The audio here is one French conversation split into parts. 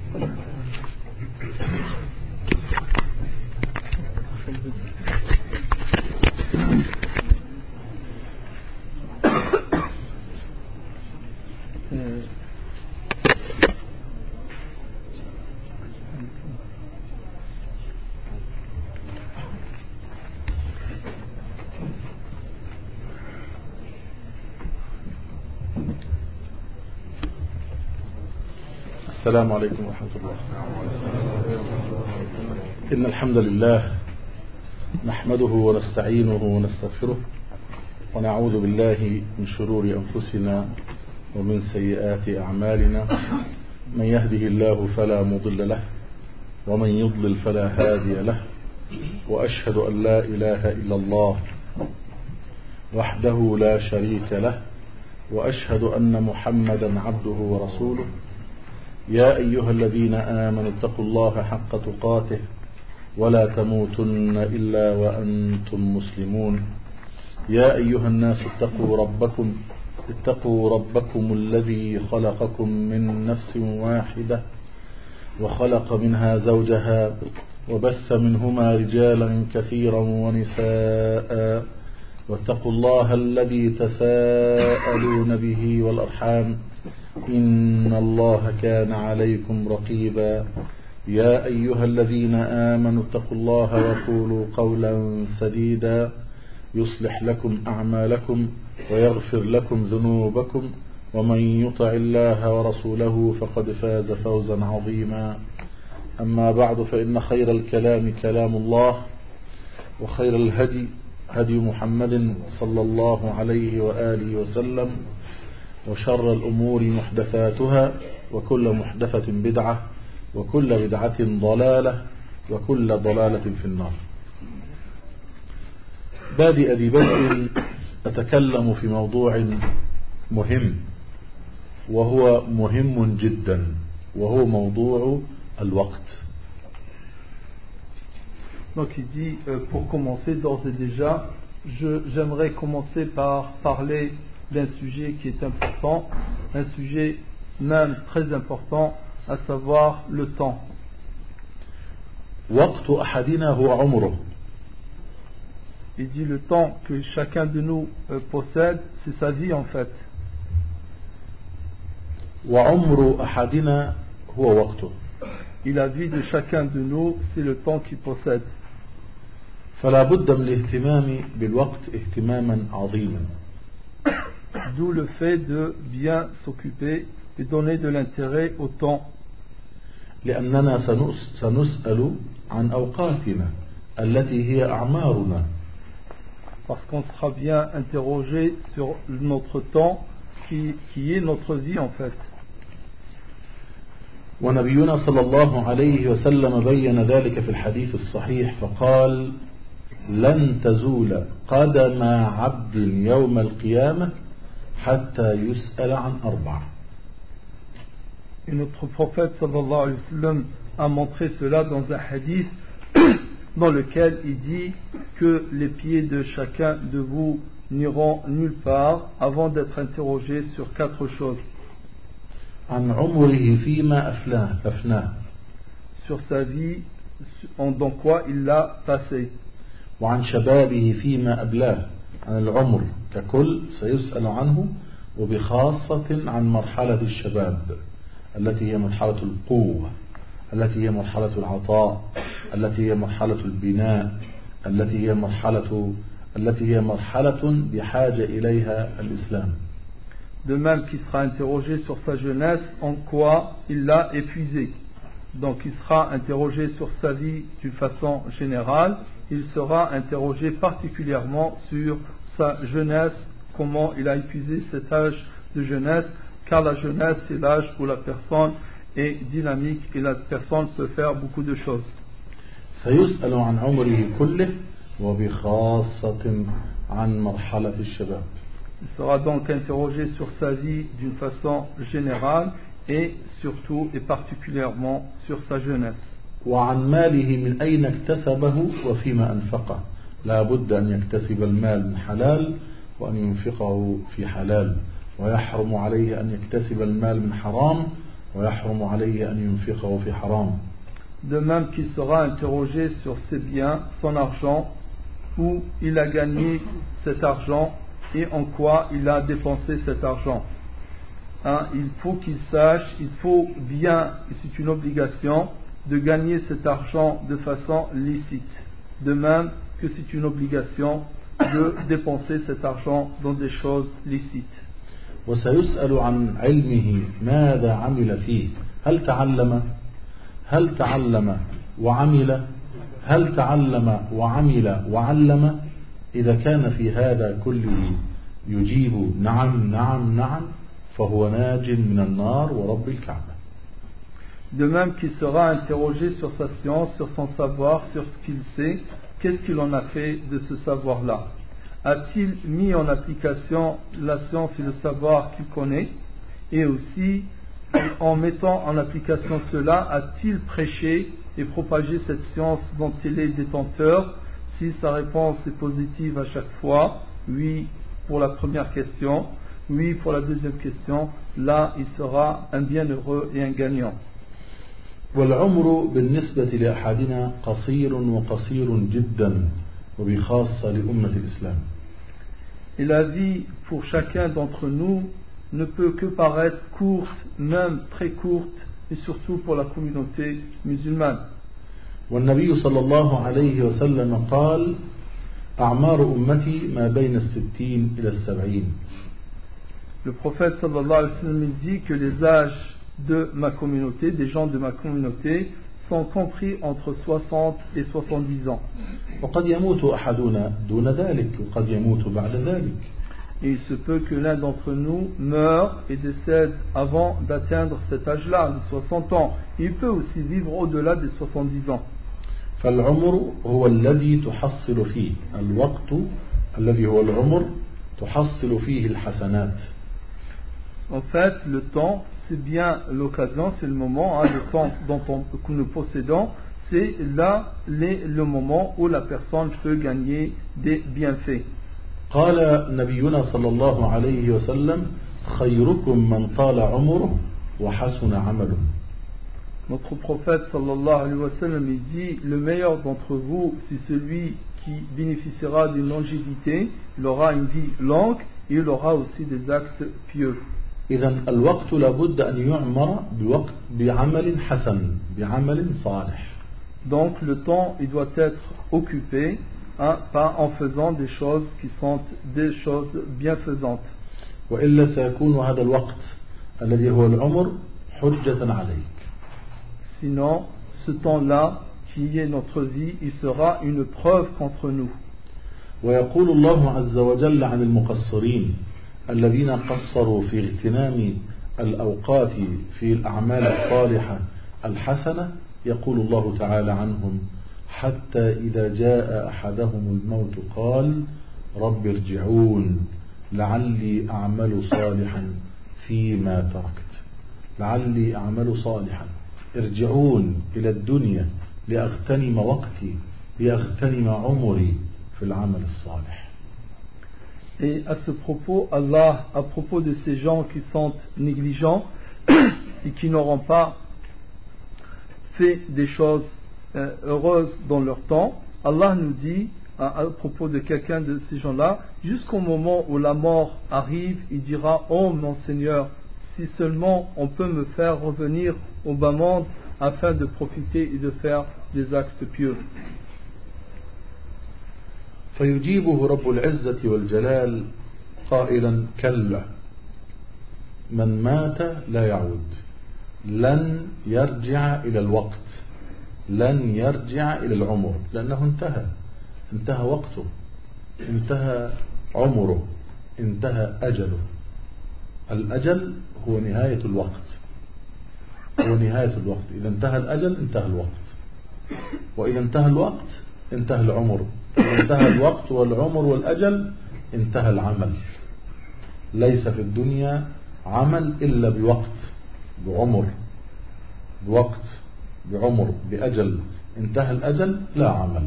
السلام عليكم ورحمة الله. إن الحمد لله نحمده ونستعينه ونستغفره ونعوذ بالله من شرور أنفسنا ومن سيئات أعمالنا. من يهده الله فلا مضل له ومن يضلل فلا هادي له، وأشهد أن لا إله إلا الله وحده لا شريك له، وأشهد أن محمدا عبده ورسوله. يا أيها الذين آمنوا اتقوا الله حق تقاته ولا تموتن إلا وأنتم مسلمون. يا أيها الناس اتقوا ربكم الذي خلقكم من نفس واحدة وخلق منها زوجها وبث منهما رجالا كثيرا ونساء، واتقوا الله الذي تساءلون به والأرحام إن الله كان عليكم رقيبا. يا أيها الذين آمنوا اتقوا الله وقولوا قولا سديدا يصلح لكم أعمالكم ويغفر لكم ذنوبكم، ومن يطع الله ورسوله فقد فاز فوزا عظيما. أما بعد، فإن خير الكلام كلام الله، وخير الهدي هدي محمد صلى الله عليه وآله وسلم، وشر الأمور محدثاتها، وكل محدثة بدعة، وكل بدعة ضلالة، وكل ضلالة في النار. بادئ ذي بدء أتكلم في موضوع مهم، وهو مهم جدا، وهو موضوع الوقت. Donc il dit, pour commencer d'ores et déjà, j'aimerais commencer par parler d'un sujet qui est important, un sujet même très important, à savoir le temps. وقت أحدنا هو عمره. Il dit le temps que chacun de nous possède, c'est sa vie en fait. وعمر أحدنا هو وقته. Et la vie de chacun de nous, c'est le temps qu'il possède. فلا بد من الاهتمام بالوقت اهتماما عظيما. D'où le fait de bien s'occuper et donner de l'intérêt au temps. لأننا سنسأل عن أوقاتنا التي هي أعمارنا. Parce qu'on sera bien interrogé sur notre temps qui est notre vie en fait. ونبينا صلى الله عليه وسلم بين ذلك في الحديث الصحيح فقال: لن تزول قدم عبد يوم القيامة حتى يسأل عن أربع. Et notre prophète sallallahu alayhi wa sallam a montré cela dans un hadith dans lequel il dit que les pieds de chacun de vous n'iront nulle part avant d'être interrogés sur quatre choses. عن عمره فيما أفناه. Sur sa vie, dans quoi il l'a passé. وعن شبابه فيما أبلاه. عن العمر ككل سيسأل عنه، وبخاصة عن مرحلة الشباب التي هي مرحلة القوة، التي هي مرحلة العطاء، التي هي مرحلة البناء، التي هي مرحلة بحاجة إليها الإسلام. De même qu'il sera interrogé sur sa jeunesse, en quoi il l'a épuisé. Donc il sera interrogé sur sa vie d'une façon générale, il sera interrogé particulièrement sur sa jeunesse, comment il a épuisé cet âge de jeunesse, car la jeunesse c'est l'âge où la personne est dynamique et la personne peut faire beaucoup de choses. سيسأل عن عمره كله وبخاصة عن مرحلة الشباب. Il sera donc interrogé sur sa vie d'une façon générale et surtout et particulièrement sur sa jeunesse. وعن ماله من أين اكتسبه وفيما أنفقه. لا بد أن يكتسب المال من حلال وأن ينفقه في حلال، ويحرم عليه أن يكتسب المال من حرام ويحرم عليه أن ينفقه في حرام. De même qu'il sera interrogé sur ses biens, son argent, où il a gagné cet argent et en quoi il a dépensé cet argent. Il faut qu'il sache, il faut bien, et c'est une obligation, de gagner cet argent de façon licite. De même que c'est une obligation de dépenser cet argent dans des choses licites. وسيسأل عن علمه ماذا عمل فيه. هل تعلم وعمل، هل تعلم وعمل وعلم. إذا كان في هذا كله يجيب نعم نعم نعم فهو ناج من النار ورب الكعبة. De même qu'il sera interrogé sur sa science, sur son savoir, sur ce qu'il sait, qu'est-ce qu'il en a fait de ce savoir-là? A-t-il mis en application la science et le savoir qu'il connaît? Et aussi, en mettant en application cela, a-t-il prêché et propagé cette science dont il est détenteur? Si sa réponse est positive à chaque fois, oui pour la première question, oui pour la deuxième question, là il sera un bienheureux et un gagnant. والعمر بالنسبة لأحدنا قصير وقصير جدا وبخاصة لأمة الإسلام. Et la vie pour chacun d'entre nous ne peut que paraître courte, même très courte, et surtout pour la communauté musulmane. والنبي صلى الله عليه وسلم قال: أعمار أمتي ما بين 60 إلى 70. Le prophète sallallahu alayhi wa sallam dit que les âges de ma communauté, des gens de ma communauté, sont compris entre 60 et 70 ans. وقد يموت أحدنا دون ذلك وقد يموت بعد ذلك. Et il se peut que l'un d'entre nous meure et décède avant d'atteindre cet âge-là, les 60 ans. Il peut aussi vivre au-delà des 70 ans. فالعمر هو الذي تحصل فيه الوقت الذي هو العمر تحصل فيه الحسنات. En fait, le temps, c'est bien l'occasion, c'est le moment, le temps que nous possédons, c'est là le moment où la personne peut gagner des bienfaits. قال نبينا صلى الله عليه وسلم: خيركم من طال عمره وحسن عمله. Notre prophète sallallahu alayhi wa sallam il dit: le meilleur d'entre vous, c'est celui qui bénéficiera d'une longévité, il aura une vie longue et il aura aussi des actes pieux. إذن الوقت لابد أن يعمر بعمل حسن بعمل صالح. Donc le temps il doit être occupé, pas en faisant des choses qui sont des choses bienfaisantes. وإلا سيكون هذا الوقت الذي هو العمر حجة عليك. Sinon, ce temps-là, qui est notre vie, il sera une preuve contre nous. ويقول الله عز وجل عن المقصرين الذين قصروا في اغتنام الأوقات في الأعمال الصالحة الحسنة. يقول الله تعالى عنهم: حتى إذا جاء أحدهم الموت قال رب ارجعون لعلي أعمل صالحا فيما تركت. لعلي أعمل صالحا. ارجعون إلى الدنيا لأغتنم وقتي لأغتنم عمري في العمل الصالح. Et à ce propos, Allah, à propos de ces gens qui sont négligents et qui n'auront pas fait des choses heureuses dans leur temps, Allah nous dit à propos de quelqu'un de ces gens-là, jusqu'au moment où la mort arrive, il dira: oh mon Seigneur, si seulement on peut me faire revenir au bas monde afin de profiter et de faire des actes pieux. فيجيبه رب العزة والجلال قائلا: كلا من مات لا يعود لن يرجع إلى الوقت لن يرجع إلى العمر لأنه انتهى وقته انتهى عمره انتهى أجله. الأجل هو نهاية الوقت إذا انتهى الأجل انتهى الوقت وإذا انتهى الوقت انتهى العمر إذا انتهى الوقت والعمر والأجل انتهى العمل. ليس في الدنيا عمل إلا بوقت بعمر بأجل. انتهى الأجل لا عمل.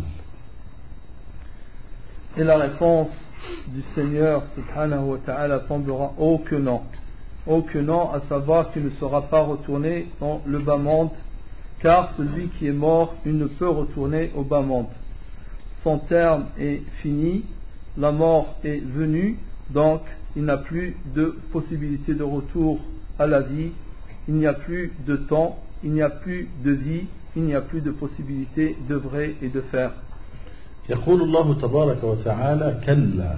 Et la réponse du Seigneur subhanahu wa ta'ala tombera: oh que non, Oh que non, à savoir qu'il ne sera pas retourné dans le bas monde, car celui qui est mort, il ne peut retourner au bas monde. Son terme est fini, la mort est venue, donc il n'a plus de possibilité de retour à la vie, il n'y a plus de temps, il n'y a plus de vie, il n'y a plus de possibilité d'œuvrer et de faire. يقول الله تبارك وتعالى كلا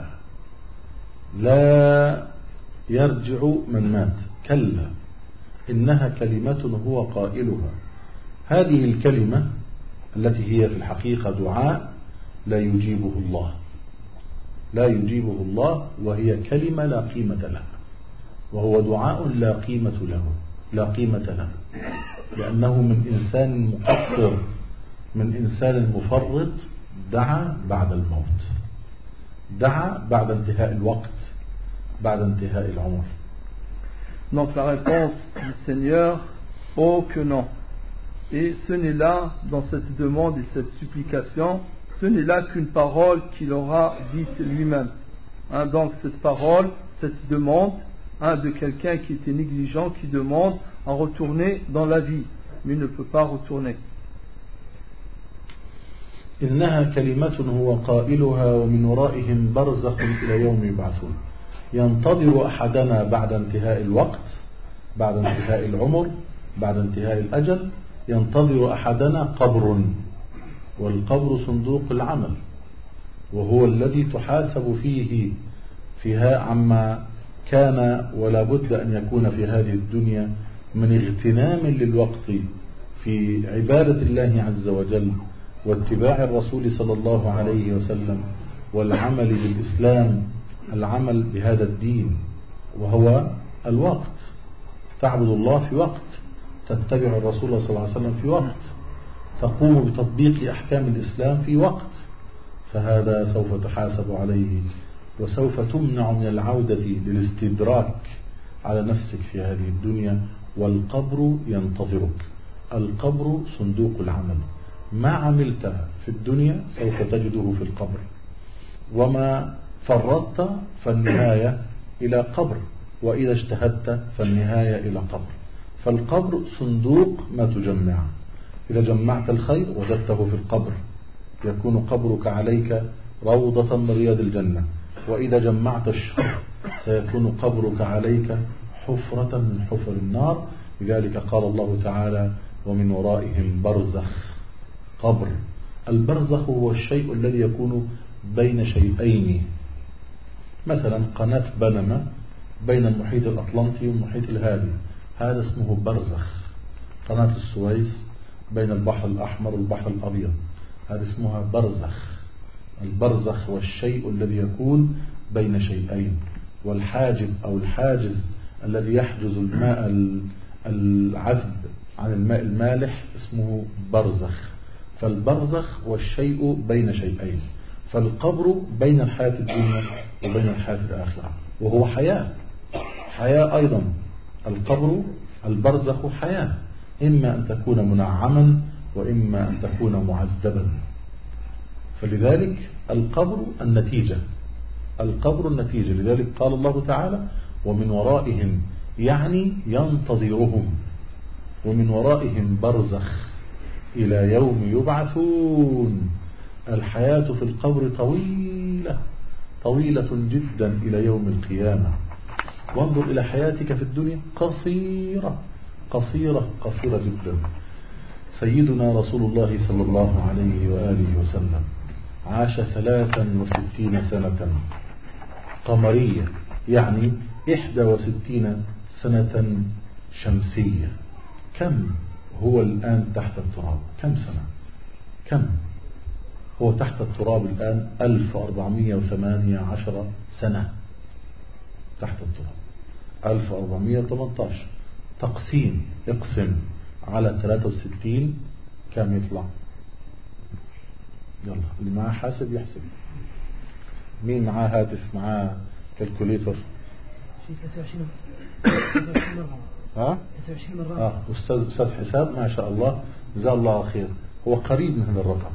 لا يرجع من مات كلا إنها كلمة هو قائلها. هذه الكلمة التي هي في الحقيقة دعاء لا يجيبه الله وهي كلمة لا قيمة لها، وهو دعاء لا قيمة له لأنه من إنسان مقصر، من إنسان مفرط، دعا بعد الموت، دعا بعد انتهاء الوقت، بعد انتهاء العمر. Donc la réponse du Seigneur, oh que non. Et ce n'est là, dans cette demande et cette supplication, ce n'est là qu'une parole qu'il aura dite lui-même. Donc cette parole, cette demande de quelqu'un qui était négligent, qui demande à retourner dans la vie, mais il ne peut pas retourner. إنها كلمة هو قائلها ومن ورائهم برزخ إلى يوم يبعثون. ينتظر أحدنا بعد انتهاء الوقت، بعد انتهاء العمر، بعد انتهاء الأجل، ينتظر أحدنا قبر، والقبر صندوق العمل، وهو الذي تحاسب فيها عما كان ولا بد أن يكون في هذه الدنيا من اغتنام للوقت في عبادة الله عز وجل واتباع الرسول صلى الله عليه وسلم والعمل بالإسلام، العمل بهذا الدين وهو الوقت. تعبد الله في وقت، تتبع الرسول صلى الله عليه وسلم في وقت، تقوم بتطبيق أحكام الإسلام في وقت، فهذا سوف تحاسب عليه وسوف تمنع من العودة للاستدراك على نفسك في هذه الدنيا. والقبر ينتظرك، القبر صندوق العمل، ما عملت في الدنيا سوف تجده في القبر، وما فرطت فالنهاية إلى قبر، وإذا اجتهدت فالنهاية إلى قبر. فالقبر صندوق ما تجمع، إذا جمعت الخير وجدته في القبر، يكون قبرك عليك روضة من رياض الجنة، وإذا جمعت الشر سيكون قبرك عليك حفرة من حفر النار. لذلك قال الله تعالى ومن ورائهم برزخ، قبر. البرزخ هو الشيء الذي يكون بين شيئين، مثلا قناة بنما بين المحيط الأطلنطي والمحيط الهادي، هذا اسمه برزخ. قناة السويس بين البحر الأحمر والبحر الأبيض، هذا اسمها برزخ. البرزخ هو الشيء الذي يكون بين شيئين، والحاجب أو الحاجز الذي يحجز الماء العذب عن الماء المالح اسمه برزخ. فالبرزخ هو الشيء بين شيئين، فالقبر بين الحياة الدنيا وبين الحياة الآخرة، وهو حياة أيضا. القبر البرزخ حياة، إما أن تكون منعما وإما أن تكون معذبا. فلذلك القبر النتيجة، القبر النتيجة. لذلك قال الله تعالى ومن ورائهم، يعني ينتظرهم، ومن ورائهم برزخ إلى يوم يبعثون. الحياة في القبر طويلة جدا إلى يوم القيامة. وانظر إلى حياتك في الدنيا قصيرة جدا. سيدنا رسول الله صلى الله عليه وآله وسلم عاش 63 سنة قمرية، يعني 61 سنة شمسية. كم هو الآن تحت التراب؟ كم سنة؟ كم هو تحت التراب الآن؟ 1418 سنة تحت التراب. 1418 اقسم على 63 كم يطلع؟ يلا اللي معاه حاسب يحسب. مين معاه هاتف، معاه كالكوليتر؟ 29 مرة. ها؟ 29 مرة. أستاذ حساب ما شاء الله، جزاه الله خير. هو قريب من هذا الرقم،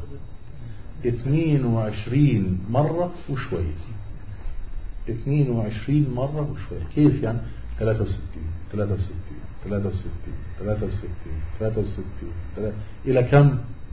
22 مرة وشوي. 22 مرة وشوي. كيف يعني؟ 63 63 63 63 63 إلى كم؟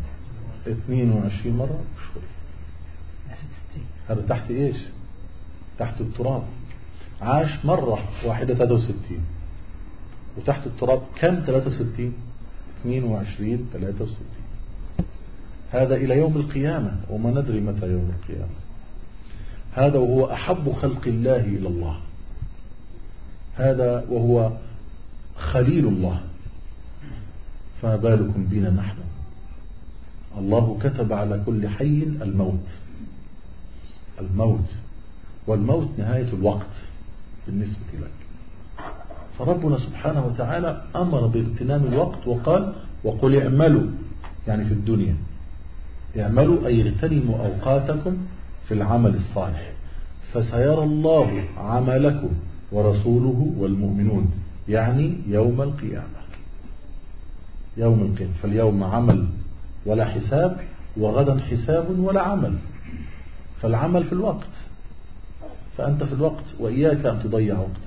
22 مرة شوي. هذا تحت إيش؟ تحت التراب. عاش مرة واحدة 63 وتحت التراب كم؟ 63 22 63. هذا إلى يوم القيامة وما ندري متى يوم القيامة. هذا وهو أحب خلق الله إلى الله، هذا وهو خليل الله، فما بالكم بنا نحن؟ الله كتب على كل حي الموت، الموت، والموت نهاية الوقت بالنسبة لك. فربنا سبحانه وتعالى أمر باغتنام الوقت وقال وقل اعملوا، يعني في الدنيا اعملوا أي اغتنموا أوقاتكم في العمل الصالح فسيرى الله عملكم ورسوله والمؤمنون، يعني يوم القيامة. يوم القيامة، فاليوم عمل ولا حساب، وغدا حساب ولا عمل، فالعمل في الوقت، فأنت في الوقت وإياك أن تضيع وقتك.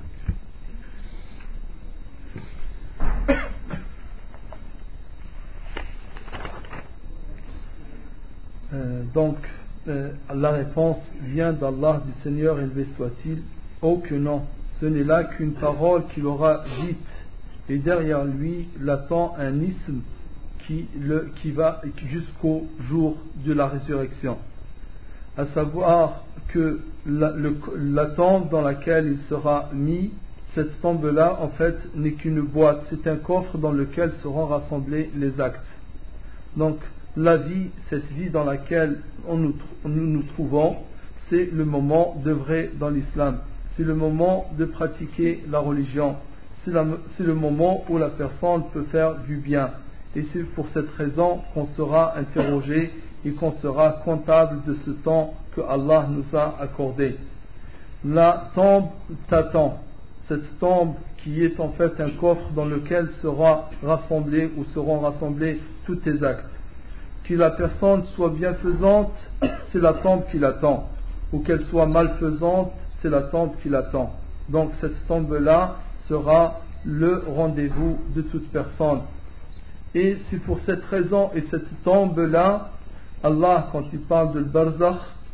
La réponse vient d'Allah, du Seigneur élevé soit-il. Oh que non, ce n'est là qu'une parole qu'il aura dite, et derrière lui l'attend un isme qui va jusqu'au jour de la résurrection. À savoir que la tombe dans laquelle il sera mis, cette tombe-là en fait n'est qu'une boîte, c'est un coffre dans lequel seront rassemblés les actes. Donc la vie, cette vie dans laquelle nous nous trouvons, c'est le moment d'œuvrer dans l'islam, c'est le moment de pratiquer la religion, c'est le moment où la personne peut faire du bien, et c'est pour cette raison qu'on sera interrogé et qu'on sera comptable de ce temps que Allah nous a accordé. La tombe t'attend, cette tombe qui est en fait un coffre dans lequel seront rassemblés tous tes actes. Que la personne soit bienfaisante, c'est la tombe qui l'attend, ou qu'elle soit malfaisante, c'est la tombe qui l'attend. Donc cette tombe-là sera le rendez-vous de toute personne. Et c'est pour cette raison, et cette tombe-là, Allah, quand il parle de l'barzakh,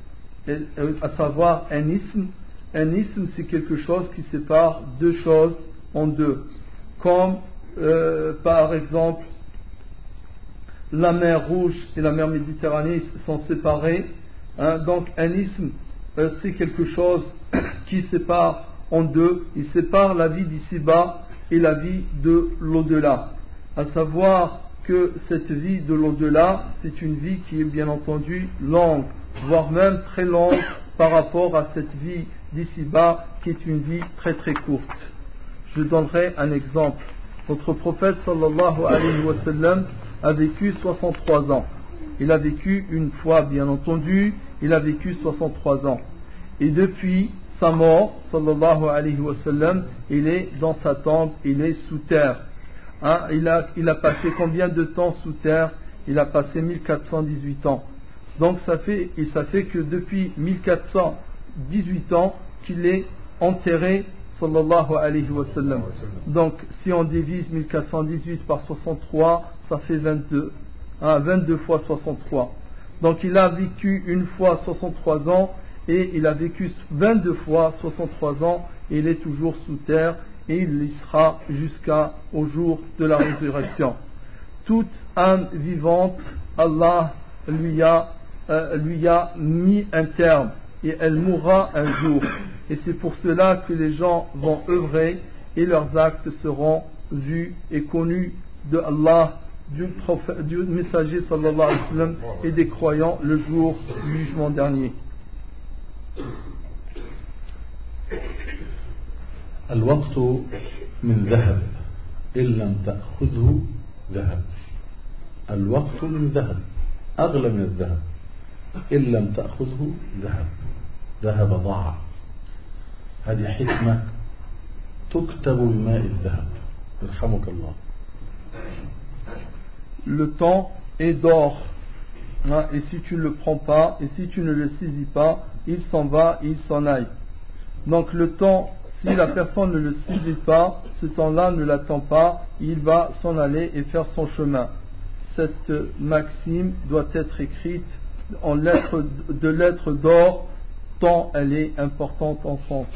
à savoir un ism c'est quelque chose qui sépare deux choses en deux. Comme par exemple la mer Rouge et la mer Méditerranée sont séparées, donc un ism c'est quelque chose qui sépare en deux, il sépare la vie d'ici-bas et la vie de l'au-delà. À savoir que cette vie de l'au-delà, c'est une vie qui est bien entendu longue, voire même très longue par rapport à cette vie d'ici-bas qui est une vie très très courte. Je donnerai un exemple. Notre prophète sallallahu alayhi wa sallam a vécu 63 ans. Il a vécu une fois, bien entendu, il a vécu 63 ans. Et depuis sa mort, sallallahu alayhi wa sallam, il est dans sa tombe, il est sous terre. Il a passé combien de temps sous terre? Il a passé 1418 ans. Donc ça fait que depuis 1418 ans qu'il est enterré, sallallahu alayhi wa sallam. Donc si on divise 1418 par 63, ça fait 22. 22 fois 63. Donc il a vécu une fois 63 ans et il a vécu 22 fois 63 ans et il est toujours sous terre et il y sera jusqu'au jour de la résurrection. Toute âme vivante, Allah lui a mis un terme et elle mourra un jour. Et c'est pour cela que les gens vont œuvrer et leurs actes seront vus et connus de Allah, du messager sallallahu alayhi wa sallam et des croyants le jour du jugement dernier. الوقت من ذهب إن لم تأخذه ذهب. الوقت من ذهب أغلى من الذهب إن لم تأخذه ذهب ضاع. هذه حكمة تكتب بماء الذهب. يرحمك الله. Le temps est d'or, et si tu ne le prends pas, et si tu ne le saisis pas, il s'en va, il s'en aille. Donc le temps, Si la personne ne le suivit pas, ce temps-là ne l'attend pas, il va s'en aller et faire son chemin. Cette maxime doit être écrite en lettres d'or, tant elle est importante en sens.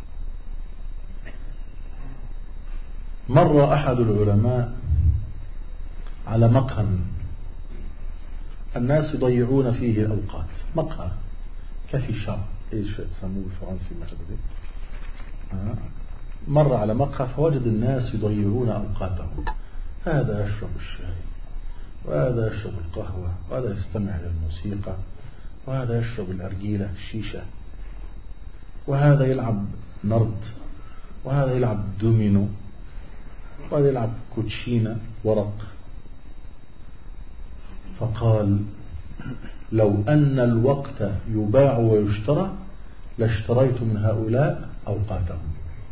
مر أحد العلماء على مقهى الناس يضيعون فيه الأوقات. مقهى كافي شاب ايش يسموه بالفرنسي مثلا. مر على مقهى فوجد الناس يضيعون أوقاتهم، هذا يشرب الشاي وهذا يشرب القهوة وهذا يستمع للموسيقى وهذا يشرب الأرجيلة الشيشة وهذا يلعب نرد وهذا يلعب دومينو وهذا يلعب كوتشينة ورق. فقال لو أن الوقت يباع ويشترى لاشتريت من هؤلاء أوقاتهم.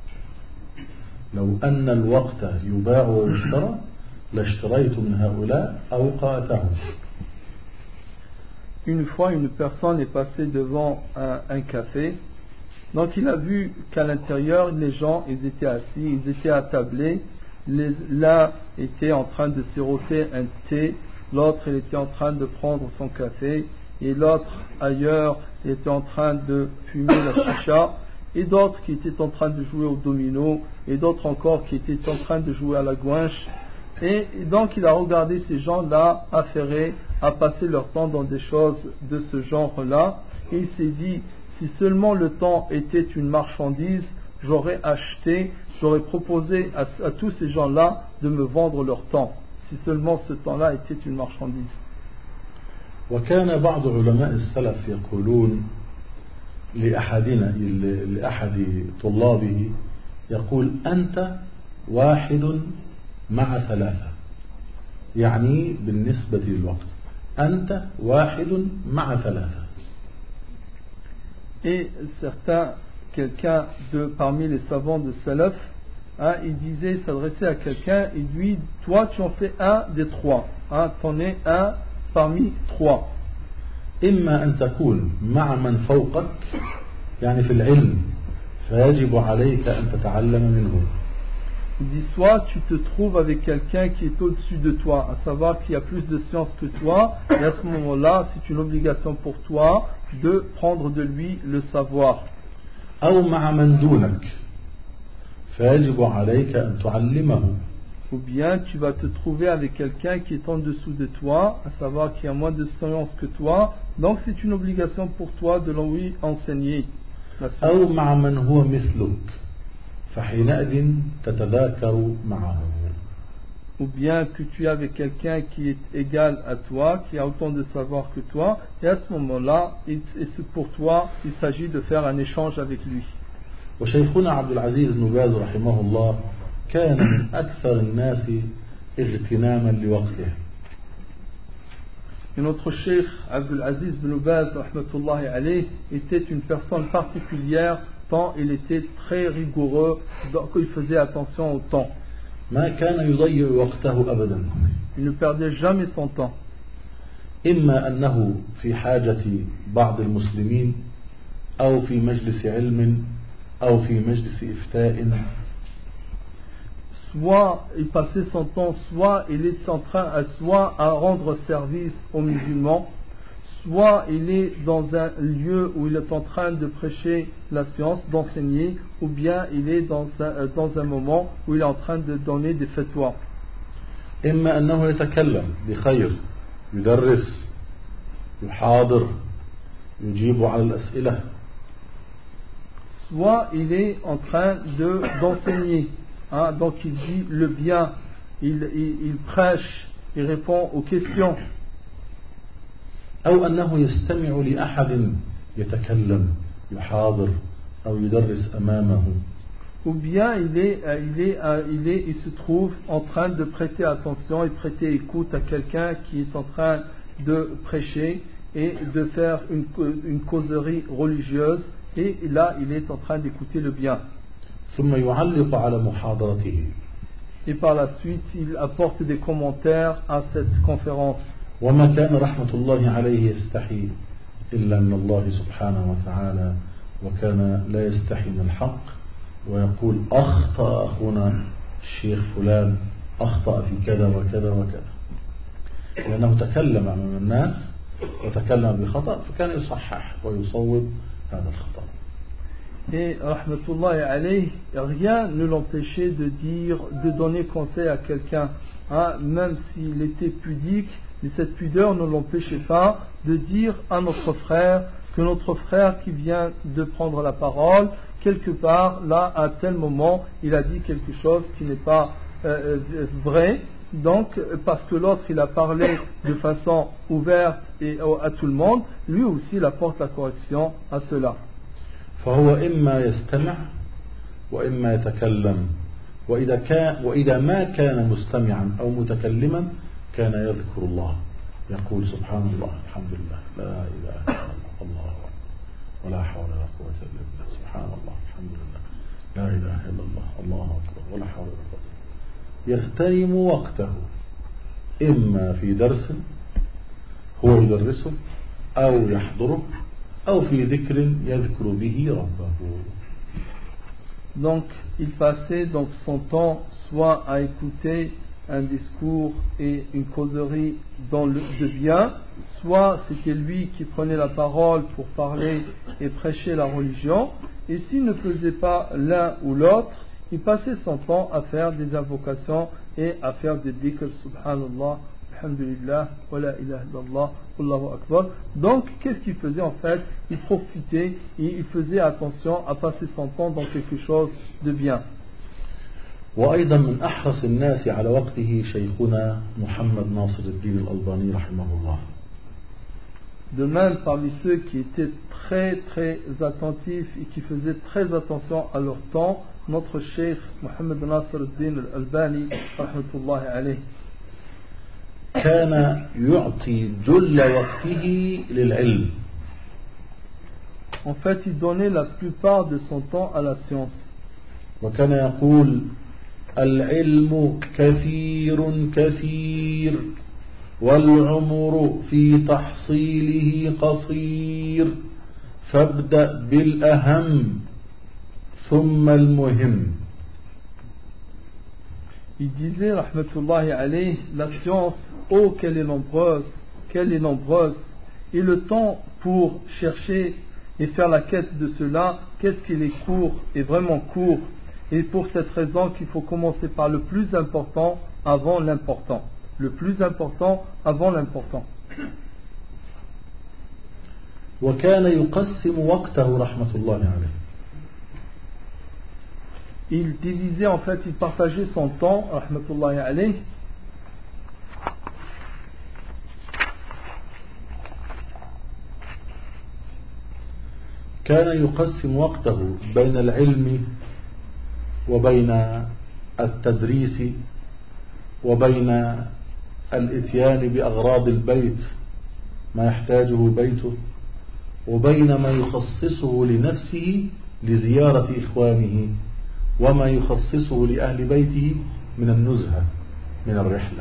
لو أن الوقت يباع ويشترى لاشتريت من هؤلاء أوقاتهم. Une fois, une personne est passée devant un café. Donc il a vu qu'à l'intérieur, les gens, ils étaient assis, ils étaient attablés. L'un était en train de siroter un thé, l'autre il était en train de prendre son café, et l'autre ailleurs il était en train de fumer la chicha, et d'autres qui étaient en train de jouer au domino, et d'autres encore qui étaient en train de jouer à la gouinche. Et donc il a regardé ces gens-là affairés à passer leur temps dans des choses de ce genre-là, et il s'est dit, si seulement le temps était une marchandise, j'aurais proposé à tous ces gens-là de me vendre leur temps, si seulement ce temps-là était une marchandise. وكان بعض علماء السلف يقولون لأحد طلابه يقول أنت واحد مع ثلاثة، يعني بالنسبة للوقت أنت واحد مع ثلاثة. Et quelqu'un parmi les savants de Salaf, il disait, s'adressait à quelqu'un, il dit, toi tu en fais un des trois, t'en es un parmi trois. إما أن تكون مع من فوقك يعني في العلم فيجب عليك أن تتعلم منه. Il dit, soit tu te trouves avec quelqu'un qui est au-dessus de toi, à savoir qui a plus de science que toi, et à ce moment-là, c'est une obligation pour toi de prendre de lui le savoir. أو مع من دونك فيجب عليك أن تعلمه. Ou bien tu vas te trouver avec quelqu'un qui est en dessous de toi, à savoir qui a moins de science que toi, donc c'est une obligation pour toi de lui enseigner. أو مع من هو مثلك فحينئذ تتذاكر معه. Ou bien que tu es avec quelqu'un qui est égal à toi, qui a autant de savoir que toi, et à ce moment-là, pour toi, il s'agit de faire un échange avec lui. وشيخنا عبد العزيز بن باز رحمه الله كان من أكثر الناس اغتناما لوقته. Et notre cheikh Abdul Aziz bin Baz rahmatullahi alayh était une personne particulière tant il était très rigoureux, donc il faisait attention au temps. ما كان يضيع وقته أبدا. Il ne perdait jamais son temps. إما أنه في حاجة بعض المسلمين أو في مجلس علم أو في مجلس إفتاء. Soit il passait son temps, soit il est en train, soit à rendre service aux musulmans, soit il est dans un lieu où il est en train de prêcher la science, d'enseigner, ou bien il est dans un moment où il est en train de donner des fatwas. إما أنه يتكلم بخير يدرس يحاضر يجيب على الأسئلة. Soit il est en train d'enseigner. Donc il dit le bien, il prêche, il répond aux questions. أو أنه يستمع لأحد يتكلم يحاضر أو يدرس أمامه. Ou bien il se trouve en train de prêter attention et prêter écoute à quelqu'un qui est en train de prêcher et de faire une causerie religieuse, et là il est en train d'écouter le bien. ثم يعلق على محاضرته. Et par la suite, il apporte des commentaires à cette conférence. وما كان رحمة الله عليه يستحي إلا من الله سبحانه وتعالى وكان لا يستحي من الحق ويقول أخطأ أخونا الشيخ فلان أخطأ في كذا وكذا وكذا، لأنه تكلم أمام الناس وتكلم بخطأ فكان يصحح ويصوب هذا الخطأ. Et rahmatullahi alayh, rien ne l'empêchait de dire, de donner conseil à quelqu'un, hein, même s'il était pudique, mais cette pudeur ne l'empêchait pas de dire à notre frère que notre frère qui vient de prendre la parole, quelque part, là, à tel moment, il a dit quelque chose qui n'est pas vrai. Donc, parce que l'autre, il a parlé de façon ouverte et à tout le monde, lui aussi, il apporte la correction à cela. فهو إما يستمع وإما يتكلم، وإذا ما كان مستمعا أو متكلما كان يذكر الله، يقول سبحان الله الحمد لله لا إله إلا الله الله أكبر ولا حول ولا قوة إلا بالله سبحان الله الحمد لله لا إله إلا الله الله أكبر ولا حول ولا قوة. يغتنم وقته إما في درس هو يدرسه أو يحضره أو في ذكر يذكر به ربه. Donc, il passait donc son temps soit à écouter un discours et une causerie de bien, soit c'était lui qui prenait la parole pour parler et prêcher la religion, et s'il ne faisait pas l'un ou l'autre, il passait son temps à faire des invocations et à faire des dhikr, subhanallah, alhamdulillah, wa la ilaha illallah, Allahu akbar. Donc, qu'est-ce qu'il faisait en fait? Il profitait et il faisait attention à passer son temps dans quelque chose de bien. وأيضا من أحرص الناس على وقته شيخنا محمد ناصر الدين الألباني رحمه الله. De même, parmi ceux qui étaient très très attentifs et qui faisaient très attention à leur temps, notre cheikh Mohammed Nasr al-Din al-Albani rahmatullahi alayh. كان يعطي جل وقته للعلم. En fait, il donnait la plupart de son temps à la science. وكان يقول العلم كثير كثير والعمر في تحصيله قصير فابدأ بالأهم ثم المهم. Il disait, rahmatullahi alayh, la science, oh qu'elle est nombreuse, et le temps pour chercher et faire la quête de cela, qu'est-ce qu'il est court, et vraiment court, et pour cette raison qu'il faut commencer par le plus important avant l'important. Le plus important avant l'important. وكان يقسم وقته رحمة الله عليه. Il divisait en fait, il partageait son temps, rahmatullahi alayh, كان يقسم وقته بين العلم وبين التدريس وبين الاتيان بأغراض البيت ما يحتاجه بيته وبين ما يخصصه لنفسه لزيارة إخوانه وما يخصصه لأهل بيته من النزهة من الرحلة.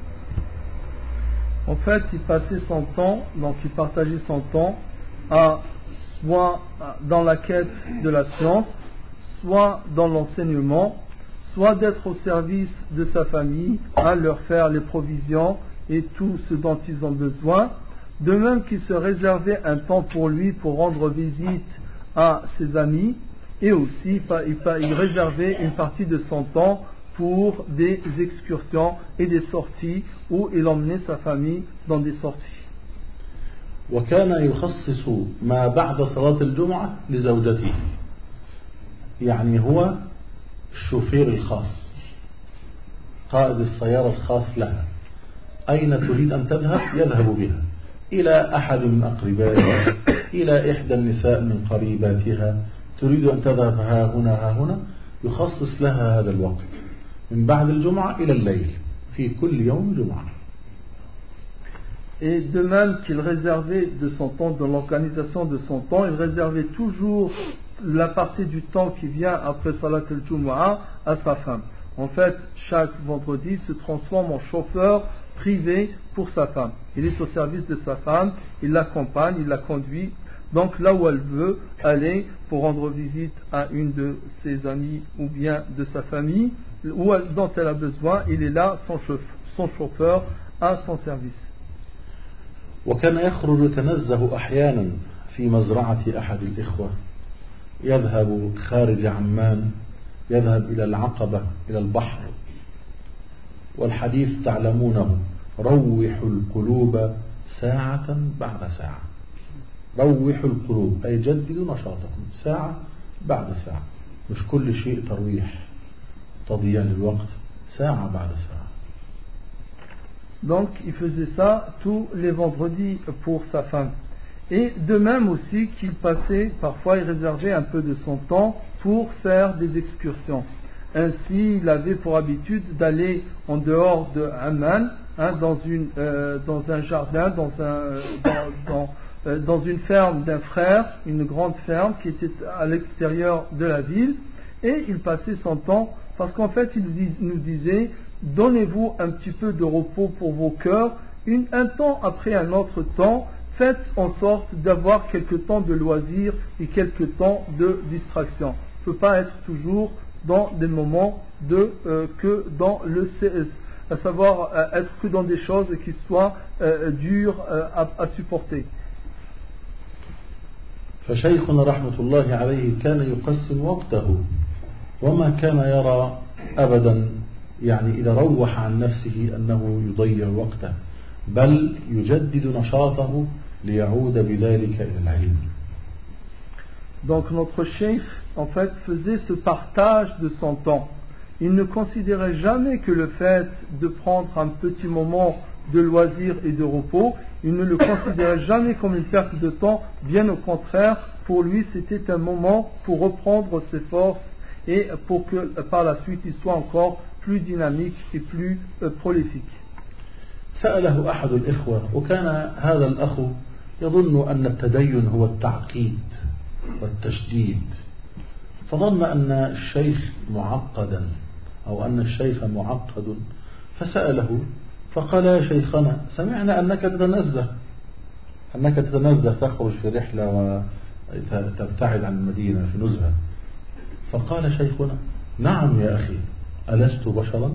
En fait, il passait son temps, donc il partageait son temps soit dans la quête de la science, soit dans l'enseignement, soit d'être au service de sa famille, à leur faire les provisions et tout ce dont ils ont besoin, de même qu'il se réservait un temps pour lui pour rendre visite à ses amis, et aussi il réservait une partie de son temps pour des excursions et des sorties où il emmenait sa famille dans des sorties. وكان يخصص ما بعد صلاة الجمعة لزوجته، يعني هو الشوفير الخاص قائد السيارة الخاص لها، أين تريد أن تذهب يذهب بها إلى أحد من أقربائها إلى إحدى النساء من قريباتها، تريد أن تذهب ها هنا يخصص لها هذا الوقت من بعد الجمعة إلى الليل في كل يوم جمعة. Et de même qu'il réservait de son temps, dans l'organisation de son temps, il réservait toujours la partie du temps qui vient après Salat al-Jumu'ah à sa femme. En fait, chaque vendredi, il se transforme en chauffeur privé pour sa femme. Il est au service de sa femme, il l'accompagne, il la conduit donc là où elle veut aller pour rendre visite à une de ses amies ou bien de sa famille, dont elle a besoin, il est là, son chauffeur, à son service. وكان يخرج يتنزه أحيانا في مزرعة أحد الإخوة، يذهب خارج عمان، يذهب إلى العقبة إلى البحر، والحديث تعلمونه روحوا القلوب ساعة بعد ساعة. روحوا القلوب أي جددوا نشاطكم ساعة بعد ساعة، مش كل شيء ترويح تضييع للوقت، ساعة بعد ساعة. Donc il faisait ça tous les vendredis pour sa femme. Et de même aussi qu'il passait, parfois il réservait un peu de son temps pour faire des excursions. Ainsi il avait pour habitude d'aller en dehors de Amman, dans un jardin, dans une ferme d'un frère, une grande ferme qui était à l'extérieur de la ville, et il passait son temps, parce qu'en fait il nous disait: donnez-vous un petit peu de repos pour vos cœurs, un temps après un autre temps, faites en sorte d'avoir quelques temps de loisirs et quelques temps de distraction. On ne peut pas être toujours dans des moments à savoir être que dans des choses qui soient dures à supporter. فشيخنا رحمة الله عليه كان يقسم وقته، وما كان يرى أبدا يعني إذا روح عن نفسه أنه يضيع وقته، بل يجدد نشاطه ليعود بذلك إلى العلم. Donc notre cheikh en fait faisait ce partage de son temps. Il ne considérait jamais que le fait de prendre un petit moment de loisir et de repos, il ne le considérait jamais comme une perte de temps, bien au contraire, pour lui c'était un moment pour reprendre ses forces et pour que par la suite il soit encore plus dynamique et plus prolifique. سأله أحد الإخوة، وكان هذا الأخ يظن أن التدين هو التعقيد والتشديد، فظن أن الشيخ معقدا أو أن الشيخ معقد، فسأله فقال: يا شيخنا سمعنا أنك تتنزه تخرج في رحلة وتبتعد عن المدينة في نزهة. فقال شيخنا: نعم يا أخي، ألست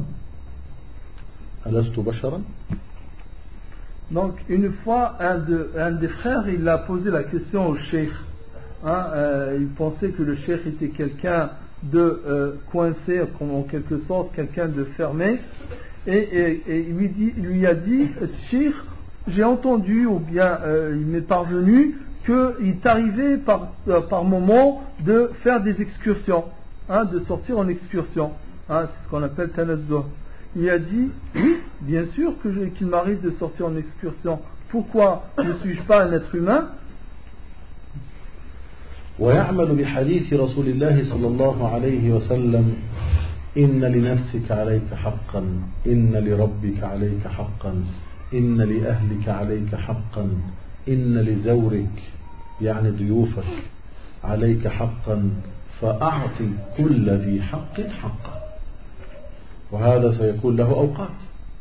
بشرا؟ Donc une fois un des frères il a posé la question au cheikh. Il pensait que le cheikh était quelqu'un de coincé, en quelque sorte quelqu'un de fermé, et il lui a dit: cheikh, j'ai entendu ou bien il m'est parvenu qu'il t'arrivait par moment de faire des excursions, de sortir en excursion, c'est ce qu'on appelle tanazzuh. Il a dit: oui, bien sûr qu'il m'arrive de sortir en excursion. Pourquoi ne suis-je pas un être humain? ويعمل بحديث رسول الله صلى الله عليه وسلم: إن لنفسك عليك حقا، إن لربك عليك حقا، إن لأهلك عليك حقا، إن لزورك يعني ضيوفك عليك حقا، فأعطي كل ذي حق حقه، وهذا سيكون له أوقات.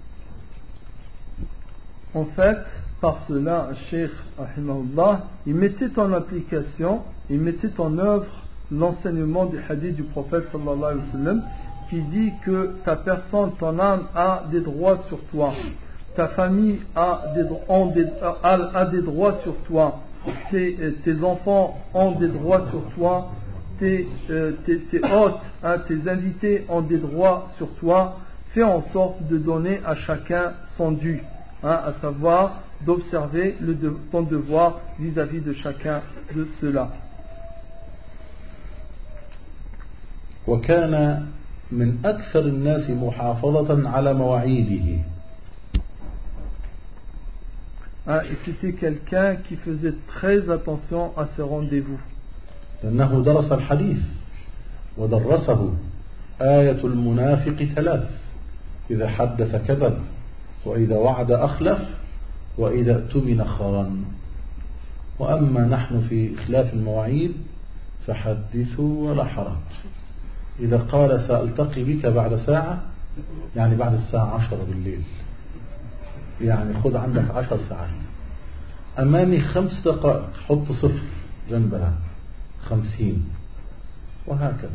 En fait, par cela, Cheikh Rahimahullah, il mettait en application, il mettait en œuvre l'enseignement du hadith du prophète sallallahu alayhi wa sallam, qui dit que ta personne, ton âme a des droits sur toi, ta famille a des droits sur toi, tes enfants ont des droits sur toi, tes hôtes, tes invités ont des droits sur toi. Fais en sorte de donner à chacun son dû, à savoir d'observer ton devoir vis-à-vis de chacun de ceux-là. وكان من أكثر الناس محافظة على مواعيده. Et c'était quelqu'un qui faisait très attention à ses rendez-vous. لأنه درس الحديث ودرسه آية المنافق 3: إذا حدث كذب، وإذا وعد أخلف، وإذا اؤتمن خان. وأما نحن في إخلاف المواعيد فحدثوا ولا حرج. إذا قال سألتقي بك بعد ساعة، يعني بعد الساعة 10 بالليل، يعني خذ عندك 10 ساعات، أمامي 5 دقائق، حط 0. جنبها 50 وهكذا.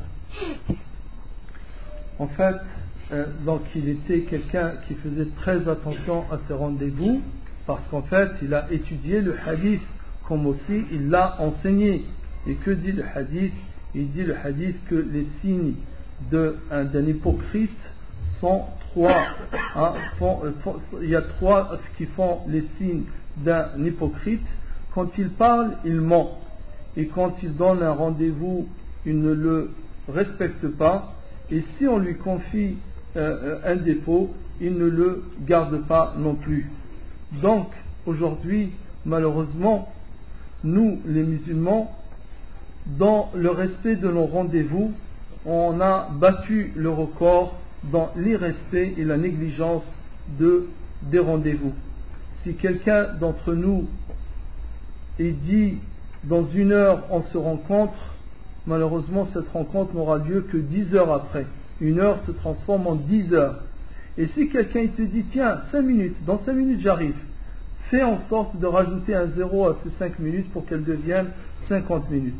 En fait, donc il était quelqu'un qui faisait très attention à ses rendez-vous, parce qu'en fait il a étudié le hadith comme aussi il l'a enseigné. Et que dit le hadith? Il dit le hadith que les signes d'un hypocrite sont trois. Il y a trois qui font les signes d'un hypocrite. Quand il parle, il ment. Et quand il donne un rendez-vous, il ne le respecte pas. Et si on lui confie un dépôt, il ne le garde pas non plus. Donc, aujourd'hui, malheureusement, nous, les musulmans, dans le respect de nos rendez-vous, on a battu le record dans l'irrespect et la négligence des rendez-vous. Si quelqu'un d'entre nous est dit dans 1 heure on se rencontre, malheureusement cette rencontre n'aura lieu que 10 heures après. 1 heure se transforme en 10 heures. Et si quelqu'un te dit tiens 5 minutes, dans 5 minutes j'arrive, fais en sorte de rajouter un 0 à ces 5 minutes pour qu'elles deviennent 50 minutes.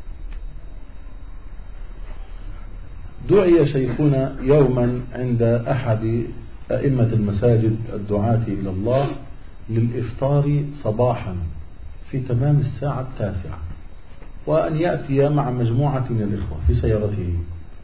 دعي شيخنا يوما عند أحد أئمة المساجد الدعاة إلى الله للإفطار صباحا في تمام الساعة 9 وأن يأتي مع مجموعة من الإخوة في سيارته.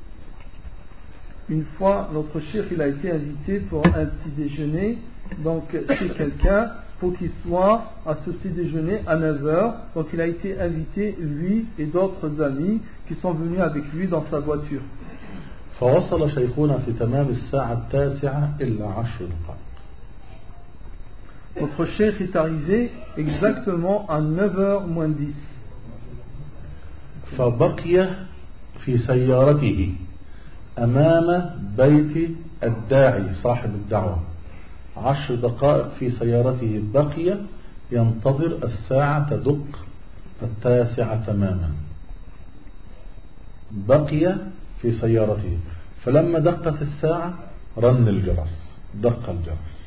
Une fois, notre cheikh il a été invité pour un petit déjeuner, donc chez quelqu'un, pour qu'il soit à ce petit déjeuner à 9h. Donc il a été invité, lui et d'autres amis qui sont venus avec lui dans sa voiture. فوصل شيخنا في تمام الساعة 9 إلا 10 دقائق. Notre cheikh est arrivé exactement à 9h moins 10. فبقي في سيارته أمام بيت الداعي صاحب الدعوة 10 دقائق في سيارته بقي ينتظر الساعة تدق 9 تماما. بقي في سيارته فلما دقت الساعة رن الجرس دق الجرس.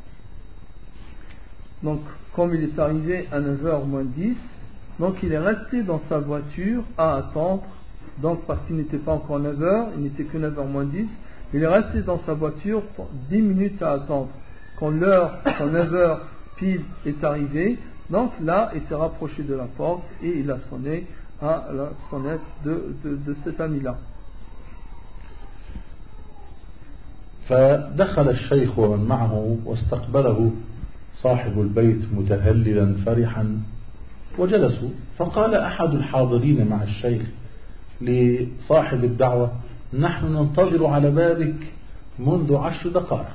Donc comme il est arrivé à 9h moins 10, donc il est resté dans sa voiture à attendre, donc parce qu'il n'était pas encore 9h, il n'était que 9h moins 10, il est resté dans sa voiture pour 10 minutes à attendre. Quand 9h pile est arrivée, donc là il s'est rapproché de la porte et il a sonné à la sonnette de cet ami-là. فدخل الشيخ ومن معه واستقبله صاحب البيت متهللا فرحا وجلسوا. فقال أحد الحاضرين مع الشيخ لصاحب الدعوة نحن ننتظر على بابك منذ 10 دقائق.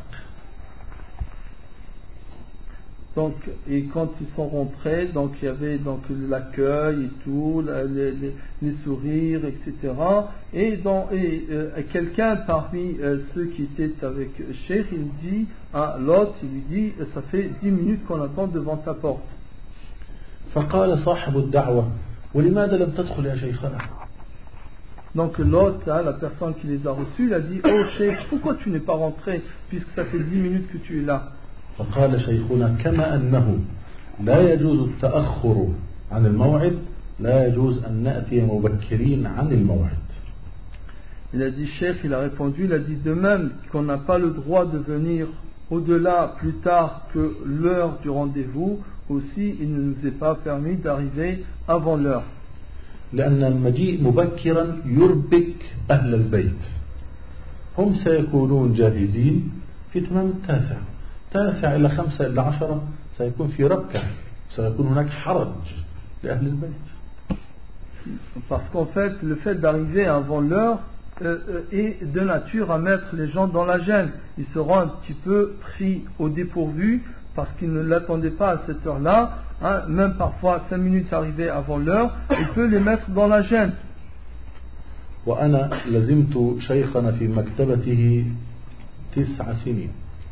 Donc, et quand ils sont rentrés, donc il y avait donc l'accueil et tout, les sourires, etc. Et quelqu'un parmi ceux qui étaient avec Cheikh, il dit à l'autre, il lui dit, ça fait 10 minutes qu'on attend devant ta porte. فقال صاحب الدعوة ولماذا لم تدخل يا شيخنا؟ Donc l'autre, la personne qui les a reçus, il a dit, oh Cheikh, pourquoi tu n'es pas rentré puisque ça fait 10 minutes que tu es là? فقال شيخنا كما أنه لا يجوز التأخر عن الموعد لا يجوز أن نأتي مبكرين عن الموعد. Il a dit, Cheikh, il a répondu, il a dit de même qu'on n'a pas le droit de venir au-delà plus tard que l'heure du rendez-vous, aussi il ne nous est pas permis d'arriver avant l'heure. لأن المجيء مبكرا يربك أهل البيت هم سيكونون جاهزين في تمام 9 إلى 5 إلى 10 سيكون في ربكة سيكون هناك حرج لأهل البيت. Parce qu'en fait le fait d'arriver avant l'heure est de nature à mettre les gens dans la gêne. Ils seront un petit peu pris au dépourvu parce qu'ils ne l'attendaient pas à cette heure-là, hein, même parfois 5 minutes arrivées avant l'heure, il peut les mettre dans la gêne. وأنا لزمت شيخنا في مكتبته 9 سنين.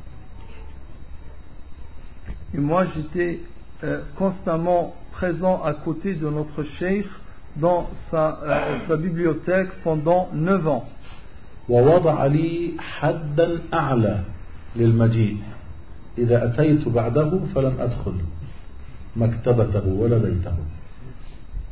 Et moi j'étais constamment présent à côté de notre cheikh dans sa bibliothèque pendant 9 ans. ووضع لي حدا أعلى للمجيء إذا أتيت بعده فلن أدخل مكتبته ولا بيته.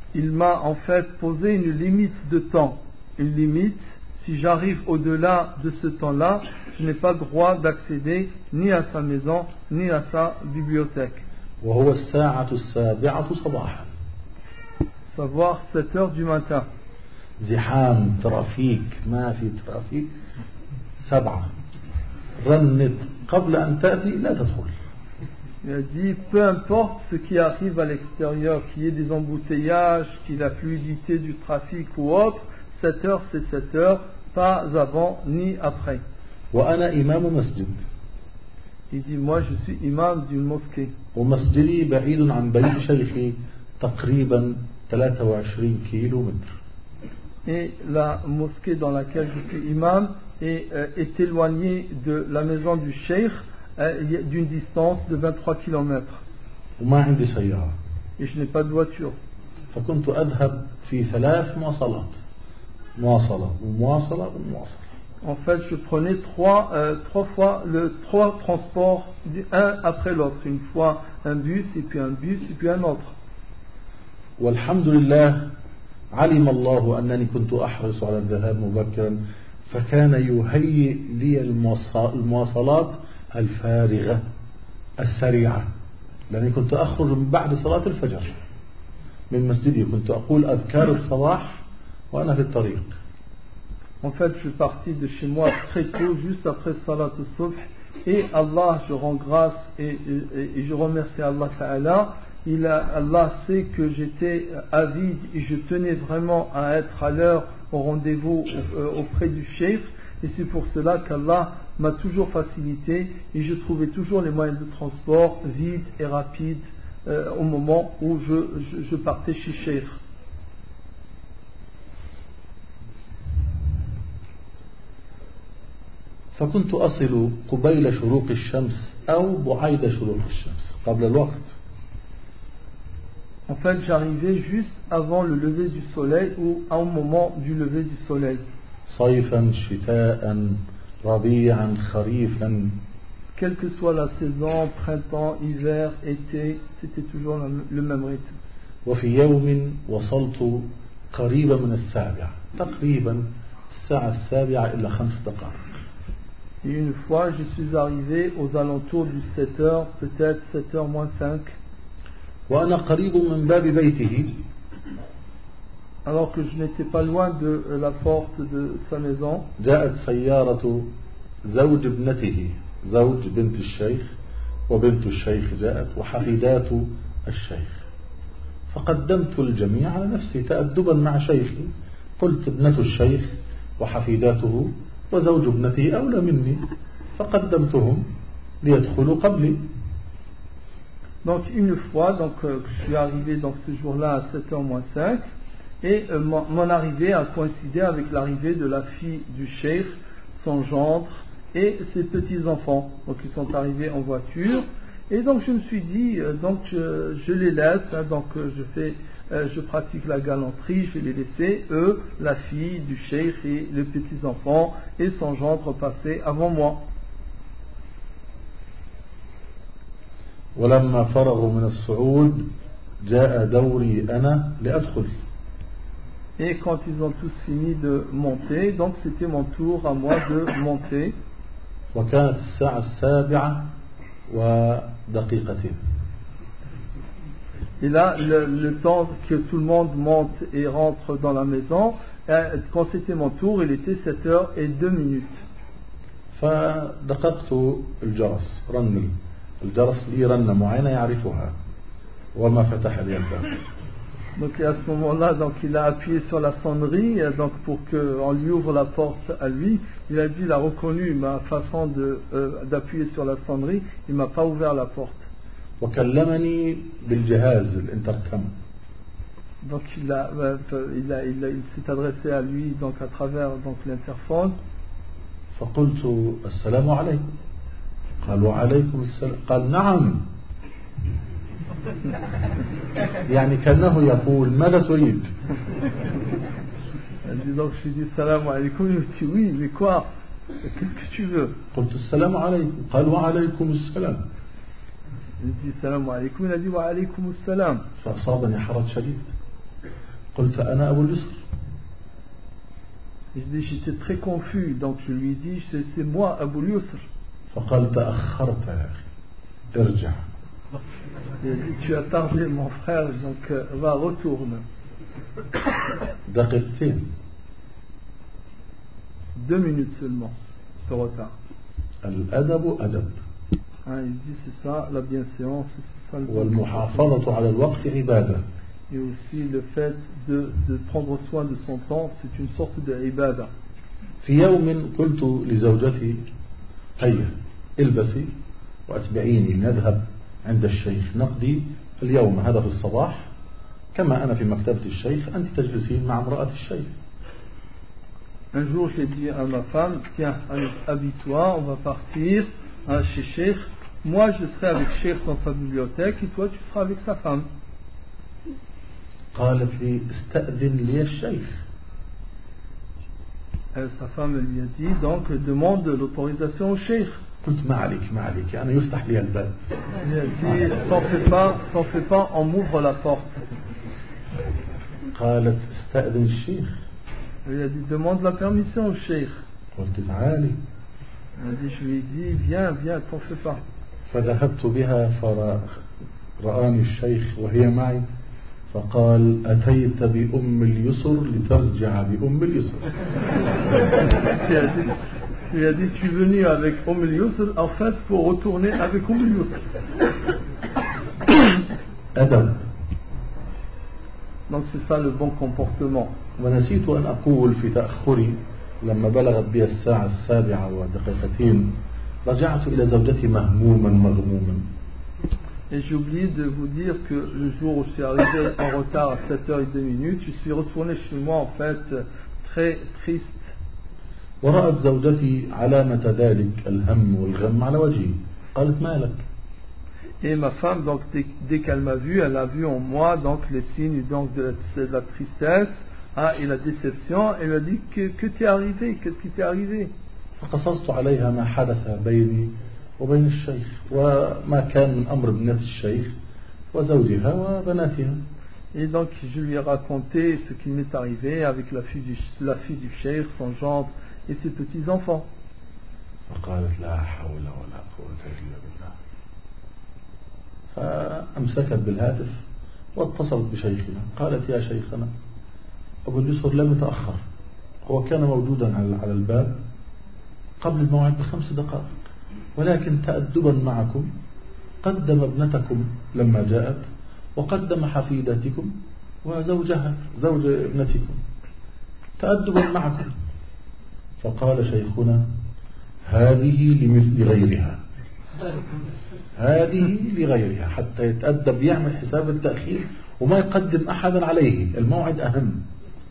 il m'a en fait posé une limite de temps. Une limite, si j'arrive au-delà de ce temps-là, je n'ai pas le droit d'accéder ni à sa maison, ni à sa bibliothèque. وهو الساعة 7 صباحا. Savoir 7 heures du matin. زحام ترافيك ما في ترافيك 7 رنت قبل أن تأتي لا تدخل. Il a dit, peu importe ce qui arrive à l'extérieur, qu'il y ait des embouteillages, qu'il y ait la fluidité du trafic ou autre, 7 heures c'est 7 heures, pas avant ni après. وأنا إمام مسجد. Il dit, moi je suis imam d'une mosquée. ومسجدي بعيد عن بيت شيخي تقريبا 23 كيلو متر. Et la mosquée dans laquelle je suis imam est éloignée de la maison du cheikh d'une distance de 23 km. وما عندي سيارة. Et je n'ai pas de voiture. فكنت أذهب في 3 مواصلات. مواصلة ومواصلة ومواصلة. En fait, je prenais trois transports, un après l'autre. Une fois un bus, et puis un bus, et puis un autre. والحمد لله علم الله أنني كنت أحرص على الذهاب مبكرا فكان يهيئ لي المواصلات الفارغة السريعة لأني كنت أخرج من بعد صلاة الفجر من مسجدي كنت أقول أذكار الصباح وأنا في الطريق. En fait, je suis parti de chez moi très tôt, juste après Salat al-Subh, et Allah, je rends grâce et je remercie Allah Ta'ala. Allah sait que j'étais avide et je tenais vraiment à être à l'heure au rendez-vous auprès du cheikh, et c'est pour cela qu'Allah m'a toujours facilité et je trouvais toujours les moyens de transport vides et rapides au moment où je partais chez cheikh. فكنت أصل قبيل شروق الشمس أو بعيد شروق الشمس قبل الوقت. En fait, j'arrivais juste avant le lever du soleil ou au moment du lever du soleil. صيفا شتاء ربيعا خريفا. Quelle que soit la saison, printemps, hiver, été, c'était toujours le même rythme. وفي يوم وصلت قريبا من 7 تقريبا الساعة 7 إلا 5 دقائق. Et une fois, je suis arrivé aux alentours du 7 heures, peut-être 7 heures moins 5. وأنا قريب من باب بيته. Alors que je n'étais pas loin de la porte de sa maison. جاءت سيارة زوج ابنته زوج بنت الشيخ وبنت الشيخ جاءت وحفيدات الشيخ فقدمت الجميع على نفسي تأدبا مع شيخي قلت ابنة الشيخ وحفيداته وزوج ابنته أولى مني فقدمتهم ليدخلوا قبلي. Donc une fois, je suis arrivé donc ce jour-là à 7h moins 5 et mon arrivée a coïncidé avec l'arrivée de la fille du cheikh, son gendre et ses petits-enfants. Donc ils sont arrivés en voiture et donc je me suis dit, je les laisse, je pratique la galanterie, je vais les laisser, eux, la fille du cheikh et les petits-enfants et son gendre passer avant moi. ولما فرغوا من الصعود جاء دوري أنا لأدخل. Et quand ils ont tous fini de monter, donc c'était mon tour à moi de monter. وكانت الساعة 7 ودقيقتين. Et là, le temps que tout le monde monte et rentre dans la maison, quand c'était mon tour, il était 7h02. فدققت الجرس رن الجرس لي رنة معينة يعرفها وما فتح لي الباب. Donc à ce moment-là, donc il a appuyé sur la sonnerie, donc pour qu'on lui ouvre la porte à lui. Il a dit, il a reconnu ma façon d'appuyer sur la sonnerie. Il m'a pas ouvert la porte. وكلمني بالجهاز الانتركم. Donc il s'est adressé à lui donc à travers donc l'interphone. فقلت السلام عليكم. قال وعليكم السلام. قال نعم. يعني كأنه يقول ماذا تريد؟ Donc je lui dis salam alaykoum. Il me dit oui, mais quoi? Qu'est-ce que tu veux? قلت السلام عليكم. قال وعليكم السلام. Il dit salam alaykoum. Il a dit wa alaykoum salam. فأصابني حرج شديد. قلت أنا أبو اليسر. Et je dis, j'étais très confus, donc je lui ai dit, c'est moi, Abu Yusr. فقال تأخرت يا أخي ارجع. Il a dit, tu as tardé mon frère, donc va, retourne. دقيقتين. 2 minutes seulement de retard. الأدب أدب. Hein, il dit, c'est ça la bienséance, c'est ça le والمحافظة على الوقت عبادة. Et aussi le fait de prendre soin de son temps, c'est une sorte de ibada. في يوم قلت لزوجتي هيا البسي وأتبعيني نذهب عند الشيخ نقضي اليوم هذا في الصباح كما أنا في مكتبة الشيخ أنت تجلسين مع امرأة الشيخ. Un jour j'ai dit à ma femme, tiens, habille-toi, on va partir chez Cheikh. Moi je serai avec Cheikh dans sa bibliothèque et toi tu seras avec sa femme. قالت لي استأذن لي الشيخ. Sa femme lui a dit, donc demande l'autorisation au Cheikh. قلت ما عليك أنا يفتح لي الباب. Il a dit, t'en fais pas, on m'ouvre la porte. قالت استأذن الشيخ. Il a dit, demande la permission au Cheikh. قلت تعالي. Il a dit, je lui ai dit, viens, t'en fais pas. فذهبت بها فرآني الشيخ وهي معي فقال أتيت بأم اليسر لترجع بأم اليسر. Il a dit, tu es venu avec Yusr en fait pour retourner avec Yusr. أدب. Donc c'est ça le bon comportement. ونسيت أن أقول في تأخري لما بلغت بي الساعة 7:02 رجعت إلى زوجتي مهموما مغموما. Et j'ai oublié de vous dire que le jour où je suis arrivé en retard à 7h02, je suis retourné chez moi en fait très triste. ورأت زوجتي علامة ذلك الهم والغم على وجهي قالت مالك. Et ma femme, donc dès qu'elle m'a vu, elle a vu en moi donc les signes donc de la tristesse et la déception. Elle m'a dit que t'es arrivé, qu'est-ce qui t'est arrivé? فقصصت عليها ما حدث بيني وبين الشيخ وما كان من أمر ابنة الشيخ وزوجها وبناتها. Et donc je lui ai raconté ce qui m'est arrivé avec la fille du cheikh, son gendre et ses petits-enfants. فقالت لا حول ولا قوة إلا بالله. فأمسكت بالهاتف واتصلت بشيخنا قالت يا شيخنا أبو اليسر لم يتأخر هو كان موجودا على الباب قبل الموعد ب5 دقائق ولكن تأدبا معكم قدم ابنتكم لما جاءت وقدم حفيدتكم وزوجها زوج ابنتكم تأدبا معكم. فقال شيخنا هذه لمثل غيرها هذه لغيرها حتى يتأدب يعمل حساب التأخير وما يقدم أحدا عليه الموعد أهم.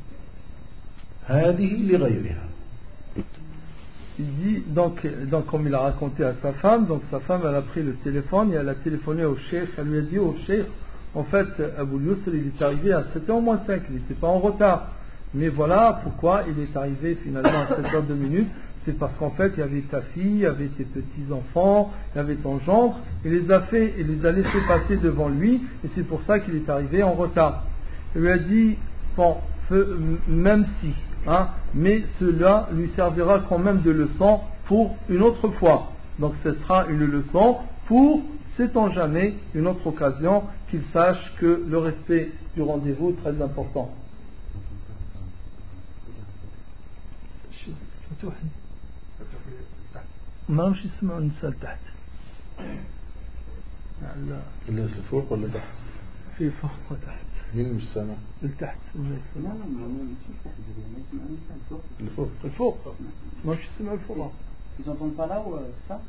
هذه لغيرها. Il dit, donc comme il a raconté à sa femme, donc sa femme elle a pris le téléphone et elle a téléphoné au cheikh, elle lui a dit au cheikh, en fait Abu Yusr il est arrivé à 7h-5, il n'était pas en retard, mais voilà pourquoi il est arrivé finalement à 7h02, c'est parce qu'en fait il y avait ta fille, il y avait tes petits-enfants, il y avait ton gendre, il les a laissés passer devant lui et c'est pour ça qu'il est arrivé en retard. Il lui a dit, bon, même si, mais cela lui servira quand même de leçon pour une autre fois. Donc ce sera une leçon pour, sait-on jamais, une autre occasion, qu'il sache que le respect du rendez-vous est très important. ما مش يسمعوا النساء تحت الناس فوق ولا تحت؟ في فوق وتحت. مين مش سامع؟ لتحت. لا مش تحت الفوق الفوق ما مش يسمعوا الفوق. Ils entendent pas là ou ça?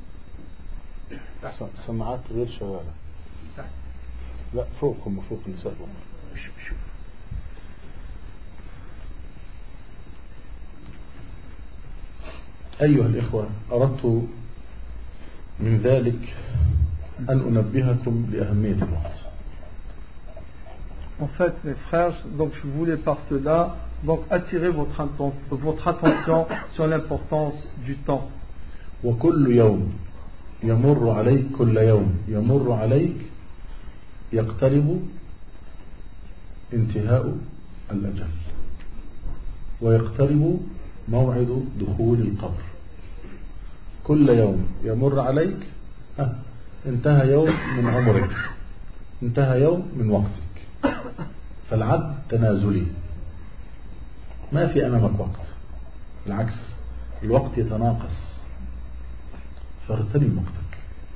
سماعات غير شغالة. لا فوق هم فوق النساء فوق. أيها الإخوة أردت من ذلك أن أنبهكم لأهمية الوقت. En fait, mes frères, donc je voulais par cela donc attirer votre attention sur l'importance du temps. وكل يوم يمر عليك كل يوم يمر عليك يقترب انتهاء الأجل ويقترب موعد دخول القبر. كل يوم يمر عليك انتهى يوم من عمرك، انتهى يوم من وقتك. فالعد تنازلي، ما في أمامك وقت، بالعكس الوقت يتناقص، فاغتنم وقتك.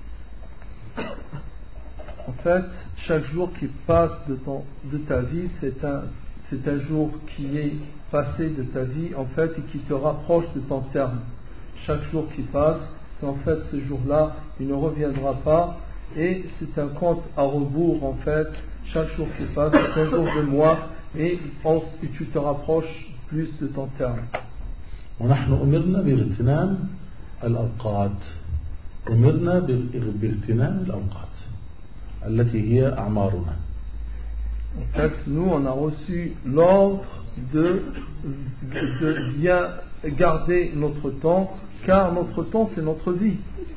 En fait, chaque jour qui passe de ta vie, c'est un jour qui est passé de ta vie, en fait, et qui te rapproche de ton terme. Chaque jour qui passe, en fait, ce jour-là, il ne reviendra pas, et c'est un compte à rebours, en fait. Chaque jour qui passe, c'est un jour de mois, et tu te rapproches plus de ton terme. ونحن أمرنا باغتنام الأوقات، أمرنا باغتنام الأوقات التي هي أعمارنا. En fait, nous, on a reçu l'ordre de bien garder notre temps, car notre temps, c'est notre vie.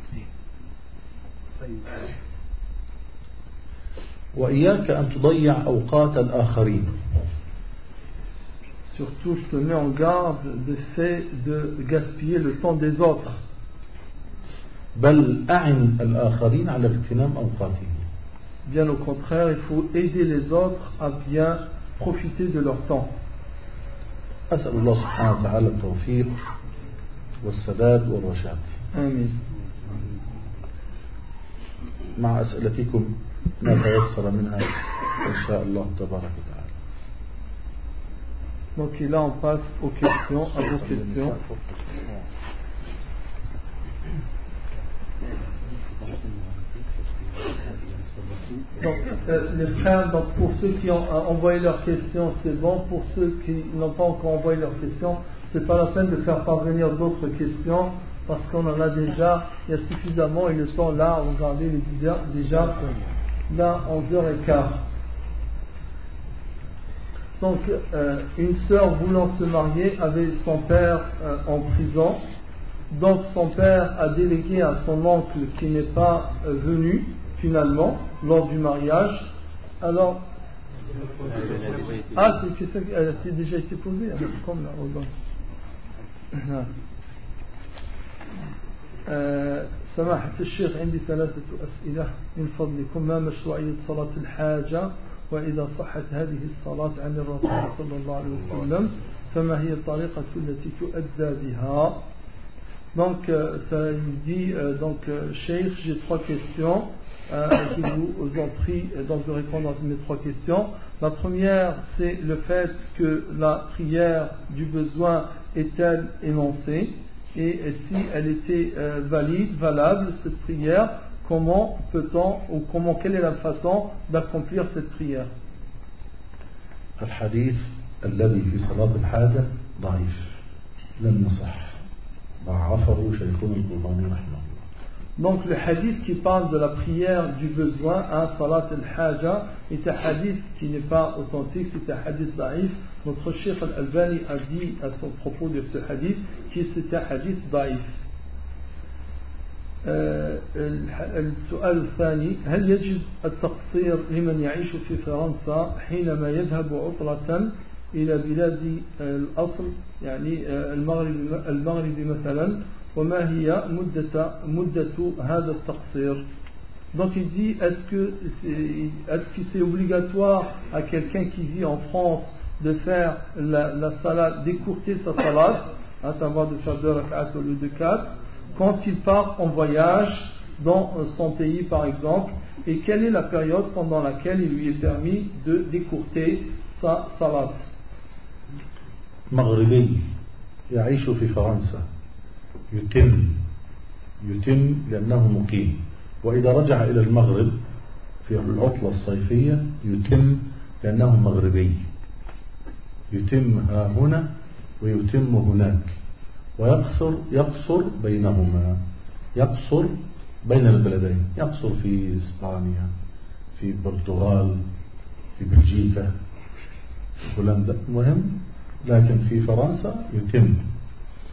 وإياك أن تضيع أوقات الآخرين. Surtout, je te mets en garde du fait de gaspiller le temps des autres. بل أعن الآخرين على اغتنام أوقاتهم. Bien au contraire, il faut aider les autres à bien profiter de leur temps. أسأل الله سبحانه وتعالى التوفيق والسداد والرشاد. آمين. مع أسئلتكم ما تيسر منها إن شاء الله تبارك وتعالى. Donc là, on passe aux questions, à vos questions. Donc, les frères, donc pour ceux qui ont envoyé leurs questions, c'est bon. Pour ceux qui n'ont pas encore envoyé leurs questions, c'est pas la peine de faire parvenir d'autres questions parce qu'on en a déjà. Il y a suffisamment, ils le sont là. Regardez, il est déjà là 11h15. Donc, une sœur voulant se marier avait son père en prison. Donc, son père a délégué à son oncle qui n'est pas venu finalement lors du mariage. Alors, c'est une question qui a déjà été posée, comme là, سماحة الشيخ عندي 3 أسئلة من فضلكم. ما مشروعية صلاة الحاجة؟ وإذا صحت هذه الصلاة عن الرسول صلى الله عليه وسلم فما هي الطريقة التي تؤدى بها؟ Donc, ça dit, Cheikh, j'ai 3 questions. Je vous en prie donc de répondre à mes 3 questions. La première, c'est le fait que la prière du besoin est-elle énoncée, et si elle était valable, cette prière, comment peut-on, ou quelle est la façon d'accomplir cette prière? الحديث الذي في صلاة الحاجة ضعيف لم يصح ضعفه شيخنا الألباني رحمه الله. Donc le hadith qui parle de la prière du besoin à Salat al-Haja est un hadith qui n'est pas authentique, c'est un hadith daïf. Notre Cheikh al-Albani a dit à son propos de ce hadith que c'est un hadith daïf. السؤال الثاني: هل يجب التقصير لمن يعيش في فرنسا حينما يذهب عطلة إلى بلاد الأصل يعني المغرب مثلا؟ وما هي مدة هذا التقصير؟ Donc il dit, est-ce que c'est obligatoire à quelqu'un qui vit en France de faire la salat, d'écourter sa salat, à savoir de faire 2 rak'at au lieu de 4, quand il part en voyage dans son pays par exemple, et quelle est la période pendant laquelle il lui est permis d'écourter sa salat? مغربي يعيش في فرنسا يتم لأنه مقيم، وإذا رجع إلى المغرب في العطلة الصيفية يتم لأنه مغربي، يتم هنا ويتم هناك، يقصر بينهما، يقصر بين البلدين، يقصر في إسبانيا، في البرتغال، في بلجيكا، في هولندا، مهم، لكن في فرنسا يتم،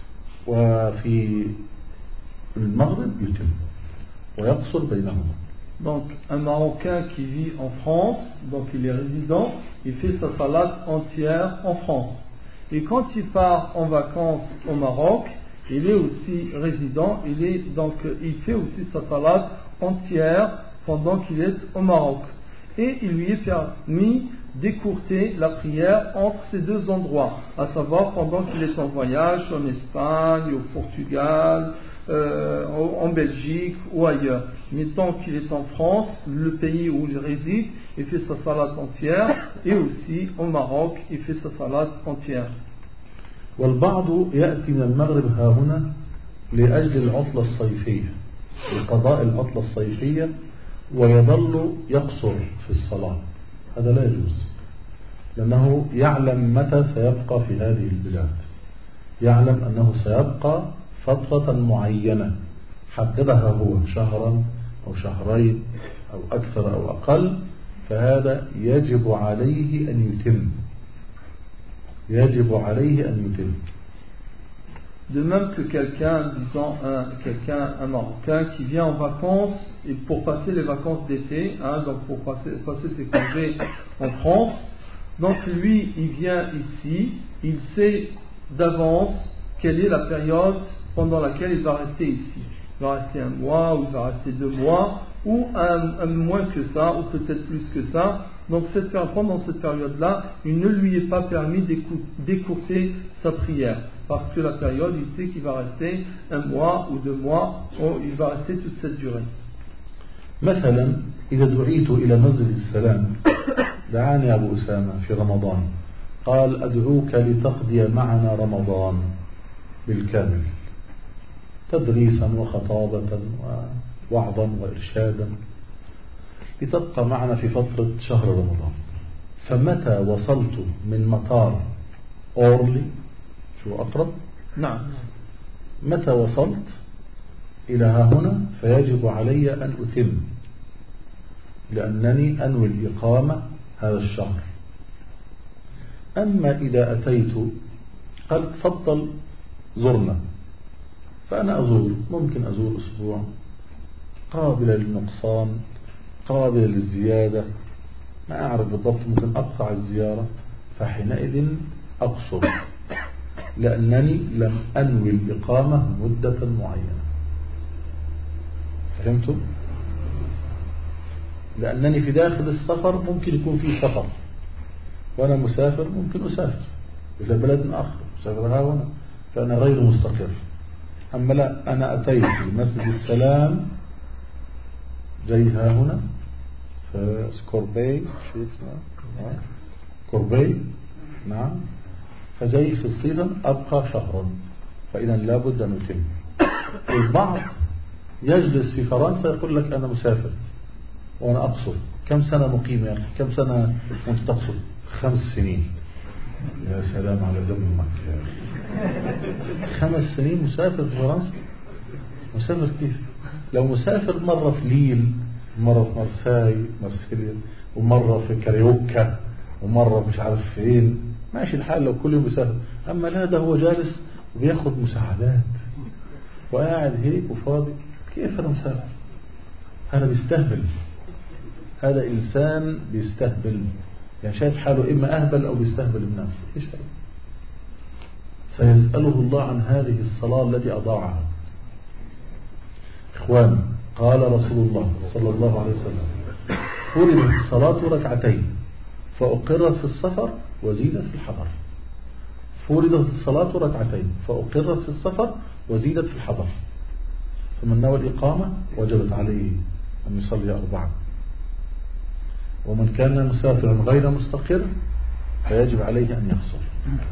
وفي المغرب يتم ويقصر بينهما. Donc un Marocain qui vit en France, donc il est résident, il fait sa salade entière en France. Et quand il part en vacances au Maroc, il est aussi résident, il fait aussi sa salade entière pendant qu'il est au Maroc. Et il lui est permis d'écourter la prière entre ces deux endroits, à savoir pendant qu'il est en voyage en Espagne, au Portugal, en Belgique ou ailleurs. Mais tant qu'il est en France, le pays où il réside, il fait sa salade entière, et aussi au Maroc, il fait sa salade entière. والبعض يأتي من المغرب ها هنا لأجل العطلة الصيفية، لقضاء العطلة الصيفية، ويظل يقصر في الصلاة. هذا لا يجوز، لأنه يعلم متى سيبقى في هذه البلاد، يعلم أنه سيبقى فترة معينة حددها هو، شهرا أو شهرين أو أكثر أو أقل، فهذا يجب عليه أن يتم، يجب عليه أن يتم. De même que quelqu'un, disons un Marocain qui vient en vacances et pour passer les vacances d'été, donc pour passer ses congés en France, donc lui il vient ici, il sait d'avance quelle est la période pendant laquelle il va rester ici. Il va rester 1 mois, ou il va rester 2 mois, ou un moins que ça, ou peut-être plus que ça. Donc pendant cette période-là, il ne lui est pas permis d'écourter sa prière. Parce que la période, il sait qu'il va rester 1 mois ou 2 mois, ou il va rester toute cette durée. مثلا إذا دعيت إلى مسجد السلام، دعاني أبو أسامة في رمضان، قال أدعوك لتقضي معنا رمضان بالكامل، تدريسا وخطابة ووعظا وإرشادا، لتبقى معنا في فترة شهر رمضان. فمتى وصلت من مطار أورلي، شو أقرب؟ نعم. متى وصلت إلى ها هنا فيجب علي أن أتم، لأنني أنوي الإقامة هذا الشهر. أما إذا أتيت قال تفضل زرنا، فأنا أزور، ممكن أزور أسبوع، قابلة للنقصان، قابلة للزيادة، ما أعرف بالضبط، ممكن أقطع الزيارة، فحينئذ أقصر، لأنني لم أنوي الإقامة مدة معينة. فهمتم؟ لأنني في داخل السفر ممكن يكون في سفر، وأنا مسافر ممكن أسافر إلى بلد آخر، أسافر ها هنا، فأنا غير مستقر. أما لا، أنا أتيت لمسجد السلام، جاي ها هنا في سكوربي، شو اسمه؟ كوربي، نعم، فجاي في الصيف أبقى شهرا، فإذا لابد أن أتم. البعض يجلس في فرنسا يقول لك أنا مسافر وأنا أقصر. كم سنة مقيم يا أخي؟ كم سنة وأنت تقصر؟ 5 سنين. يا سلام على دمك يا أخي، 5 سنين مسافر في فرنسا؟ مسافر كيف؟ لو مسافر مرة في ليل، مرة في مرسيليا، ومرة في كاريوكا، ومرة مش عارف فين، ماشي الحال لو كل يوم بيسافر. أما لا، ده هو جالس وبياخد مساعدات وقاعد هيك وفاضي. كيف أنا مسافر؟ هذا بيستهبل، هذا إنسان بيستهبل، يعني شايف حاله إما أهبل أو بيستهبل الناس. إيش هذا؟ سيسأله الله عن هذه الصلاة التي أضاعها. إخواني، قال رسول الله صلى الله عليه وسلم: فرضت الصلاة 2 ركعتين فأقرت في السفر وزيدت في الحضر. فرضت الصلاة 2 ركعتين فأقرت في السفر وزيدت في الحضر، فمن نوى الإقامة وجبت عليه أن يصلي 4، ومن كان مسافرا غير مستقر فيجب عليه أن يقصر.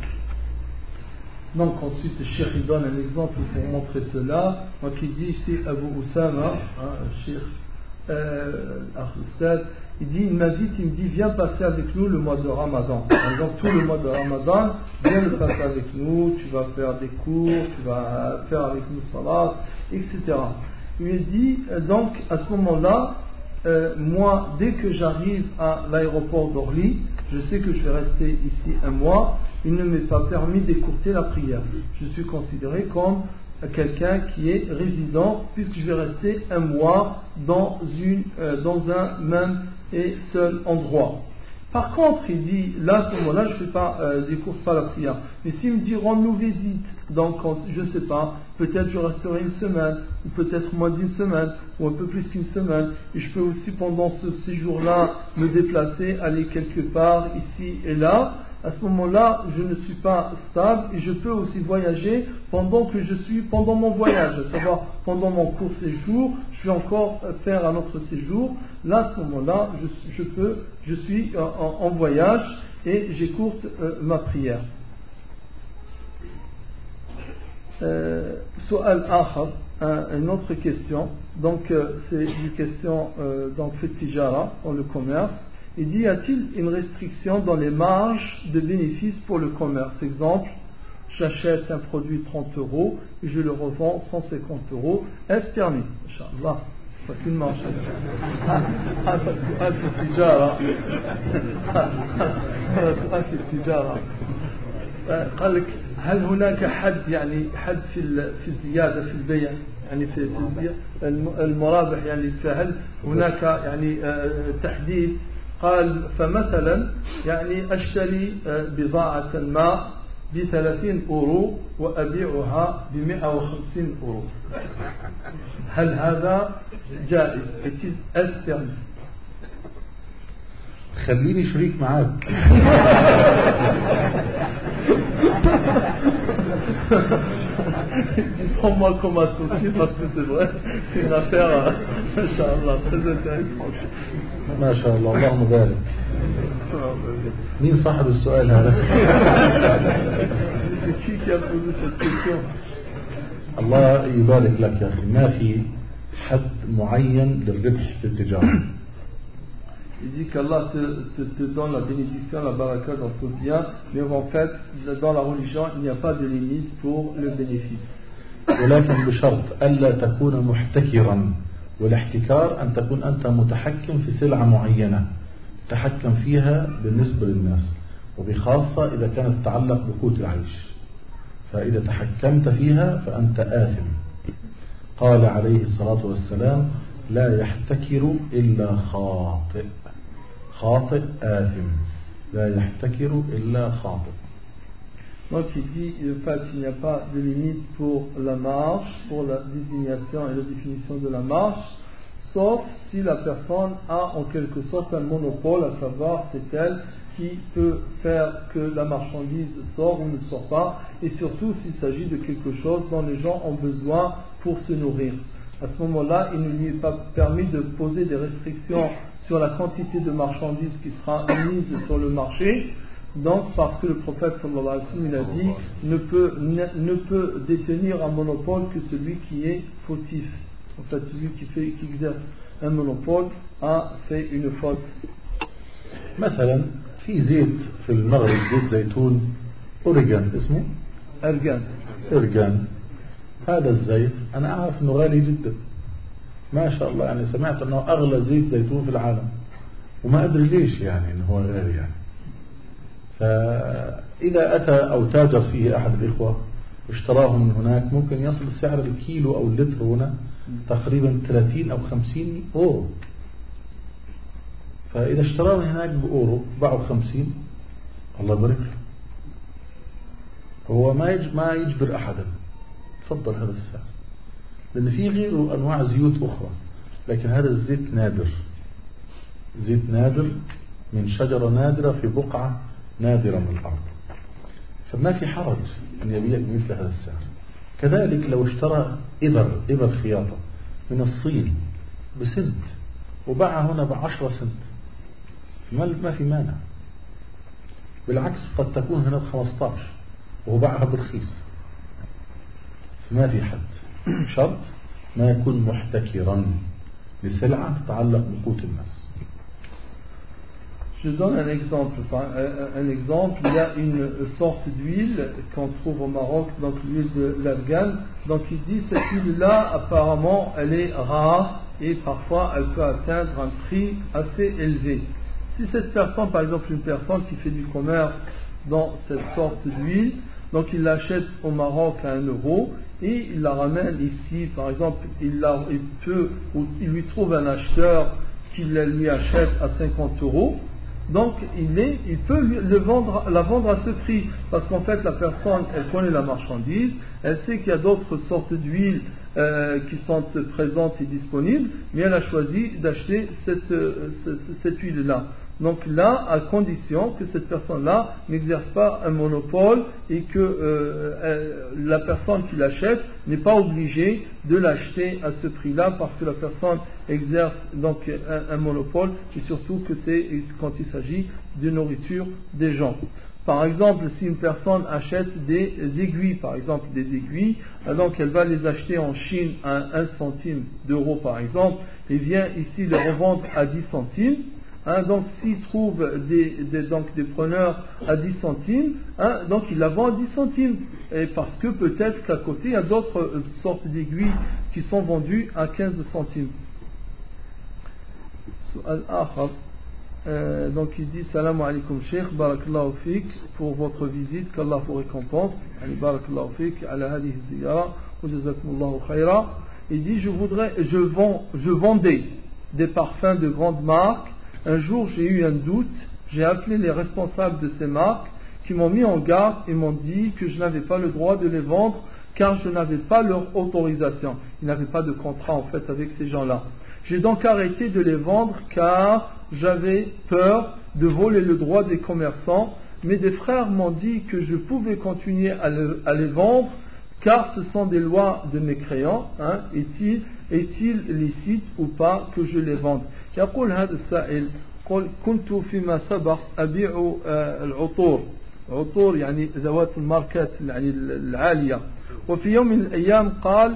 Donc ensuite le cheikh il donne un exemple pour montrer cela. Donc il dit ici Abu Oussama, cheikh Al-Ustad, il dit, il m'invite, il me dit viens passer avec nous le mois de Ramadan. Par exemple tout le mois de Ramadan, viens le passer avec nous, tu vas faire des cours, tu vas faire avec nous salat, etc. Il me dit donc à ce moment-là, moi dès que j'arrive à l'aéroport d'Orly, je sais que je vais rester ici 1 mois, il ne m'est pas permis d'écourter la prière. Je suis considéré comme à quelqu'un qui est résident, puisque je vais rester un mois dans un même et seul endroit. Par contre, il dit, là, à ce moment-là, je ne fais pas des courses par la prière. Mais s'il me dit, rends-nous visite, donc je ne sais pas, peut-être je resterai une semaine, ou peut-être moins d'une semaine, ou un peu plus qu'une semaine, et je peux aussi pendant ce séjour-là me déplacer, aller quelque part, ici et là. À ce moment-là, je ne suis pas stable et je peux aussi voyager pendant mon voyage, à savoir pendant mon court séjour, je vais encore faire un autre séjour. Là, à ce moment-là, je suis en voyage et j'écourte ma prière. Soal Akhar, une autre question. Donc, c'est une question dans le tijara, dans le commerce. Il dit, y a-t-il une restriction dans les marges de bénéfices pour le commerce? Exemple, j'achète un produit 30 € et je le revends 150 €. Est-ce permis? Inch'Allah, pas qu'une marge. سؤال في التجارة. سؤال في التجارة. قال لك هل هناك حد يعني حد في الزيادة في البيع يعني في المرابح يعني فهل هناك يعني تحديد؟ قال فمثلا يعني أشتري بضاعة ما ب30 € وأبيعها ب150 €. هل هذا جائز؟ أسترن خليني شريك معاك. Prends-moi comme associé parce que c'est vrai, c'est une affaire, Inch'Allah, très intéressante. ما شاء الله اللهم بارك. مين صاحب السؤال هذا؟ qui a posé cette question? الله يبارك لك يا أخي. ما في حد معين للربح في التجارة. Il dit qu'Allah te donne la bénédiction, la baraka dans tout bien, mais en fait, dans la religion, il n'y a pas de limite pour le bénéfice. ولكن بشرط ألا تكون محتكرا، والاحتكار أن تكون أنت متحكم في سلعة معينة تحكم فيها بالنسبة للناس، وبخاصة إذا كانت تتعلق بقوت العيش، فإذا تحكمت فيها فأنت آثم. قال عليه الصلاة والسلام لا يحتكر إلا خاطئ. خاطئ آثم، لا يحتكر إلا خاطئ. Donc il dit, en fait, il n'y a pas de limite pour la marge, pour la désignation et la définition de la marge, sauf si la personne a en quelque sorte un monopole, à savoir c'est elle qui peut faire que la marchandise sort ou ne sort pas, et surtout s'il s'agit de quelque chose dont les gens ont besoin pour se nourrir. À ce moment-là, il ne lui est pas permis de poser des restrictions sur la quantité de marchandises qui sera mise sur le marché. Donc, parce que le prophète sallallahu alayhi wa sallam, il a dit ne peut détenir un monopole que celui qui est fautif. En fait, celui qui exerce un monopole a fait une faute. مثلا في زيت في المغرب زيت زيتون أوريغان اسمه أرغان. هذا الزيت أنا أعرف أنه غالي جدا ما شاء الله، يعني سمعت أنه أغلى زيت زيتون في العالم وما أدري ليش يعني أنه هو غالي يعني. فإذا أتى أو تاجر فيه أحد الإخوة واشتراه من هناك ممكن يصل سعر الكيلو أو اللتر هنا تقريبا 30 أو 50 أورو. فإذا اشتراه هناك بأورو باعوا 50 الله يبارك له. هو ما يجبر أحدا تفضل هذا السعر، لأن في غيره أنواع زيوت أخرى، لكن هذا الزيت نادر، زيت نادر من شجرة نادرة في بقعة نادرة من الأرض، فما في حرج أن يبيع مثل هذا السعر. كذلك لو اشترى إبر خياطة من الصين بسنت وباعها هنا ب10 سنت ما في مانع، بالعكس قد تكون هنا ب15 وهو باعها برخيص، فما في حد. شرط ما يكون محتكرا لسلعة تتعلق بقوت الناس. Je donne un exemple. Il y a une sorte d'huile qu'on trouve au Maroc, donc l'huile de l'argan. Donc il dit cette huile-là, apparemment, elle est rare et parfois elle peut atteindre un prix assez élevé. Si cette personne, par exemple une personne qui fait du commerce dans cette sorte d'huile, Donc il l'achète au Maroc à 1 euro et il la ramène ici, par exemple, il lui trouve un acheteur qui lui achète à 50 euros. Donc il peut la vendre à ce prix, parce qu'en fait la personne, elle connaît la marchandise, elle sait qu'il y a d'autres sortes d'huiles qui sont présentes et disponibles, mais elle a choisi d'acheter cette huile-là. Donc là, à condition que cette personne-là n'exerce pas un monopole et que la personne qui l'achète n'est pas obligée de l'acheter à ce prix-là, parce que la personne exerce donc un monopole, et surtout que c'est quand il s'agit de nourriture des gens. Par exemple, si une personne achète des aiguilles, par exemple des aiguilles, donc elle va les acheter en Chine à 1 centime d'euro par exemple, et vient ici les revendre à 10 centimes. Donc s'il trouve des preneurs à 10 centimes, donc il la vend à 10 centimes, et parce que peut-être qu'à côté il y a d'autres sortes d'aiguilles qui sont vendues à 15 centimes. Donc il dit salam alaikum Cheikh, barakallahu fik pour votre visite, qu'Allah vous récompense, barakallahu fik ala hadihi ziyara wa jazakumullahu khaira. Il dit je vendais des parfums de grande marque. Un jour j'ai eu un doute, j'ai appelé les responsables de ces marques qui m'ont mis en garde et m'ont dit que je n'avais pas le droit de les vendre car je n'avais pas leur autorisation. Ils n'avaient pas de contrat en fait avec ces gens-là. J'ai donc arrêté de les vendre car j'avais peur de voler le droit des commerçants, mais des frères m'ont dit que je pouvais continuer à les vendre car ce sont des lois de mécréants. Est-il licite ou pas que je les vende? يقول هذا السائل كنت فيما سبق أبيع العطور يعني ذوات الماركات يعني العالية، وفي يوم من الأيام قال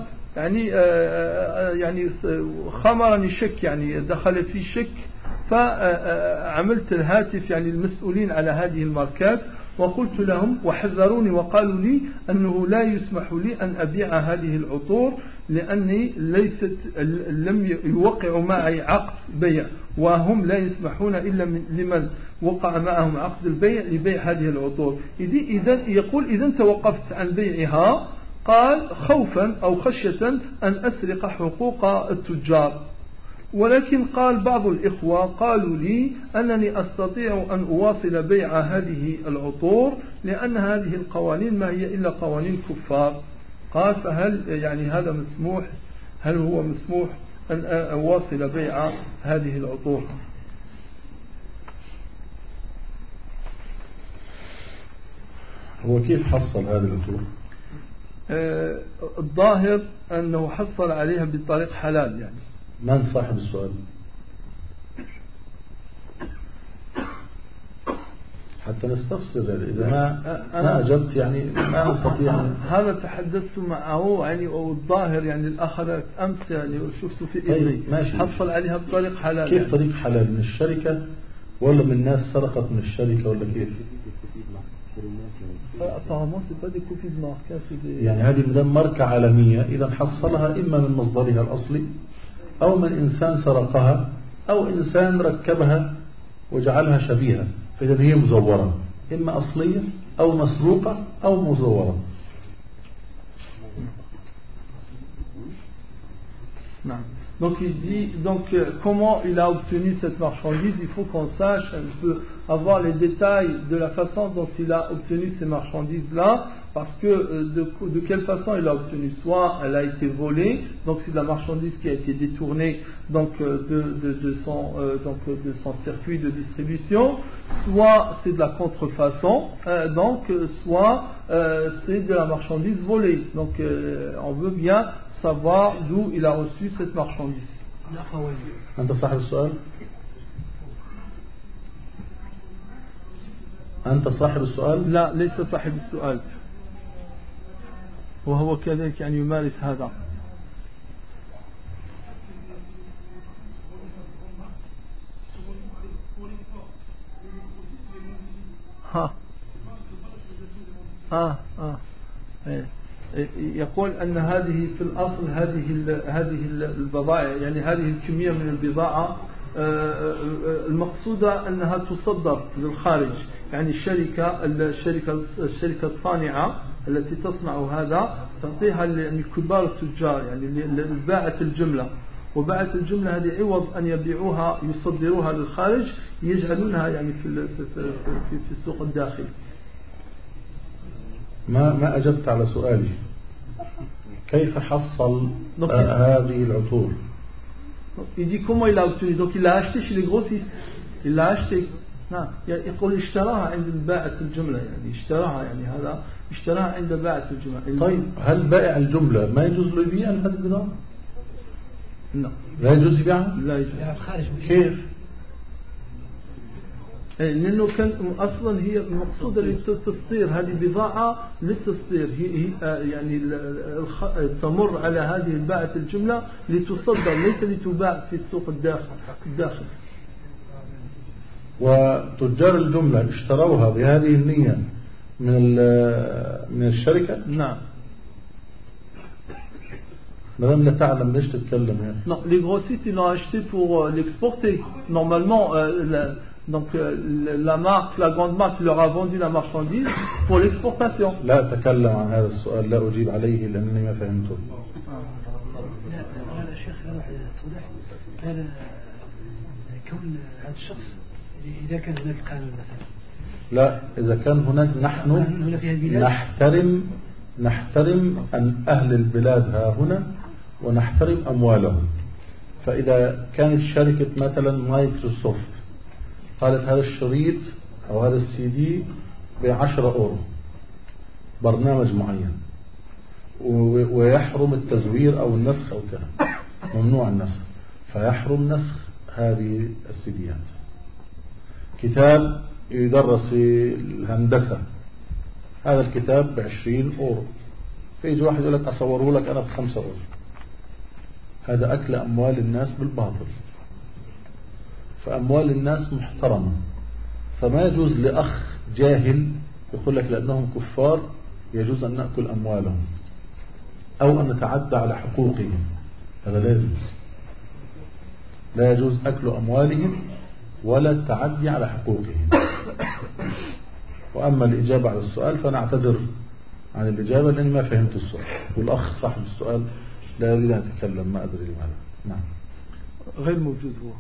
يعني خمرني شك، يعني دخل في شك، فعملت الهاتف يعني المسؤولين على هذه الماركات وقلت لهم وحذروني وقالوا لي أنه لا يسمح لي أن أبيع هذه العطور لأني لم يوقعوا معي عقد بيع، وهم لا يسمحون إلا لمن وقع معهم عقد البيع لبيع هذه العطور. يقول إذا توقفت عن بيعها، قال خوفا أو خشية أن أسرق حقوق التجار، ولكن قال بعض الإخوة قالوا لي أنني أستطيع أن أواصل بيع هذه العطور لأن هذه القوانين ما هي إلا قوانين كفار. قال فهل يعني هذا مسموح، هل هو مسموح أن أواصل بيع هذه العطور؟ هو كيف حصل هذه العطور؟ الظاهر أنه حصل عليها بطريق حلال. يعني من صاحب السؤال؟ حتى نستفسر، إذا ما أجبت يعني ما نستطيع. هذا تحدثت معه يعني، والظاهر يعني الآخر أمس يعني شفته في إذني حصل عليها بطريق حلال. كيف يعني؟ طريق حلال من الشركة ولا من الناس سرقت من الشركة ولا كيف؟ يعني هذه مدام ماركة عالمية، إذا حصلها إما من مصدرها الأصلي أو من إنسان سرقها أو إنسان ركبها وجعلها شبيهة، فإذا هي مزورة، إما أصلية أو مسروقة أو مزورة. نعم. Donc il dit, comment il a obtenu cette marchandise, il faut qu'on sache un peu, avoir les détails de la façon dont il a obtenu ces marchandises-là, parce que de quelle façon il a obtenu. Soit elle a été volée, donc c'est de la marchandise qui a été détournée de son circuit de distribution, soit c'est de la contrefaçon, soit c'est de la marchandise volée. Donc on veut bien savoir d'où il a reçu cette marchandise. أنت صاحب السؤال؟ أنت صاحب السؤال؟ لا، ليس صاحب السؤال، وهو كذلك يعني يمارس هذا. يقول أن هذه في الأصل هذه البضائع، يعني هذه الكمية من البضاعة المقصودة أنها تصدر للخارج، يعني الشركة الصانعة التي تصنع هذا تعطيها لكبار التجار يعني لباعة الجملة، وباعة الجملة هذه عوض أن يبيعوها يصدروها للخارج يجعلونها يعني في السوق الداخلي. ما أجبت على سؤالي، كيف حصل هذه العطور؟ Il dit comment il a obtenu, donc il l'a acheté chez les grossistes, il l'a acheté. نعم يقول اشتراها عند باعة الجملة، يعني اشتراها يعني هذا اشتراها عند باعة الجملة. طيب هل بائع الجملة ما يجوز له يبيع هذه البضاعة؟ لا يجوز يبيعها؟ لا يجوز. كيف؟ لأنه كان أصلا هي مقصودة للتصدير، هذه بضاعة للتصدير، هي يعني تمر على هذه الباعة الجملة لتصدر ليس لتباع في السوق الداخل. وتجار الجملة اشتروها بهذه النية من الشركة؟ نعم. مدام لا تعلم ليش تتكلم يعني؟ Non, les grossistes ils l'ont acheté pour l'exporter. Normalement, la marque, la grande marque leur a vendu la marchandise pour l'exportation. لا أتكلم عن هذا السؤال، لا أجيب عليه لأنني ما فهمته. لا شيخ توضح كان كون هذا الشخص إذا كان هناك قانون مثلا. لا، إذا كان هناك نحن نحترم أن أهل البلاد ها هنا ونحترم أموالهم. فإذا كانت شركة مثلا مايكروسوفت قالت هذا الشريط أو هذا السي دي ب10 أورو برنامج معين ويحرم التزوير أو النسخ أو كذا، ممنوع النسخ، فيحرم نسخ هذه السيديات. كتاب يدرس في الهندسة، هذا الكتاب ب20 أورو، فيجي واحد يقول لك أصوره لك أنا ب5 أورو. هذا أكل أموال الناس بالباطل، فأموال الناس محترمة، فما يجوز لأخ جاهل يقول لك لأنهم كفار يجوز أن نأكل أموالهم أو أن نتعدى على حقوقهم. هذا لا يجوز، لا يجوز أكل أموالهم ولا التعدي على حقوقهم. وأما الإجابة على السؤال فأنا أعتذر عن الإجابة لأني ما فهمت السؤال، والأخ صاحب السؤال لا يريد أن يتكلم، ما أدري لماذا. نعم. غير موجود هو.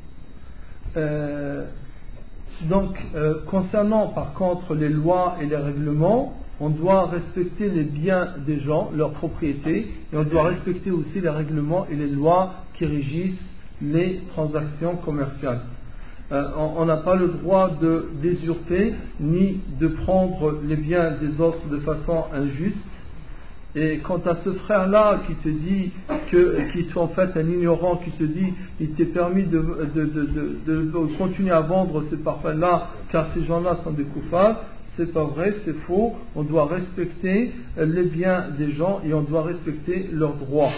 Donc, concernant par contre les lois et les règlements, on doit respecter les biens des gens, leurs propriétés, et on doit respecter aussi les règlements et les lois qui régissent les transactions commerciales. On n'a pas le droit de d'usurper ni de prendre les biens des autres de façon injuste. Et quant à ce frère-là qui te dit qui est en fait un ignorant, qui te dit il t'est permis de continuer à vendre ces parfums-là car ces gens-là sont des koufars, c'est pas vrai, c'est faux. On doit respecter les biens des gens et on doit respecter leurs droits.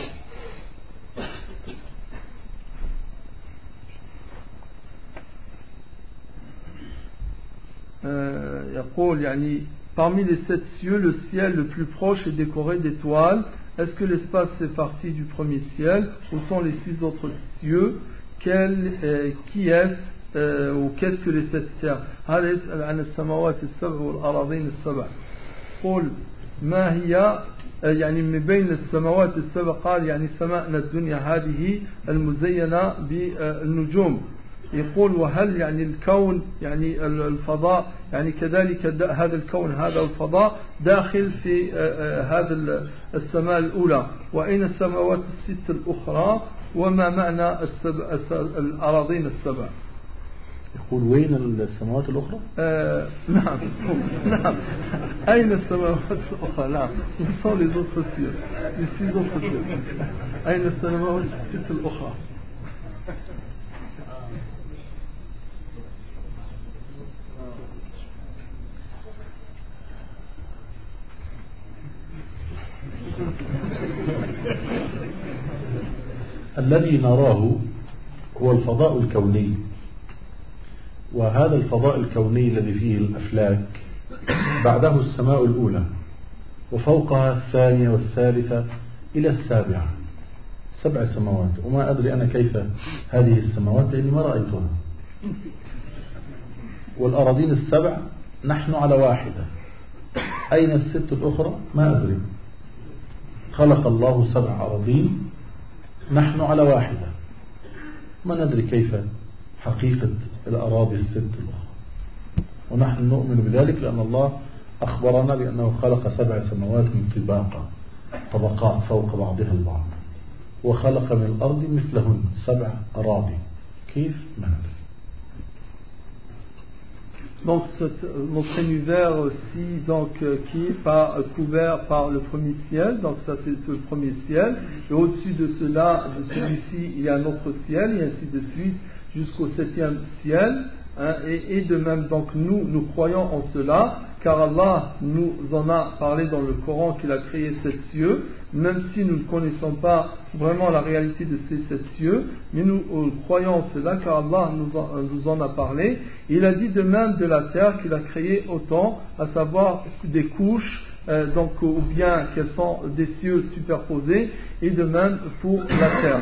يقول يعني parmi les 7 cieux, le ciel le plus proche est décoré d'étoiles. Est-ce que l'espace fait partie du premier ciel? Où sont les 6 autres cieux? Qui est-ce ou qu'est-ce que les 7 terres? هذا يسأل عن السماوات السبع والأراضين السبع. قل ما هي يعني من بين السماوات السبع؟ قال يعني سماءنا الدنيا هذه المزينة بالنجوم. يقول وهل يعني الكون يعني الفضاء يعني كذلك هذا الكون هذا الفضاء داخل في هذا السماء الأولى؟ وأين السماوات الست الأخرى؟ وما معنى الأراضين السبع؟ يقول وين السماوات الأخرى؟ نعم نعم أين السماوات الأخرى؟ نعم وصل les autres cieux, les 6 autres cieux. أين السماوات الست الأخرى؟ الذي نراه هو الفضاء الكوني، وهذا الفضاء الكوني الذي فيه الأفلاك بعده السماء الأولى وفوقها الثانية والثالثة إلى السابعة، 7 سماوات. وما أدري أنا كيف هذه السماوات لأني ما رأيتها. والأراضين السبع نحن على واحدة، أين الست الأخرى؟ ما أدري. خلق الله 7 أراضين، نحن على واحدة، ما ندري كيف حقيقة الأراضي ال6 الأخرى، ونحن نؤمن بذلك لأن الله أخبرنا بأنه خلق 7 سماوات طباقا، طبقات فوق بعضها البعض، وخلق من الأرض مثلهن 7 أراضي، كيف؟ ما ندري. Donc notre univers-ci, qui est couvert par le premier ciel, donc ça c'est le premier ciel, et au-dessus de cela, de celui-ci, il y a un autre ciel, et ainsi de suite, jusqu'au 7e ciel, hein, et de même, donc nous croyons en cela, car Allah nous en a parlé dans le Coran qu'il a créé 7 cieux, même si nous ne connaissons pas vraiment la réalité de ces 7 cieux, mais nous croyons en cela car Allah nous en a parlé. Il a dit de même de la terre qu'il a créé autant, à savoir des couches, ou bien qu'elles sont des cieux superposés, et de même pour la terre.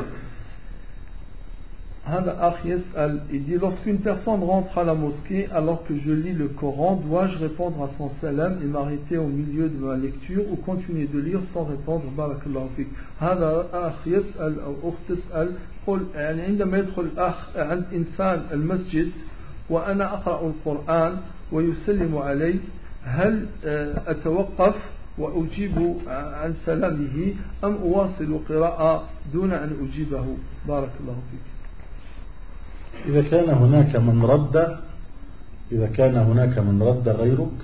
Il dit, lorsqu'une personne rentre à la mosquée alors que je lis le Coran, dois-je répondre à son salam et m'arrêter au milieu de ma lecture ou continuer de lire sans répondre? barakallahu fik. هذا أخ يسأل أو أخت تسأل قل يعني عندما يدخل الأخ عند إنسان المسجد وأنا أقرأ القرآن ويسلم علي هل أتوقف وأجيب عن سلامه أم أواصل قراءة دون أن أجيبه؟ بارك الله فيك. إذا كان هناك من رد غيرك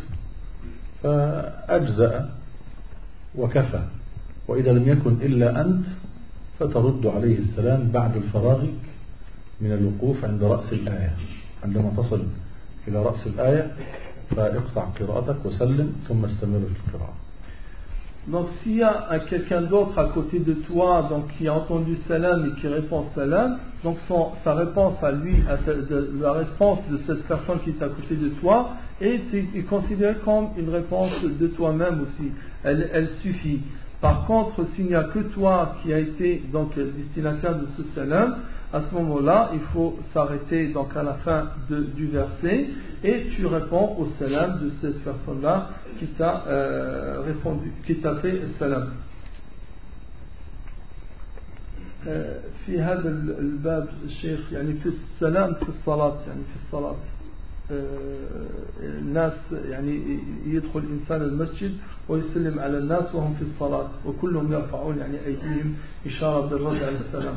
فأجزأ وكفى، وإذا لم يكن إلا أنت فترد عليه السلام بعد الفراغك من الوقوف عند رأس الآية. عندما تصل إلى رأس الآية فاقطع قراءتك وسلم ثم استمر في القراءة. Donc s'il y a quelqu'un d'autre à côté de toi qui a entendu salam et qui répond salam, donc sa réponse à lui, la réponse de cette personne qui est à côté de toi est considérée comme une réponse de toi-même aussi, elle suffit. Par contre, s'il n'y a que toi qui a été destinataire de ce salam, à ce moment-là, il faut s'arrêter à la fin du verset et tu réponds au salam de cette personne-là qui t'a répondu, qui t'a fait salam. في هذا الباب الشيخ يعني في السلام في الصلاة يعني في الصلاة الناس يعني يدخل الإنسان المسجد ويسلم على الناس وهم في الصلاة وكلهم يرفعون يعني أيديهم إشارة بالرد على السلام.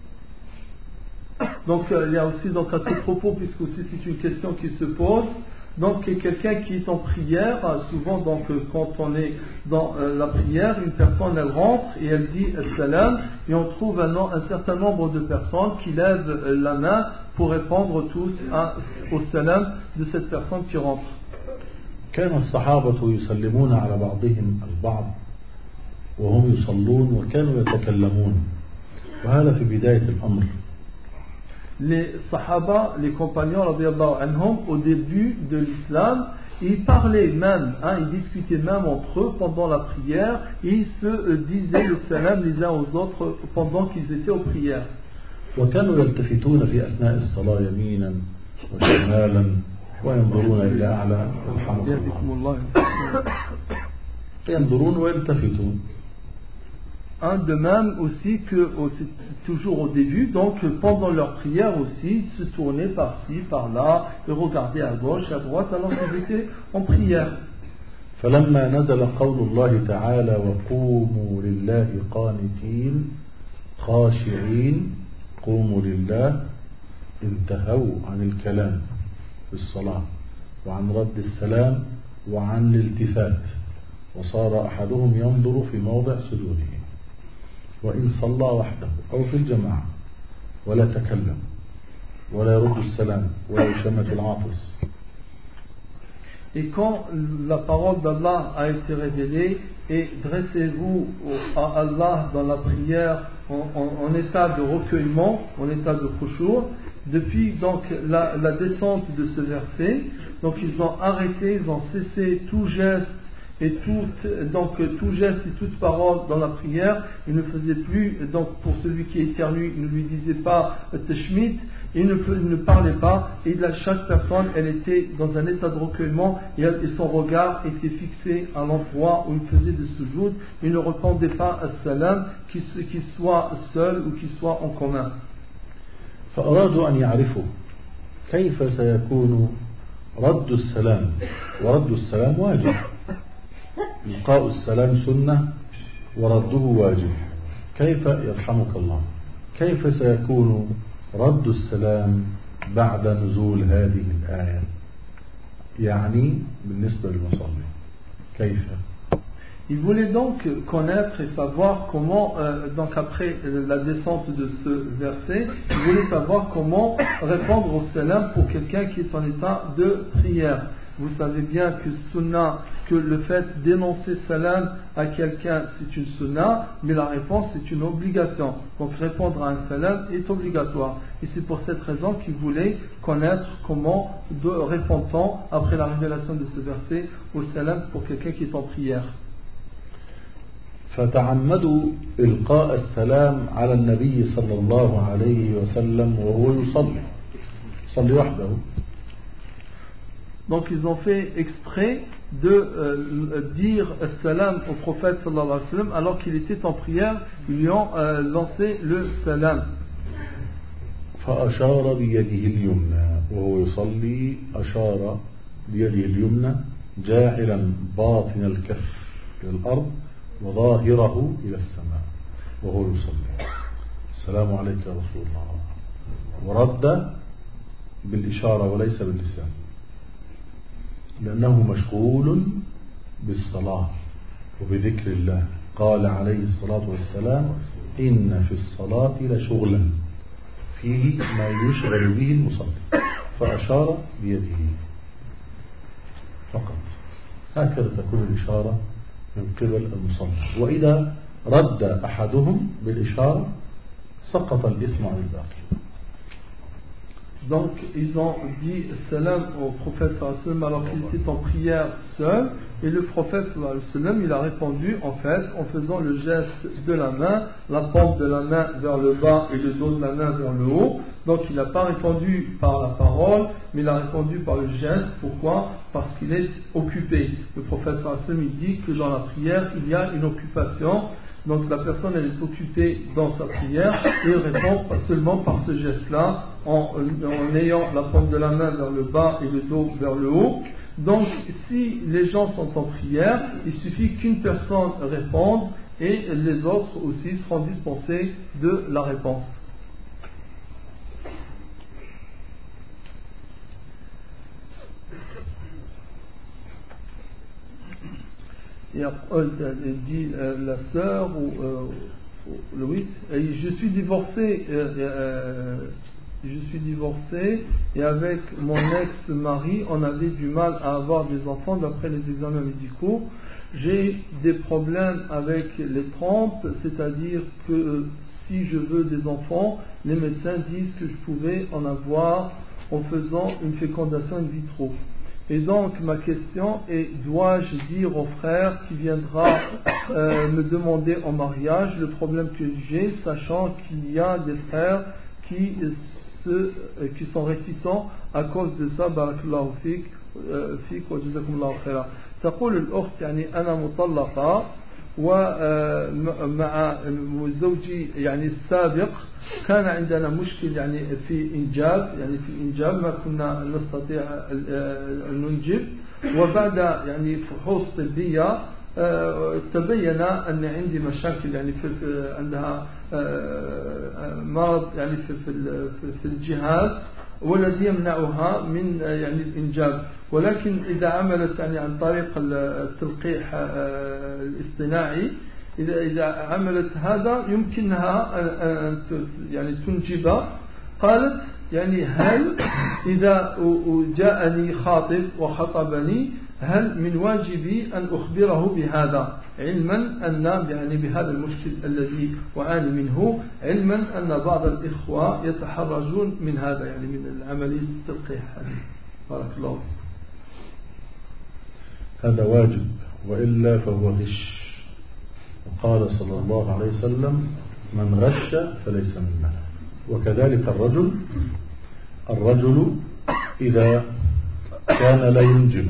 Donc il y a aussi à ce propos, puisque aussi c'est une question qui se pose, donc quelqu'un qui est en prière, souvent quand on est dans la prière, une personne elle rentre et elle dit salam, et on trouve un certain nombre de personnes qui lèvent la main pour répondre tous au salam de cette personne qui rentre. كان الصحابة يسلمون على بعضهم البعض وهم يصلون وكانوا يتكلمون وهذا في بداية الأمر. Les sahaba, les compagnons radiyallahu anhum, au début de l'islam, ils parlaient même, ils discutaient même entre eux pendant la prière, et ils se disaient le salam les uns aux autres pendant qu'ils étaient aux prières. وكانوا يلتفتون في أثناء الصلاة يمينا وشمالا وينظرون إلى أعلى ينظرون ويلتفتون. De même aussi que toujours au début, donc pendant leur prière aussi, se tournaient par-ci, par-là, et regardaient à gauche, à droite, alors qu'ils étaient en prière. فلما نزل قول الله تعالى وقوموا لله قانتين خاشعين قوموا لله انتهوا عن الكلام في الصلاة وعن رد السلام وعن الالتفات وصار أحدهم ينظر في موضع سجوده وإن صلى وحده أو في الجماعة ولا تكلم ولا يرد السلام ولا يشمت العاطس. Et quand la parole d'Allah a été révélée, et dressez-vous à Allah dans la prière en état de recueillement, en état de khushu', depuis la descente de ce verset, donc ils ont arrêté, ils ont cessé tout geste et tout geste et toute parole dans la prière, il ne faisait plus, donc pour celui qui éternue, il ne lui disait pas tashmit, il ne parlait pas, et chaque personne, elle était dans un état de recueillement, et son regard était fixé à l'endroit où il faisait de sujoud, il ne répondait pas à salam, qu'il soit seul ou qu'il soit en commun. فأرادوا أن يعرفوا كيف سيكون رد السلام، ورد السلام واجب، إلقاء السلام سنة ورده واجب. كيف يرحمك الله كيف سيكون رد السلام بعد نزول هذه الآية، يعني بالنسبة للمصلي كيف؟ Il voulait donc connaître et savoir comment, donc après la descente de ce verset, il voulait savoir comment répondre au salam pour quelqu'un qui est en état de prière. Vous savez bien que sunna, que le fait d'énoncer salam à quelqu'un c'est une sunna, mais la réponse c'est une obligation. Donc répondre à un salam est obligatoire. Et c'est pour cette raison qu'il voulait connaître comment répond-on après la révélation de ce verset au salam pour quelqu'un qui est en prière. فتعمدوا إلقاء السلام على النبي صلى الله عليه وسلم وهو يصلي وحده. Donc ils ont fait exprès de dire salam au prophète sallallahu alayhi wa sallam alors qu'il était en prière, ils lui ont lancé le salam. فأشار بيده اليمنى وهو يصلي، أشار بيده اليمنى جاعلا باطن الكف إلى الأرض وظاهره إلى السماء وهو يصلي. السلام عليك يا رسول الله، ورد بالإشارة وليس باللسان، لأنه مشغول بالصلاة وبذكر الله. قال عليه الصلاة والسلام: إن في الصلاة لشغلا فيه ما يشغل به المصلي. فأشار بيده فقط، هكذا تكون الإشارة من قبل المصلي. وإذا رد أحدهم بالإشارة سقط الإثم عن الباقي. Donc ils ont dit salam au prophète sallallahu alayhi wa sallam alors qu'il était en prière seul, et le prophète sallallahu alayhi wa sallam il a répondu en fait en faisant le geste de la main, la paume de la main vers le bas et le dos de la main vers le haut. Donc il n'a pas répondu par la parole, mais il a répondu par le geste. Pourquoi? Parce qu'il est occupé. Le prophète sallallahu alayhi wa sallam il dit que dans la prière il y a une occupation. Donc la personne elle est occupée dans sa prière et répond seulement par ce geste-là en ayant la paume de la main vers le bas et le dos vers le haut. Donc si les gens sont en prière, il suffit qu'une personne réponde et les autres aussi seront dispensés de la réponse. Et après, dit la sœur ou Louis, je suis divorcée et avec mon ex-mari on avait du mal à avoir des enfants d'après les examens médicaux. J'ai des problèmes avec les trompes, c'est-à-dire que si je veux des enfants, les médecins disent que je pouvais en avoir en faisant une fécondation in vitro. Et donc ma question est, dois-je dire au frère qui viendra me demander en mariage le problème que j'ai, sachant qu'il y a des frères qui sont réticents à cause de ça. Barakallahu fik wa jazakumullahu khaira. تقول الأخت يعني أنا مطلقة ومع زوجي يعني السابق كان عندنا مشكل يعني في إنجاب ما كنا نستطيع أن ننجب، وبعد يعني فحوص طبية تبين أن عندي مشاكل يعني عندها مرض يعني في الجهاز والذي يمنعها من يعني الإنجاب. ولكن إذا عملت يعني عن طريق التلقيح الاصطناعي، إذا عملت هذا يمكنها أن يعني تنجب. قالت يعني هل إذا جاءني خاطب وخطبني هل من واجبي أن أخبره بهذا، علما أن يعني بهذا المشكل الذي أعاني منه، علما أن بعض الإخوة يتحرجون من هذا يعني من عملية التلقيح. بارك الله. هذا واجب وإلا فهو غش. وقال صلى الله عليه وسلم من غش فليس منا. وكذلك الرجل إذا كان لا ينجب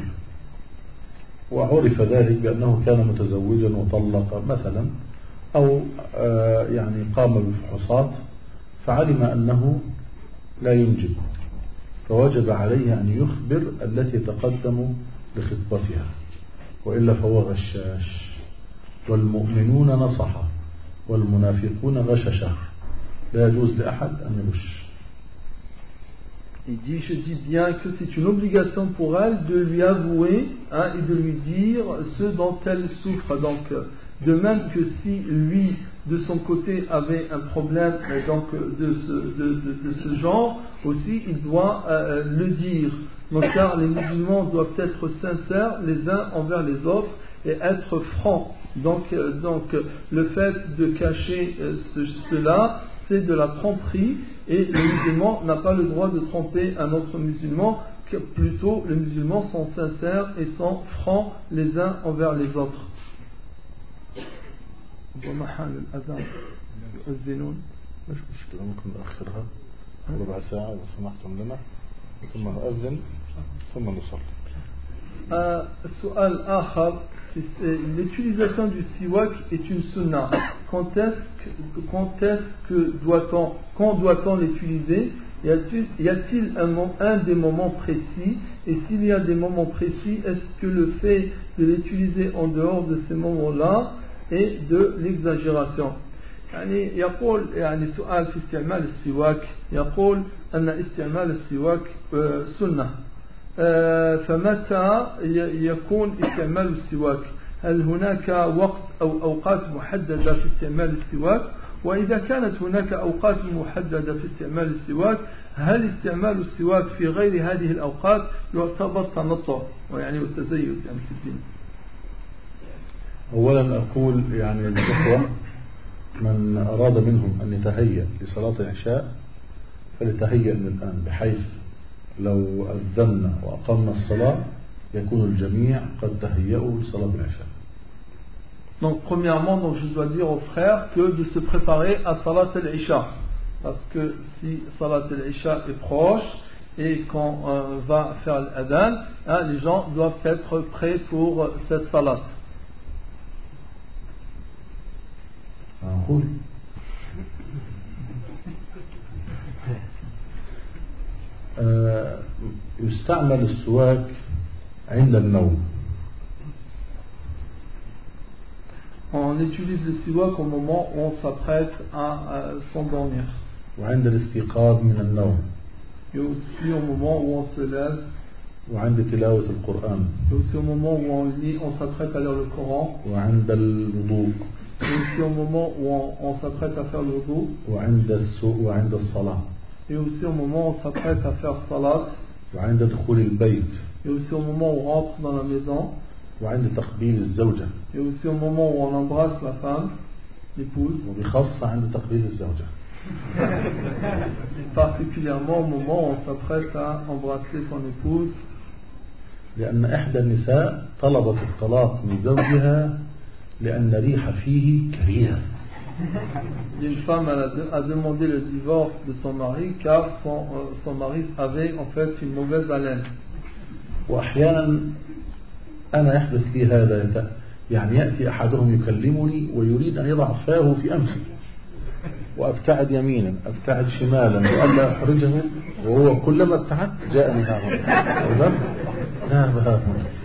وعرف ذلك بأنه كان متزوجا وطلق مثلا أو يعني قام بفحوصات فعلم أنه لا ينجب، فوجب عليه أن يخبر التي تقدم لخطبتها، وإلا فهو غشاش. والمؤمنون نصحة والمنافقون غششة، لا يجوز لأحد أن يغش. Il dit, je dis bien que c'est une obligation pour elle de lui avouer et de lui dire ce dont elle souffre. Donc, de même que si lui, de son côté, avait un problème de ce genre, aussi il doit le dire. Donc, car les musulmans doivent être sincères les uns envers les autres et être francs. Donc le fait de cacher cela, c'est de la tromperie, et le musulman n'a pas le droit de tromper un autre musulman, que plutôt les musulmans sont sincères et sont francs les uns envers les autres. ومحال الأذان يؤذنون مش مشكلة، ممكن نأخرها ربع ساعة إذا سمحتم لنا ثم نؤذن ثم نصلي. السؤال آخر، l'utilisation du siwak est une sunna. Quand doit-on l'utiliser? Y a-t-il un des moments précis? Et s'il y a des moments précis, est-ce que le fait de l'utiliser en dehors de ces moments-là est de l'exagération? يعني يقول سؤال في استعمال السواك، يقول أن استعمال السواك سنة، فمتى يكون استعمال السواك؟ هل هناك وقت أو أوقات محددة في استعمال السواك؟ وإذا كانت هناك أوقات محددة في استعمال السواك، هل استعمال السواك في غير هذه الأوقات يعتبر تنطع ويعني والتزيد يعني في الدين؟ أولا أقول يعني الإخوة من أراد منهم أن يتهيأ لصلاة العشاء فليتهيأ من الآن، بحيث لو أذنا وأقمنا الصلاة يكون الجميع قد تهيأوا لصلاة العشاء. Donc premièrement, je dois dire aux frères que de se préparer à Salat al-Isha, parce que si Salat al-Isha est proche et qu'on va faire l'adhan, les gens doivent être prêts pour cette salat. يستعمل السواك عند النوم. On utilise le siwak au moment où on s'apprête à s'endormir. وعند الاستيقاظ من النوم. Et aussi au moment où on se lève. وعند تلاوة القرآن. Et aussi au moment où on s'apprête à lire le Coran. وعند الوضوء. Et aussi au moment où on s'apprête à faire le wudu. وعند الصلاة. Et aussi au moment où on s'apprête à faire salat. وعند دخول البيت. Et aussi au moment où on rentre dans la maison. وعند تقبيل الزوجة. Et aussi au moment où on embrasse la femme, l'épouse. وبخاصة عند تقبيل الزوجة. Particulièrement au moment où on s'apprête à embrasser son épouse. لأن إحدى النساء طلبت الطلاق من زوجها لأن ريح فيه كريهة. Une femme a demandé le divorce de son mari car son mari avait en fait une mauvaise haleine. وأحيانا أنا يحدث لي هذا، يعني يأتي أحدهم يكلمني ويريد أن يضع فاه في أنفي وأبتعد يمينا أبتعد شمالا لئلا أحرجه، وهو كلما ابتعدت جاءني هذا لا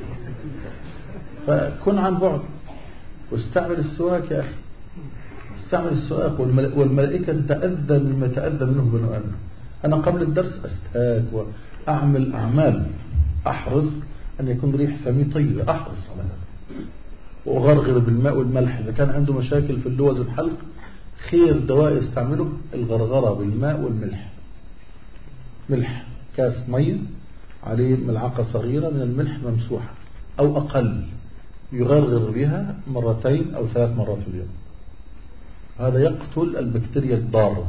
فكن عن بعد واستعمل السواك يا أخي، استعمل السواك. والملائكة تتأذى مما تأذى منه بنو آدم. أنا قبل الدرس أستهاك وأعمل أعمال أحرص أن يكون ريح فمي طيبة، أحرص على هذا، وأغرغر بالماء والملح. إذا كان عنده مشاكل في اللوز والحلق خير دواء يستعمله الغرغرة بالماء والملح. ملح كاس مية عليه ملعقة صغيرة من الملح ممسوحة أو أقل، يغرغر بها 2 أو 3 مرات في اليوم. هذا يقتل البكتيريا الضارة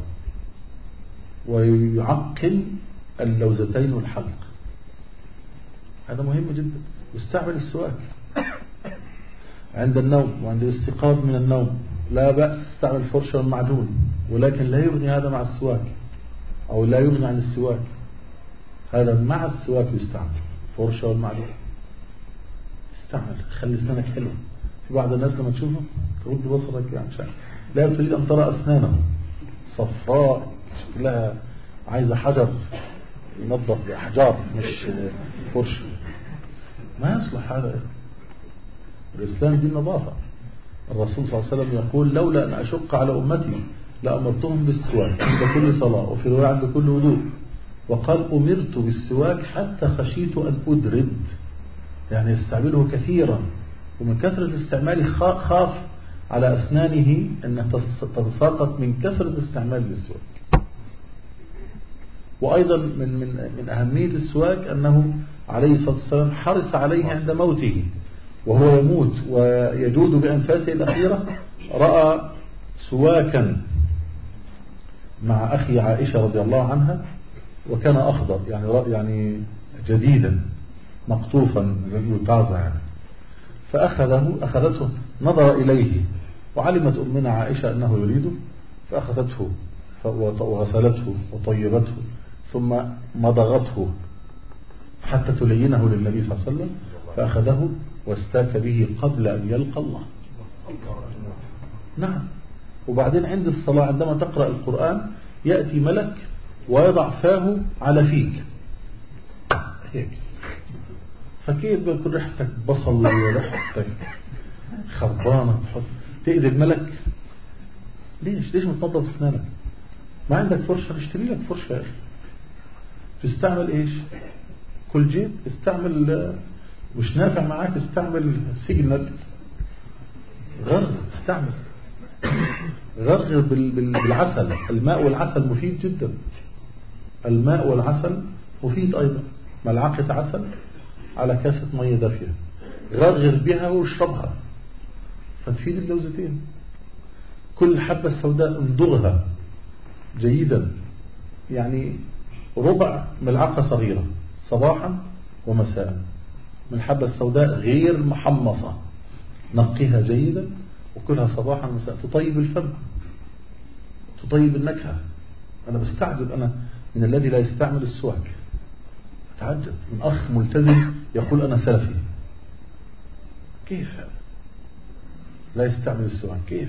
ويعقم اللوزتين والحلق. هذا مهم جدا. يستعمل السواك. عند النوم وعند الاستيقاظ من النوم لا بأس استعمل الفرشة والمعجون، ولكن لا يغني هذا مع السواك، أو لا يغني عن السواك. هذا مع السواك يستعمل فرشة والمعجون، استعمل خلي أسنانك حلوة. في بعض الناس لما تشوفه ترد بصرك يعني مش لا تريد أن ترى أسنانه صفراء شكلها عايزة حجر ينظف بأحجار مش فرشة. ما يصلح هذا. الإسلام دين نظافة. الرسول صلى الله عليه وسلم يقول لولا أن أشق على أمتي لأمرتهم بالسواك عند كل صلاة، وفي رواية عند كل وضوء. وقال أمرت بالسواك حتى خشيت أن أدرد، يعني يستعمله كثيرا، ومن كثرة استعماله خاف على أسنانه أن تتساقط من كثرة استعمال السواك. وأيضا من أهمية السواك أنه عليه الصلاة والسلام حرص عليه عند موته وهو يموت ويجود بأنفاسه الأخيرة. رأى سواكا مع أخي عائشة رضي الله عنها، وكان أخضر يعني جديدا مقطوفا طازع يعني. فأخذته نظر إليه وعلمت أمنا عائشة أنه يريده، فأخذته وغسلته وطيبته ثم مضغته حتى تلينه للنبي صلى الله عليه وسلم، فأخذه واستاك به قبل أن يلقى الله. نعم. وبعدين عند الصلاة عندما تقرأ القرآن يأتي ملك ويضع فاه على فيك هيك، فكيف بيكون ريحتك بصل وريحتك خربانة تأذي الملك؟ ليش ما تنظف اسنانك؟ ما عندك فرشة اشتري لك فرشة. تستعمل ايش؟ كل جيب استعمل، مش نافع معاك استعمل سيجنال، استعمل غرغر بالعسل. الماء والعسل مفيد جدا. الماء والعسل مفيد أيضا. ملعقة عسل على كاسة مية دافية غرغر بها واشربها فتفيد اللوزتين. كل حبة سوداء امضغها جيدا، يعني ربع ملعقة صغيرة صباحا ومساء من الحبة السوداء غير محمصة، نقيها جيدا وكلها صباحا ومساء، تطيب الفم تطيب النكهة. أنا بستعجب أنا من الذي لا يستعمل السواك، أتعجب من أخ ملتزم يقول أنا سلفي، كيف لا يستعمل السواك؟ كيف؟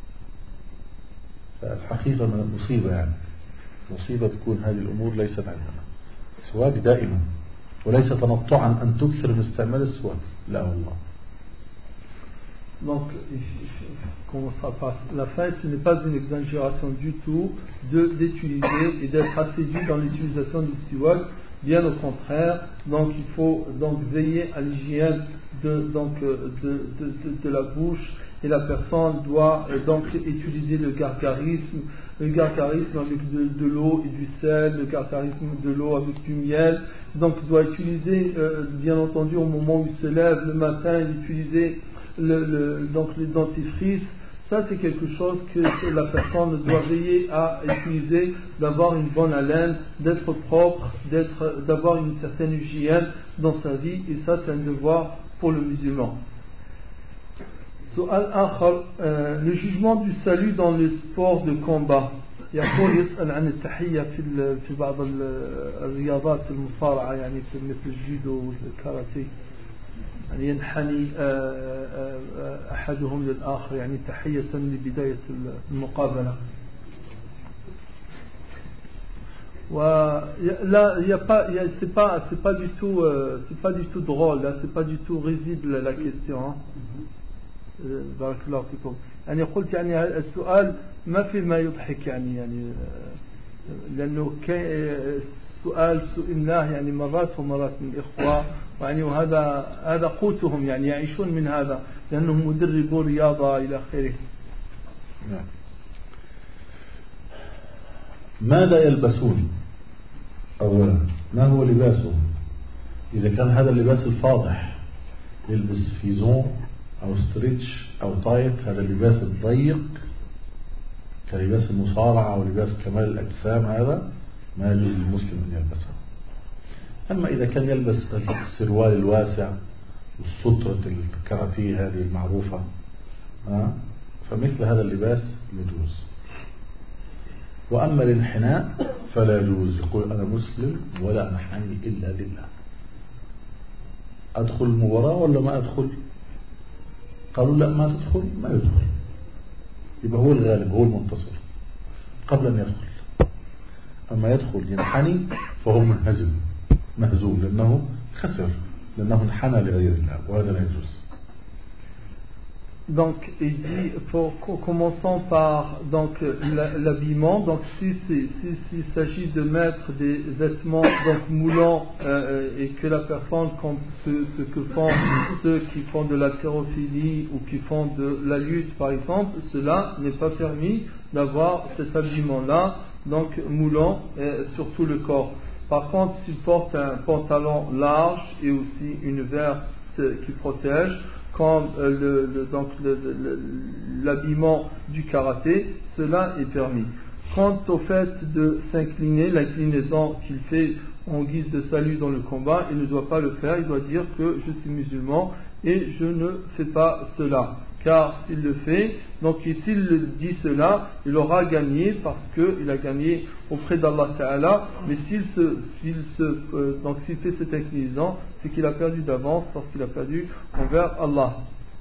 فالحقيقة من مصيبة، يعني مصيبة تكون هذه الأمور ليست عندنا. السواك دائما، وليس تنطعا أن تكثر من استعمال السواك، لا والله. Donc, comment ça passe? La fin, ce n'est pas une exagération du tout d'utiliser et d'être assidu dans l'utilisation du siwak. Bien au contraire, donc il faut donc veiller à l'hygiène de la bouche, et la personne doit donc utiliser le gargarisme avec de l'eau et du sel, le gargarisme de l'eau avec du miel. Donc il doit utiliser, bien entendu, au moment où il se lève le matin, utiliser donc les dentifrices. Ça c'est quelque chose que la personne doit veiller à utiliser, d'avoir une bonne haleine, d'être propre, d'avoir une certaine hygiène dans sa vie, et ça c'est un devoir pour le musulman. سؤال آخر، le jugement du salut dans les sports de combat. يقول يسأل عن التحية في بعض الرياضات المصارعة، يعني مثل الجودو والكاراتيه، يعني ينحني أحدهم للآخر يعني تحية لبداية المقابلة. c'est pas du tout drôle là, c'est pas du tout risible la question. بارك الله فيكم. يعني قلت يعني السؤال ما في ما يضحك يعني لأنه سؤال سئلناه يعني مرات ومرات من الإخوة، يعني وهذا قوتهم، يعني يعيشون من هذا لأنهم مدربوا رياضة إلى آخره. ماذا يلبسون؟ أولا ما هو لباسهم؟ إذا كان هذا اللباس الفاضح يلبس فيزون أو ستريتش أو طايت، هذا اللباس الضيق كلباس المصارعة أو لباس كمال الأجسام، هذا ما يجوز للمسلم أن يلبسه. أما إذا كان يلبس السروال الواسع والسترة الكاراتيه هذه المعروفة، فمثل هذا اللباس يجوز. وأما الانحناء فلا يجوز. يقول أنا مسلم ولا أنحني إلا لله. أدخل المباراة ولا ما أدخل؟ قالوا لا ما تدخل، ما يدخل، يبقى هو الغالب، هو المنتصر قبل أن يدخل. أما يدخل ينحني فهو مهزوم لأنه خسر، لأنه انحنى لغير الله، وهذا لا يجوز. Donc, il dit, commençons par donc l'habillement. Donc, s'il s'agit de mettre des vêtements donc moulants et que la personne, comme ce que font ceux qui font de l'haltérophilie ou qui font de la lutte, par exemple, cela n'est pas permis d'avoir cet habillement-là, donc moulant sur tout le corps. Par contre, s'il porte un pantalon large et aussi une veste qui protège, comme l'habillement du karaté, cela est permis. Quant au fait de s'incliner, l'inclinaison qu'il fait en guise de salut dans le combat, il ne doit pas le faire, il doit dire que je suis musulman et je ne fais pas cela. Car s'il le fait, donc s'il dit cela, il aura gagné parce qu'il a gagné auprès d'Allah Ta'ala, mais s'il fait cette inclinaison, c'est qu'il a perdu d'avance parce qu'il a perdu envers Allah.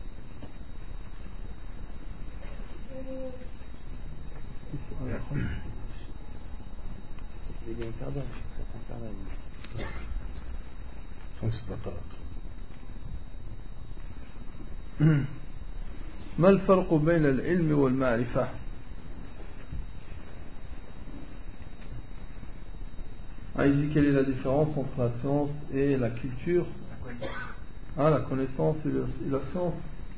ما الفرق بين العلم والمعرفة؟ Il dit quelle est la différence entre la science et la culture, la connaissance et la science.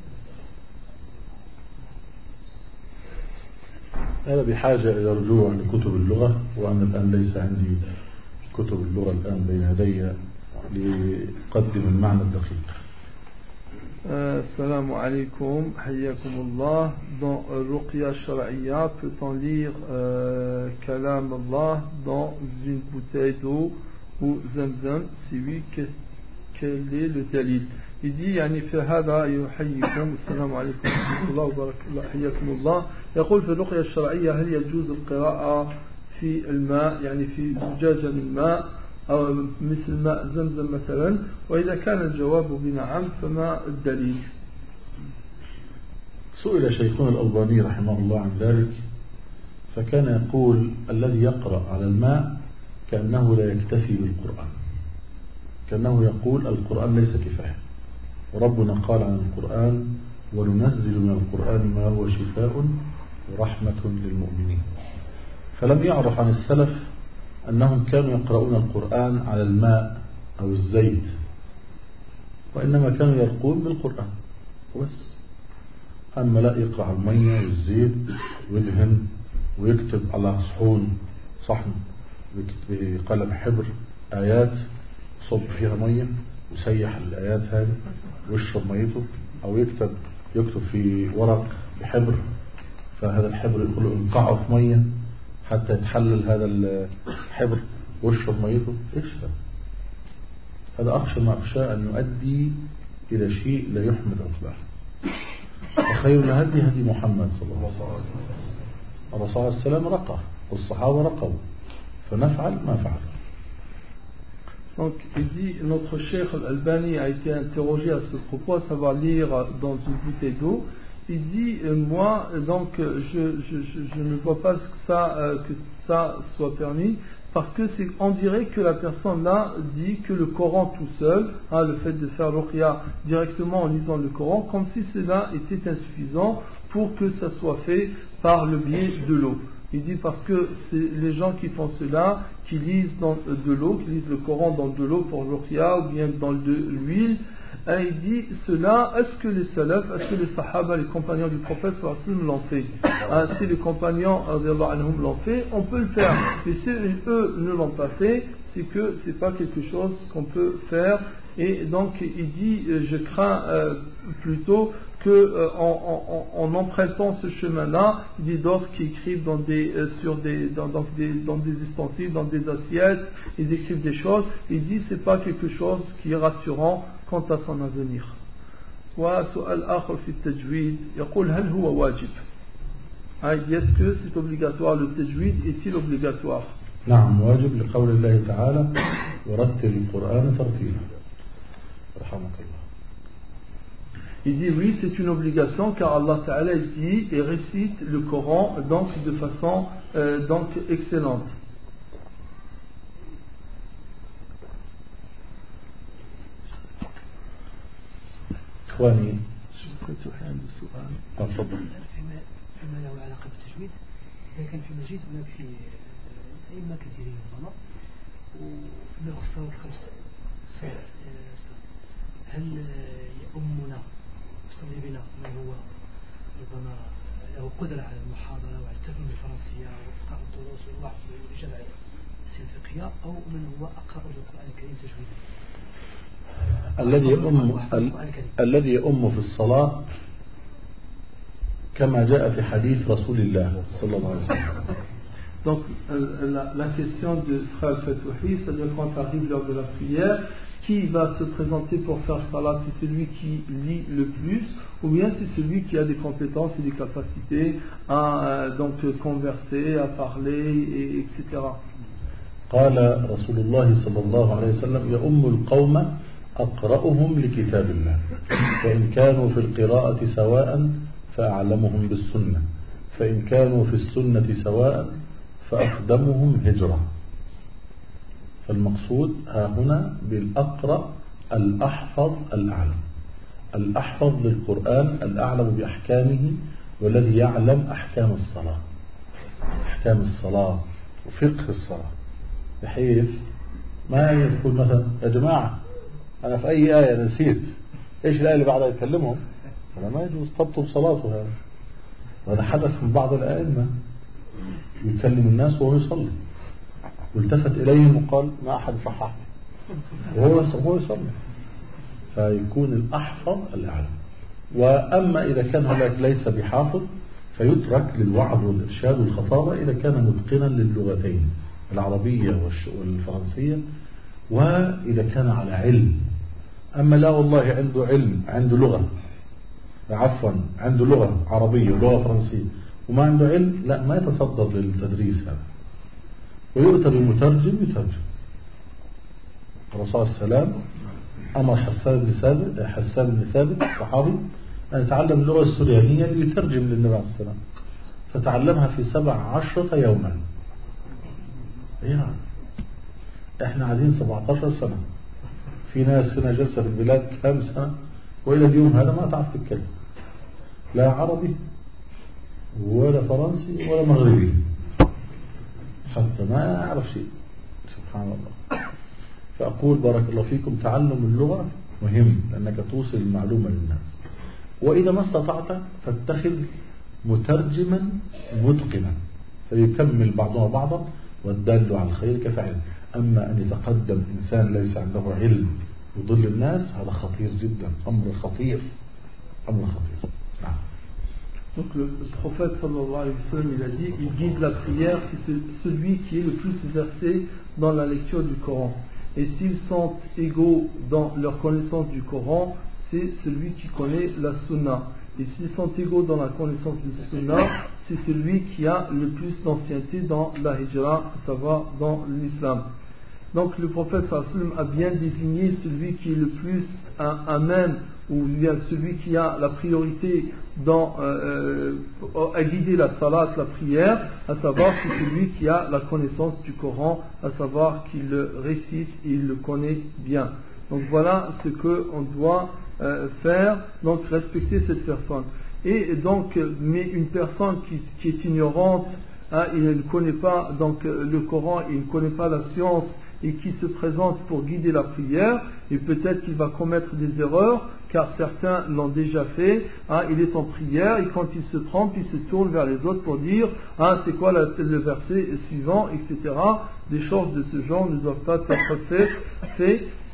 هذا بحاجة إلى رجوع لكتب اللغة، وأنا الآن ليس عندي كتب اللغة الآن بين يدي لأقدم المعنى الدقيق. Salam alaikum, hayyakumullah. Dans Ruqya Shar'iyya, peut-on lire Kalam Allah dans une bouteille d'eau ou Zamzam? Si oui, quel est le dalil? Il dit يعني في هذا يحييكم السلام عليكم ورحمة الله وبركاته حياكم الله. يقول في الرقية الشرعية هل يجوز القراءة في الماء، يعني في زجاجة من ماء أو مثل ماء زمزم مثلا؟ وإذا كان الجواب بنعم فما الدليل؟ سئل شيخنا الألباني رحمه الله عن ذلك، فكان يقول الذي يقرأ على الماء كأنه لا يكتفي بالقرآن، كأنه يقول القرآن ليس كفاية، وربنا قال عن القرآن وننزل من القرآن ما هو شفاء ورحمة للمؤمنين. فلم يعرف عن السلف أنهم كانوا يقرؤون القرآن على الماء أو الزيت، وإنما كانوا يرقون بالقرآن وبس. أما لا يقرأ على المية والزيت ويدهن ويكتب على صحن بقلم حبر آيات، صب فيها مية وسيح الآيات هذه ويشرب ميته، أو يكتب في ورق بحبر، فهذا الحبر يقول له انقعه في مية حتى يتحلل هذا الحبر ويشرب ميته. إيش هذا أخشى ما أخشى أن يؤدي إلى شيء لا يحمد عقباه. وخير الهدي هدي محمد صلى الله عليه وسلم. الرسول صلى الله عليه وسلم رقى والصحابة رقوا، فنفعل ما فعل. Donc il dit, notre cheikh Al-Albani a été interrogé à ce propos, à savoir lire dans une bouteille d'eau. Il dit, moi donc je ne vois pas que ça soit permis, parce que on dirait que la personne là dit que le Coran tout seul, le fait de faire ruqya directement en lisant le Coran, comme si cela était insuffisant pour que ça soit fait par le biais de l'eau. Il dit parce que c'est les gens qui font cela, qui lisent dans de l'eau, qui lisent le Coran dans de l'eau pour ruqya ou bien dans de l'huile. Et il dit cela, est-ce que les salafs, est-ce que les sahaba, les compagnons du prophète l'ont fait? Si les compagnons l'ont fait, on peut le faire. Mais si eux ne l'ont pas fait, c'est que c'est pas quelque chose qu'on peut faire. Et donc il dit je crains plutôt que en empruntant ce chemin-là, il y a d'autres qui écrivent dans des ustensiles, dans des assiettes, ils écrivent des choses, ils disent c'est pas quelque chose qui est rassurant quant à son avenir. وسؤال آخر في التجويد يقول هل هو واجب؟ Est-ce que c'est obligatoire, le tajwid est-il obligatoire? نعم واجب لقول الله تعالى ورتل القرآن ترتيلا رحمك الله. Il dit oui, c'est une obligation car Allah Ta'ala dit et récite le Coran donc de façon donc excellente. إخواني فيما له علاقة بالتجويد، إذا كان في المسجد هناك في أئمة كثيرين ربما وما يخص الصلاة الخمس، هل يؤمنا يصلي بنا من هو ربما له قدرة على المحاضرة وعلى التفهم بالفرنسية وإلقاء الدروس والوعظ وجمع الأسئلة الفقهية، أو من هو أقرأ للقرآن الكريم تجويدا؟ الذي يؤم في الصلاة كما جاء في حديث رسول الله صلى الله عليه وسلم. Donc la question de Frère Fatouhi, c'est-à-dire quand arrive l'heure de la prière, qui va se présenter pour faire salat? C'est celui qui lit le plus, ou bien c'est celui qui a des compétences et des capacités à donc converser, à parler, etc. قال رسول الله صلى الله عليه وسلم يؤم القوم أقرأهم لكتاب الله فإن كانوا في القراءة سواء فأعلمهم بالسنة فإن كانوا في السنة سواء فأقدمهم هجرة. فالمقصود ها هنا بالأقرأ الأحفظ الأعلم، الأحفظ للقرآن الأعلم بأحكامه والذي يعلم أحكام الصلاة، أحكام الصلاة وفقه الصلاة، بحيث ما يقول مثلا يا جماعة أنا في أي آية نسيت إيش الآية اللي بعدها يكلمهم، هذا ما يجوز، تبطل صلاته هذا. وهذا حدث من بعض الأئمة يكلم الناس وهو يصلي والتفت إليهم وقال ما أحد صحح وهو يصلي، فيكون الأحفظ الأعلم. وأما إذا كان هناك ليس بحافظ فيترك للوعظ والإرشاد والخطابة إذا كان متقنا للغتين العربية والفرنسية، وإذا كان على علم. أما لا والله عنده علم، عنده لغة عنده لغة عربية ولغة فرنسية وما عنده علم، لا ما يتصدر للتدريس هذا، ويؤتى بمترجم يترجم. الرسول صلى الله عليه وسلم أمر حسان بن ثابت الصحابي أن يتعلم اللغة السريانية ليترجم للنبي عليه الصلاة والسلام، فتعلمها في 17 يوما. يعني احنا عايزين 17 سنة، في ناس هنا جلسة في البلاد كام سنة وإلى اليوم هذا ما تعرف تتكلم لا عربي ولا فرنسي ولا مغربي، حتى ما يعرف شيء. سبحان الله. فأقول بارك الله فيكم تعلم اللغة مهم لأنك توصل المعلومة للناس، وإذا ما استطعت فاتخذ مترجما متقنا فيكمل بعضها بعضا والدال على الخير كفاعل. أما أن يتقدم إنسان ليس عنده علم يضل الناس هذا خطير جدا، أمر خطير. نعم. Donc le prophète sallallahu alayhi wa sallam il a dit, il guide la prière, c'est celui qui est le plus versé dans la lecture du Coran. Et s'ils sont égaux dans leur connaissance du Coran, c'est celui qui connaît la Sunna. Et s'ils sont égaux dans la connaissance du Sunna, c'est celui qui a le plus d'ancienneté dans la Hijra, à savoir dans l'Islam. Donc le prophète sallallahu alayhi wa sallam a bien désigné celui qui est le plus à même, ou bien celui qui a la priorité à guider la salat, la prière, à savoir c'est celui qui a la connaissance du Coran, à savoir qu'il le récite et il le connaît bien. Donc voilà ce qu'on doit faire, donc respecter cette personne. Et donc, mais une personne qui est ignorante, il ne connaît pas donc le Coran, il ne connaît pas la science, et qui se présente pour guider la prière, et peut-être qu'il va commettre des erreurs, car certains l'ont déjà fait, il est en prière, et quand il se trompe, il se tourne vers les autres pour dire, c'est quoi le verset suivant, etc. Des choses de ce genre ne doivent pas être faites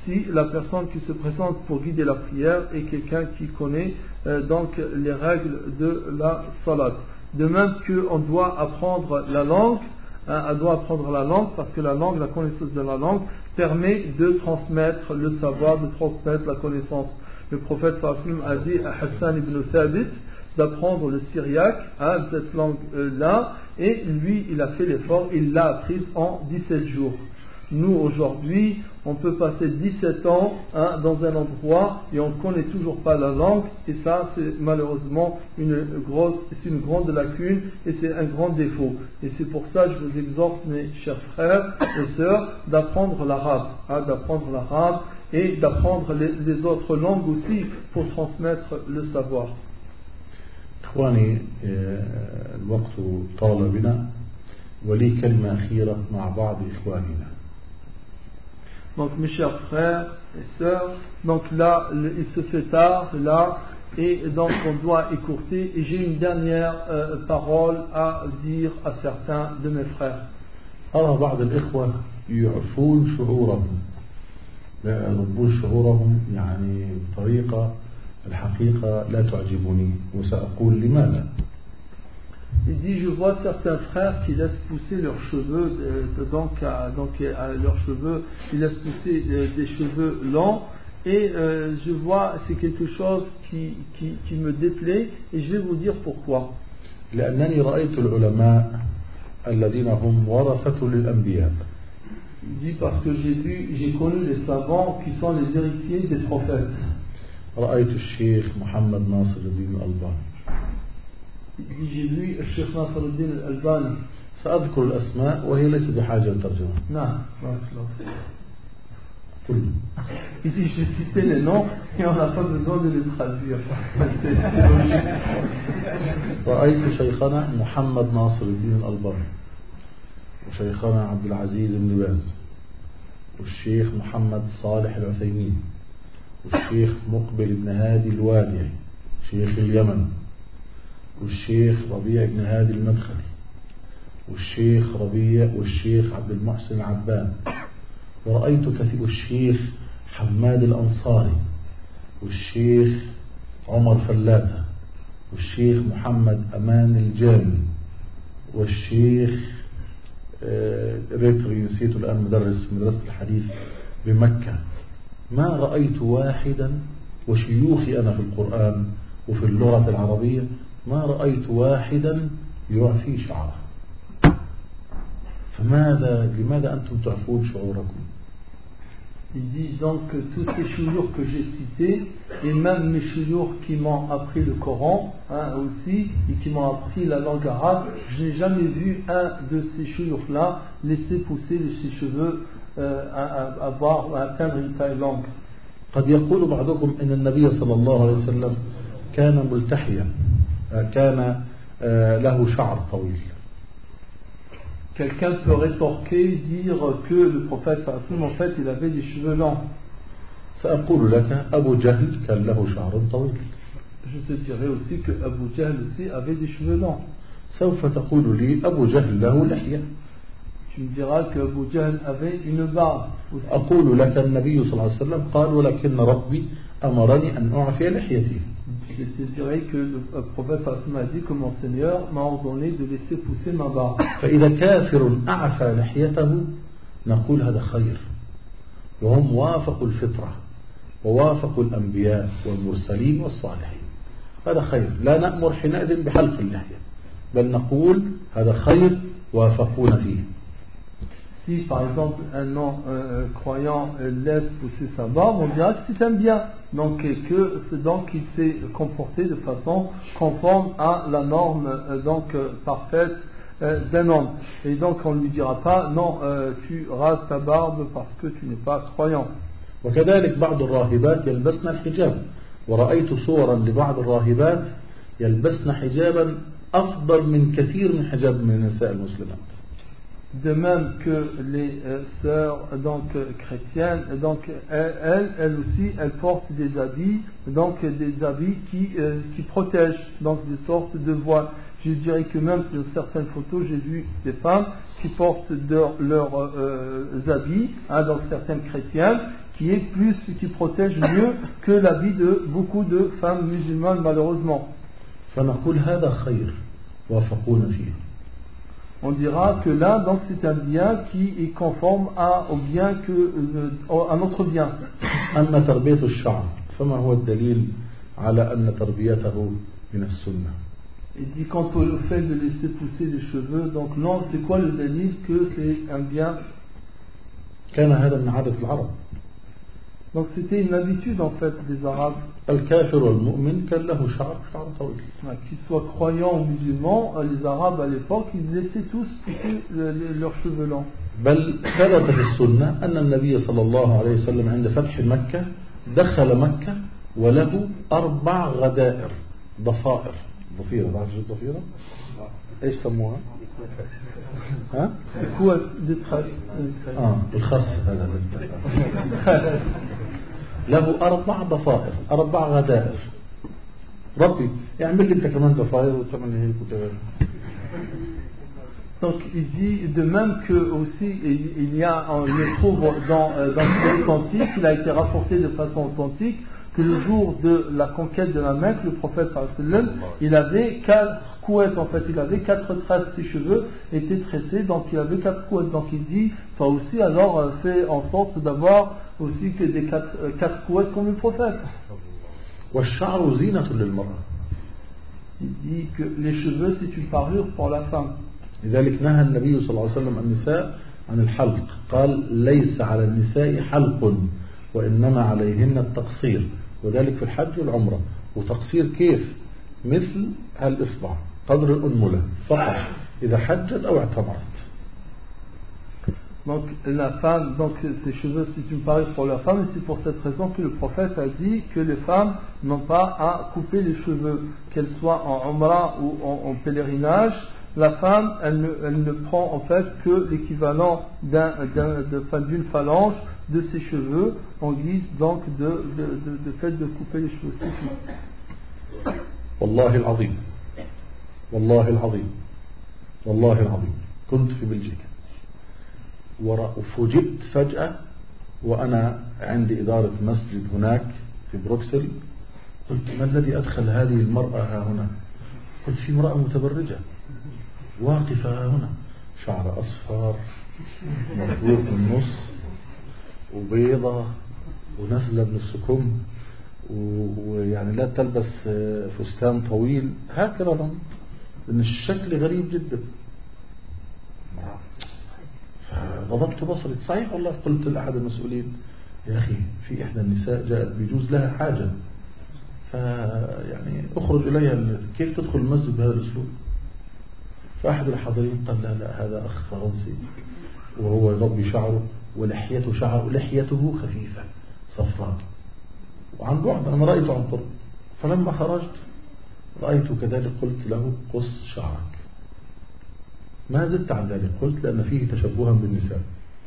si la personne qui se présente pour guider la prière est quelqu'un qui connaît donc les règles de la salat. De même qu'on doit apprendre la langue, elle doit apprendre la langue parce que la langue, la connaissance de la langue permet de transmettre le savoir, de transmettre la connaissance. Le prophète sallallahu alayhi wa sallam a dit à Hassan ibn Thabit d'apprendre le syriaque, cette langue-là, et lui, il a fait l'effort, il l'a apprise en 17 jours. Nous, aujourd'hui, on peut passer 17 ans dans un endroit et on ne connaît toujours pas la langue, et ça, c'est malheureusement une grande lacune et c'est un grand défaut. Et c'est pour ça que je vous exhorte, mes chers frères et sœurs, d'apprendre l'arabe, et d'apprendre les autres langues aussi pour transmettre le savoir. إخواني الوقت طال بنا ولي كلمة أخيرة مع بعض إخواننا. Donc mes chers frères et sœurs, donc là il se fait tard là et donc on doit écourter et j'ai une dernière parole à dire à certains de mes frères. أرى بعض الإخوة يعفون شعورهم لا يربون شعورهم يعني بطريقة الحقيقة لا تعجبني وسأقول لماذا. Il dit, je vois certains frères qui laissent pousser leurs cheveux, leurs cheveux, ils laissent pousser des cheveux longs, et je vois, c'est quelque chose qui me déplaît, et je vais vous dire pourquoi. لأنني رأيت العلماء الذين هم ورثة للأنبياء. Il dit parce que j'ai connu les savants qui sont les héritiers des prophètes. رأيت الشيخ محمد ناصر الدين الألباني. J'ai lu Cheikh Nasruddin al-Albani. سأذكر الأسماء وهي ليست بحاجة للترجمة. نعم. قل. Il dit, je citais les noms et on n'a pas besoin de les traduire. رأيت شيخنا محمد ناصر الدين الألباني وشيخنا عبد العزيز بن باز والشيخ محمد صالح العثيمين والشيخ مقبل بن هادي الوادعي شيخ اليمن والشيخ ربيع بن هادي المدخلي والشيخ ربيع والشيخ عبد المحسن العبان ورأيت كثير والشيخ حماد الأنصاري والشيخ عمر فلاتة والشيخ محمد أمان الجامي والشيخ ريتري نسيته الآن مدرس مدرسة الحديث بمكة. ما رأيت واحدا وشيوخي أنا في القرآن وفي اللغة العربية ما رأيت واحدا يعفي شعره. لماذا أنتم تعفون شعوركم؟ Il dit donc que tous ces chouyours que j'ai cités, et même mes chouyours qui m'ont appris le Coran aussi, et qui m'ont appris la langue arabe, je n'ai jamais vu un de ces chouyours-là laisser pousser ses cheveux à atteindre une taille longue. قد يقول بعضكم إن النبي صلى الله عليه وسلم كان ملتحيا كان له شعر طويل. Quelqu'un peut rétorquer, dire que le prophète en fait il avait des cheveux longs. سأقول لك أبو جهل كان له شعر طويل. Je te dirais aussi que Abu Jahl aussi avait des cheveux longs. سوف تقول لي أبو جهل له لحية. Tu me diras que Abu Jahl avait une barbe aussi. أقول لك النبي صلى الله عليه وسلم قال ولكن ربي أمرني أن أعفي لحيتي. Je te dirais que le prophète a dit que mon Seigneur m'a ordonné de laisser pousser ma barbe. فإذا كافر أعفى لحيته نقول هذا خير وهم وافقوا الفطرة ووافقوا الأنبياء والمرسلين والصالحين. هذا خير لا نأمر حينئذ بحلق اللحية بل نقول هذا خير وافقون فيه. Si par exemple un non-croyant laisse pousser sa barbe, on dira que c'est un bien, donc il s'est comporté de façon conforme à la norme parfaite d'un homme. Et donc on ne lui dira pas non, tu rases ta barbe parce que tu n'es pas croyant. وكذلك بعض الراهبات يلبسن الحجاب ورأيت صورا لبعض الراهبات يلبسن حجابا أفضل من كثير من حجاب من النساء المسلمات. De même que les sœurs chrétiennes, elles aussi, elles portent des habits, des habits qui protègent, des sortes de voiles. Je dirais que même sur certaines photos, j'ai vu des femmes qui portent leurs habits, certaines chrétiennes, qui protège mieux que l'habit de beaucoup de femmes musulmanes malheureusement. فنقول هذا خير وافقون فيه. On dira que là donc c'est un bien qui est conforme au bien à notre bien. أما تربية الشعر فما هو الدليل على أن تربيته من السنة؟ Il dit quant au fait de laisser pousser les cheveux, donc non, c'est quoi le dalil que c'est un bien? كان هذا من عادة العرب. Donc c'était une habitude en fait des Arabes. الكافر والمؤمن كان له شعر طويل. Qu'ils soient croyants ou musulmans, les Arabes à l'époque, ils laissaient tous pousser leurs cheveux longs. بل ثبت في السنة أن النبي صلى الله عليه وسلم عند فتح مكة دخل مكة وله 4 غدائر ضفائر. ضفيرة، بعرف شو الضفيرة؟ ايش سموها؟ ها؟ الخص هذا له 4 ضفائر، 4 غدائر. ربي يعمل لي انت كمان ضفائر وكمان هيك وكمان. Donc il dit de même que aussi il y a, on le trouve dans l'authentique, il a été rapporté de façon authentique que le jour de la conquête de la Mecque, le prophète sallam, il avait 4 couettes, en fait, il avait 4 tresses, ses cheveux étaient tressés, donc il avait 4 couettes. Donc il dit, toi aussi, alors fais en sorte d'avoir aussi que des 4 couettes comme le prophète. Il dit que les cheveux c'est une parure pour la femme. لذلك نهى النبي صلى الله عليه وسلم النساء عن الحلق، قال ليس على النساء حلق وإنما عليهن التقصير، وذلك في الحج والعمرة. وتقصير كيف؟ مثل الإصبع قدر الأنملة فقط إذا حجت أو اعتمرت. Donc la femme, donc ses cheveux c'est une parure pour la femme, et c'est pour cette raison que le prophète a dit que les femmes n'ont pas à couper les cheveux, qu'elles soient en umrah ou en pèlerinage. La femme, elle ne prend en fait que l'équivalent d'une phalange de ses cheveux en guise donc de fait de couper les cheveux. والله العظيم والله العظيم والله العظيم كنت في بلجيكا وفوجئت فجأة وأنا عندي إدارة مسجد هناك في بروكسل. قلت ما الذي أدخل هذه المرأة ها هنا؟ قلت في امرأة متبرجة واقفة هنا، شعر أصفر مضبوط من النص وبيضة ونازلة من السكم، ويعني لا تلبس فستان طويل هكذا، لأن الشكل غريب جدا. فغضبت بصري صحيح والله. قلت لأحد المسؤولين يا أخي في إحدى النساء جاءت بيجوز لها حاجة، فيعني أخرج إليها، كيف تدخل المسجد بهذا الأسلوب؟ فأحد الحاضرين قال لا هذا أخ فرنسي وهو يربي شعره ولحيته لحيته خفيفة صفراء، وعن بعد أنا رأيته عن قرب. فلما خرجت رأيته كذلك، قلت له قص شعرك. ما زدت عن ذلك، قلت لأن فيه تشبها بالنساء،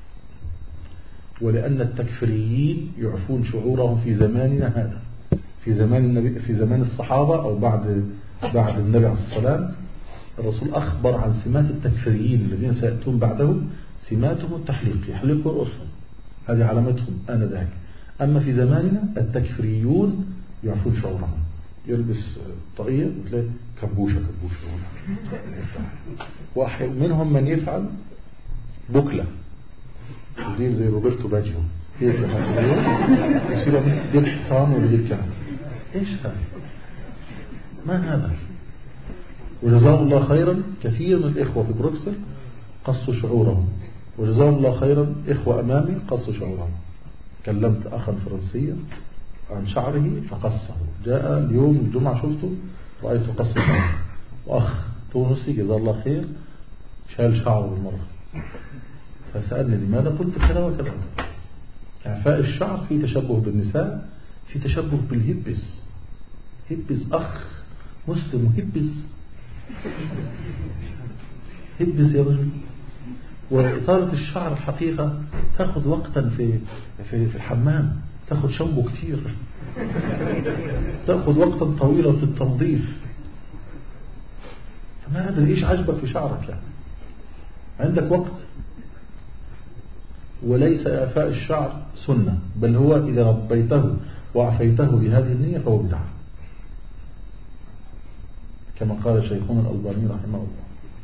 ولأن التكفيريين يعفون شعورهم في زماننا هذا، في زمان النبي، في زمان الصحابة أو بعد النبي عليه الصلاة والسلام. الرسول أخبر عن سمات التكفيريين الذين سيأتون بعده، سماتهم التحليق، يحلقوا رؤوسهم، هذه علامتهم آنذاك. أما في زماننا التكفيريون يعفون شعورهم، يلبس طاقية وتلاقي كبوشة ومنهم من يفعل بكلة يدير زي روبرتو باجيو هيك يصير دير حصان ودير كلام. ايش هذا؟ ما هذا؟ وجزاهم الله خيرا كثير من الإخوة في بروكسل قصوا شعورهم، وجزاهم الله خيرا إخوة أمامي قصوا شعورهم. كلمت أخا فرنسيا عن شعره فقصه، جاء اليوم الجمعة شفته رأيته قص شعره. وأخ تونسي جزاه الله خير شال شعره بالمرة، فسألني لماذا؟ قلت كذا وكذا. إعفاء الشعر في تشبه بالنساء، في تشبه بالهبز. هبز أخ مسلم هبز يا رجل. وإطالة الشعر الحقيقة تأخذ وقتا في الحمام، تأخذ شامبو كتير، تأخذ وقتا طويلا في التنظيف. فما أدري إيش عجبك في شعرك، يعني عندك وقت؟ وليس إعفاء الشعر سنة، بل هو إذا ربيته وعفيته بهذه النية فهو بدعة، كما قال شيخنا الألباني رحمه الله.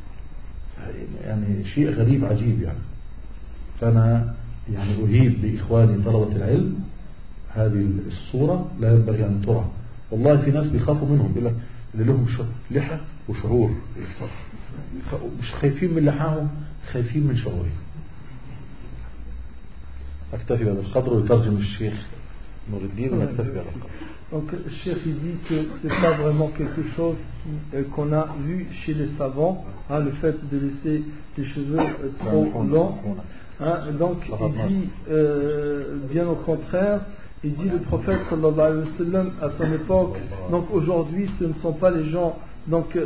يعني شيء غريب عجيب يعني. فأنا يعني أهيب بإخواني طلبة العلم هذه الصورة لا ينبغي أن ترى. والله في ناس بيخافوا منهم، يقول لك اللي لهم لحى وشعور، مش خايفين من لحاهم، خايفين من شعورهم. أكتفي بهذا القدر ويترجم الشيخ نور الدين ونكتفي بهذا القدر. Donc le chef il dit que c'est pas vraiment quelque chose qu'on a vu chez les savants, hein, le fait de laisser les cheveux trop longs. Hein, donc il dit bien au contraire, il dit le prophète sallallahu alayhi wa sallam à son époque, donc aujourd'hui ce ne sont pas les gens, donc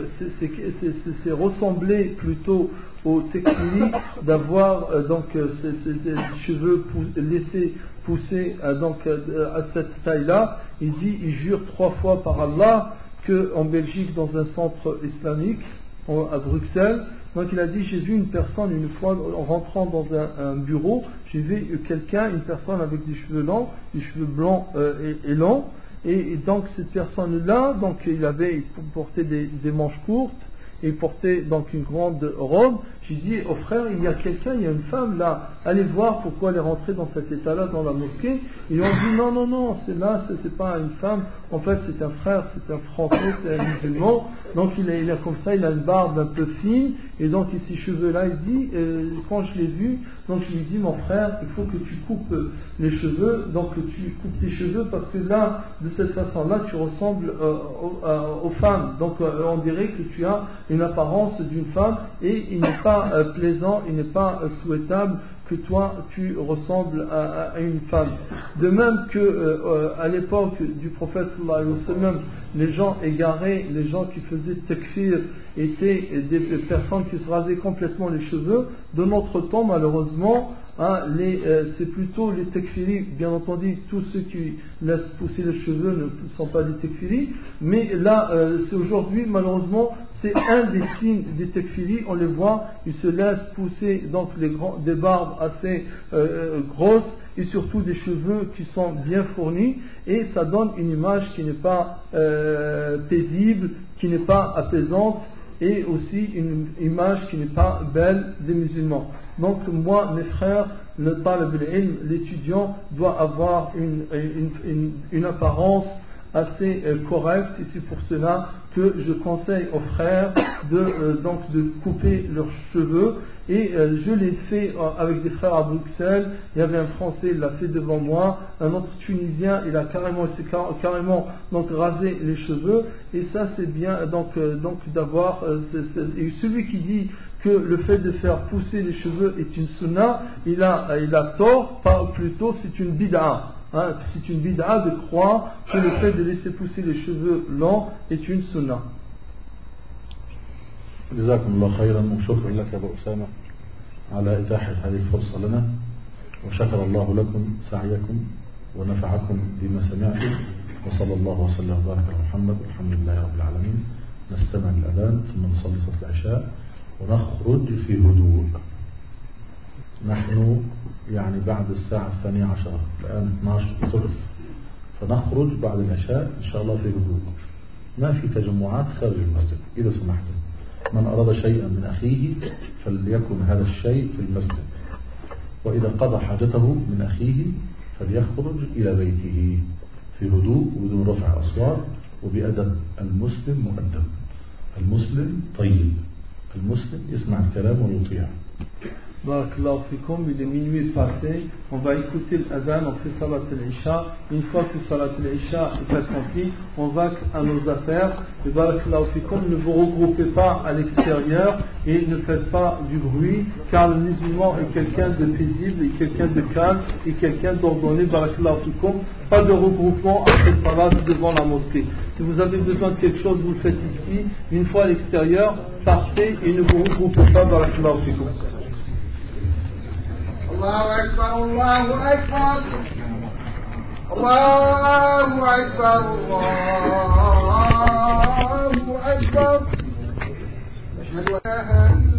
c'est ressembler plutôt au tekfiri d'avoir donc ces cheveux laissés pousser donc à cette taille-là. Il dit, il jure 3 fois par Allah qu'en Belgique, dans un centre islamique à Bruxelles, donc il a dit, j'ai vu une personne une fois en rentrant dans un bureau, j'ai vu quelqu'un, une personne avec des cheveux longs, des cheveux blancs et longs, et donc cette personne-là, donc il portait des manches courtes, et il portait donc une grande robe. J'ai dit au frère, il y a quelqu'un, il y a une femme là, allez voir pourquoi elle est rentrée dans cet état-là dans la mosquée. Ils ont dit non, c'est pas une femme, en fait c'est un frère, c'est un français, c'est un musulman. Donc il a comme ça, il a une barbe un peu fine, et donc ces cheveux-là, il dit, quand je l'ai vu, donc je lui ai dit, mon frère, il faut que tu coupes les cheveux, donc que tu coupes tes cheveux, parce que là, de cette façon-là, tu ressembles aux femmes. Donc on dirait que tu as une apparence d'une femme, et il n'est pas plaisant, il n'est pas souhaitable que toi tu ressembles à une femme. De même que à l'époque du prophète sallallahu alayhi wa sallam, les gens égarés, les gens qui faisaient takfir étaient des personnes qui se rasaient complètement les cheveux. De notre temps, malheureusement, hein, c'est plutôt les takfiris. Bien entendu, tous ceux qui laissent pousser les cheveux ne sont pas des takfiris, mais là, c'est aujourd'hui, malheureusement, c'est un des signes des takfiris. On les voit, ils se laissent pousser donc des barbes assez grosses, et surtout des cheveux qui sont bien fournis, et ça donne une image qui n'est pas paisible, qui n'est pas apaisante, et aussi une image qui n'est pas belle des musulmans. Donc moi, mes frères, le talib al-ilm, l'étudiant, doit avoir une apparence assez correcte, et c'est pour cela que je conseille aux frères de couper leurs cheveux. Et je l'ai fait avec des frères à Bruxelles. Il y avait un Français, il l'a fait devant moi, un autre Tunisien, il s'est carrément donc rasé les cheveux, et ça c'est bien donc d'avoir et celui qui dit que le fait de faire pousser les cheveux est une sunna, il a tort, pas plutôt c'est une bid'a. Hein, c'est une bid'a de croire que le fait de laisser pousser les cheveux longs est une sunna. جزاكم الله خيرا وشكرا لك يا أبو أسامة على إتاحة هذه الفرصة لنا، وشكر الله لكم سعيكم ونفعكم بما سمعتم، وصلى الله وسلم وبارك على محمد والحمد لله رب العالمين. نستمع للأذان ثم نصلي صلاة العشاء ونخرج في هدوء. نحن يعني بعد الساعة 12 الآن 12:30، فنخرج بعد العشاء إن شاء الله في هدوء، ما في تجمعات خارج المسجد إذا سمحتم. من أراد شيئا من أخيه فليكن هذا الشيء في المسجد، وإذا قضى حاجته من أخيه فليخرج إلى بيته في هدوء وبدون رفع أصوات وبأدب. المسلم مؤدب، المسلم طيب، المسلم يسمع الكلام ويطيع. Barakallahu fikum, il est minuit passé, on va écouter l'adhan, on fait salat al-isha. Une fois que salat al-isha est accompli, on va à nos affaires. Et barakallahu fikum, ne vous regroupez pas à l'extérieur et ne faites pas du bruit, car le musulman est quelqu'un de paisible, et quelqu'un de calme, et quelqu'un d'ordonné. Barakallahu fikum, pas de regroupement après salat devant la mosquée. Si vous avez besoin de quelque chose, vous le faites ici. Une fois à l'extérieur, partez et ne vous regroupez pas. Barakallahu fikum. الله أكبر الله أكبر الله أكبر الله أكبر أشهد أن لا إله إلا الله.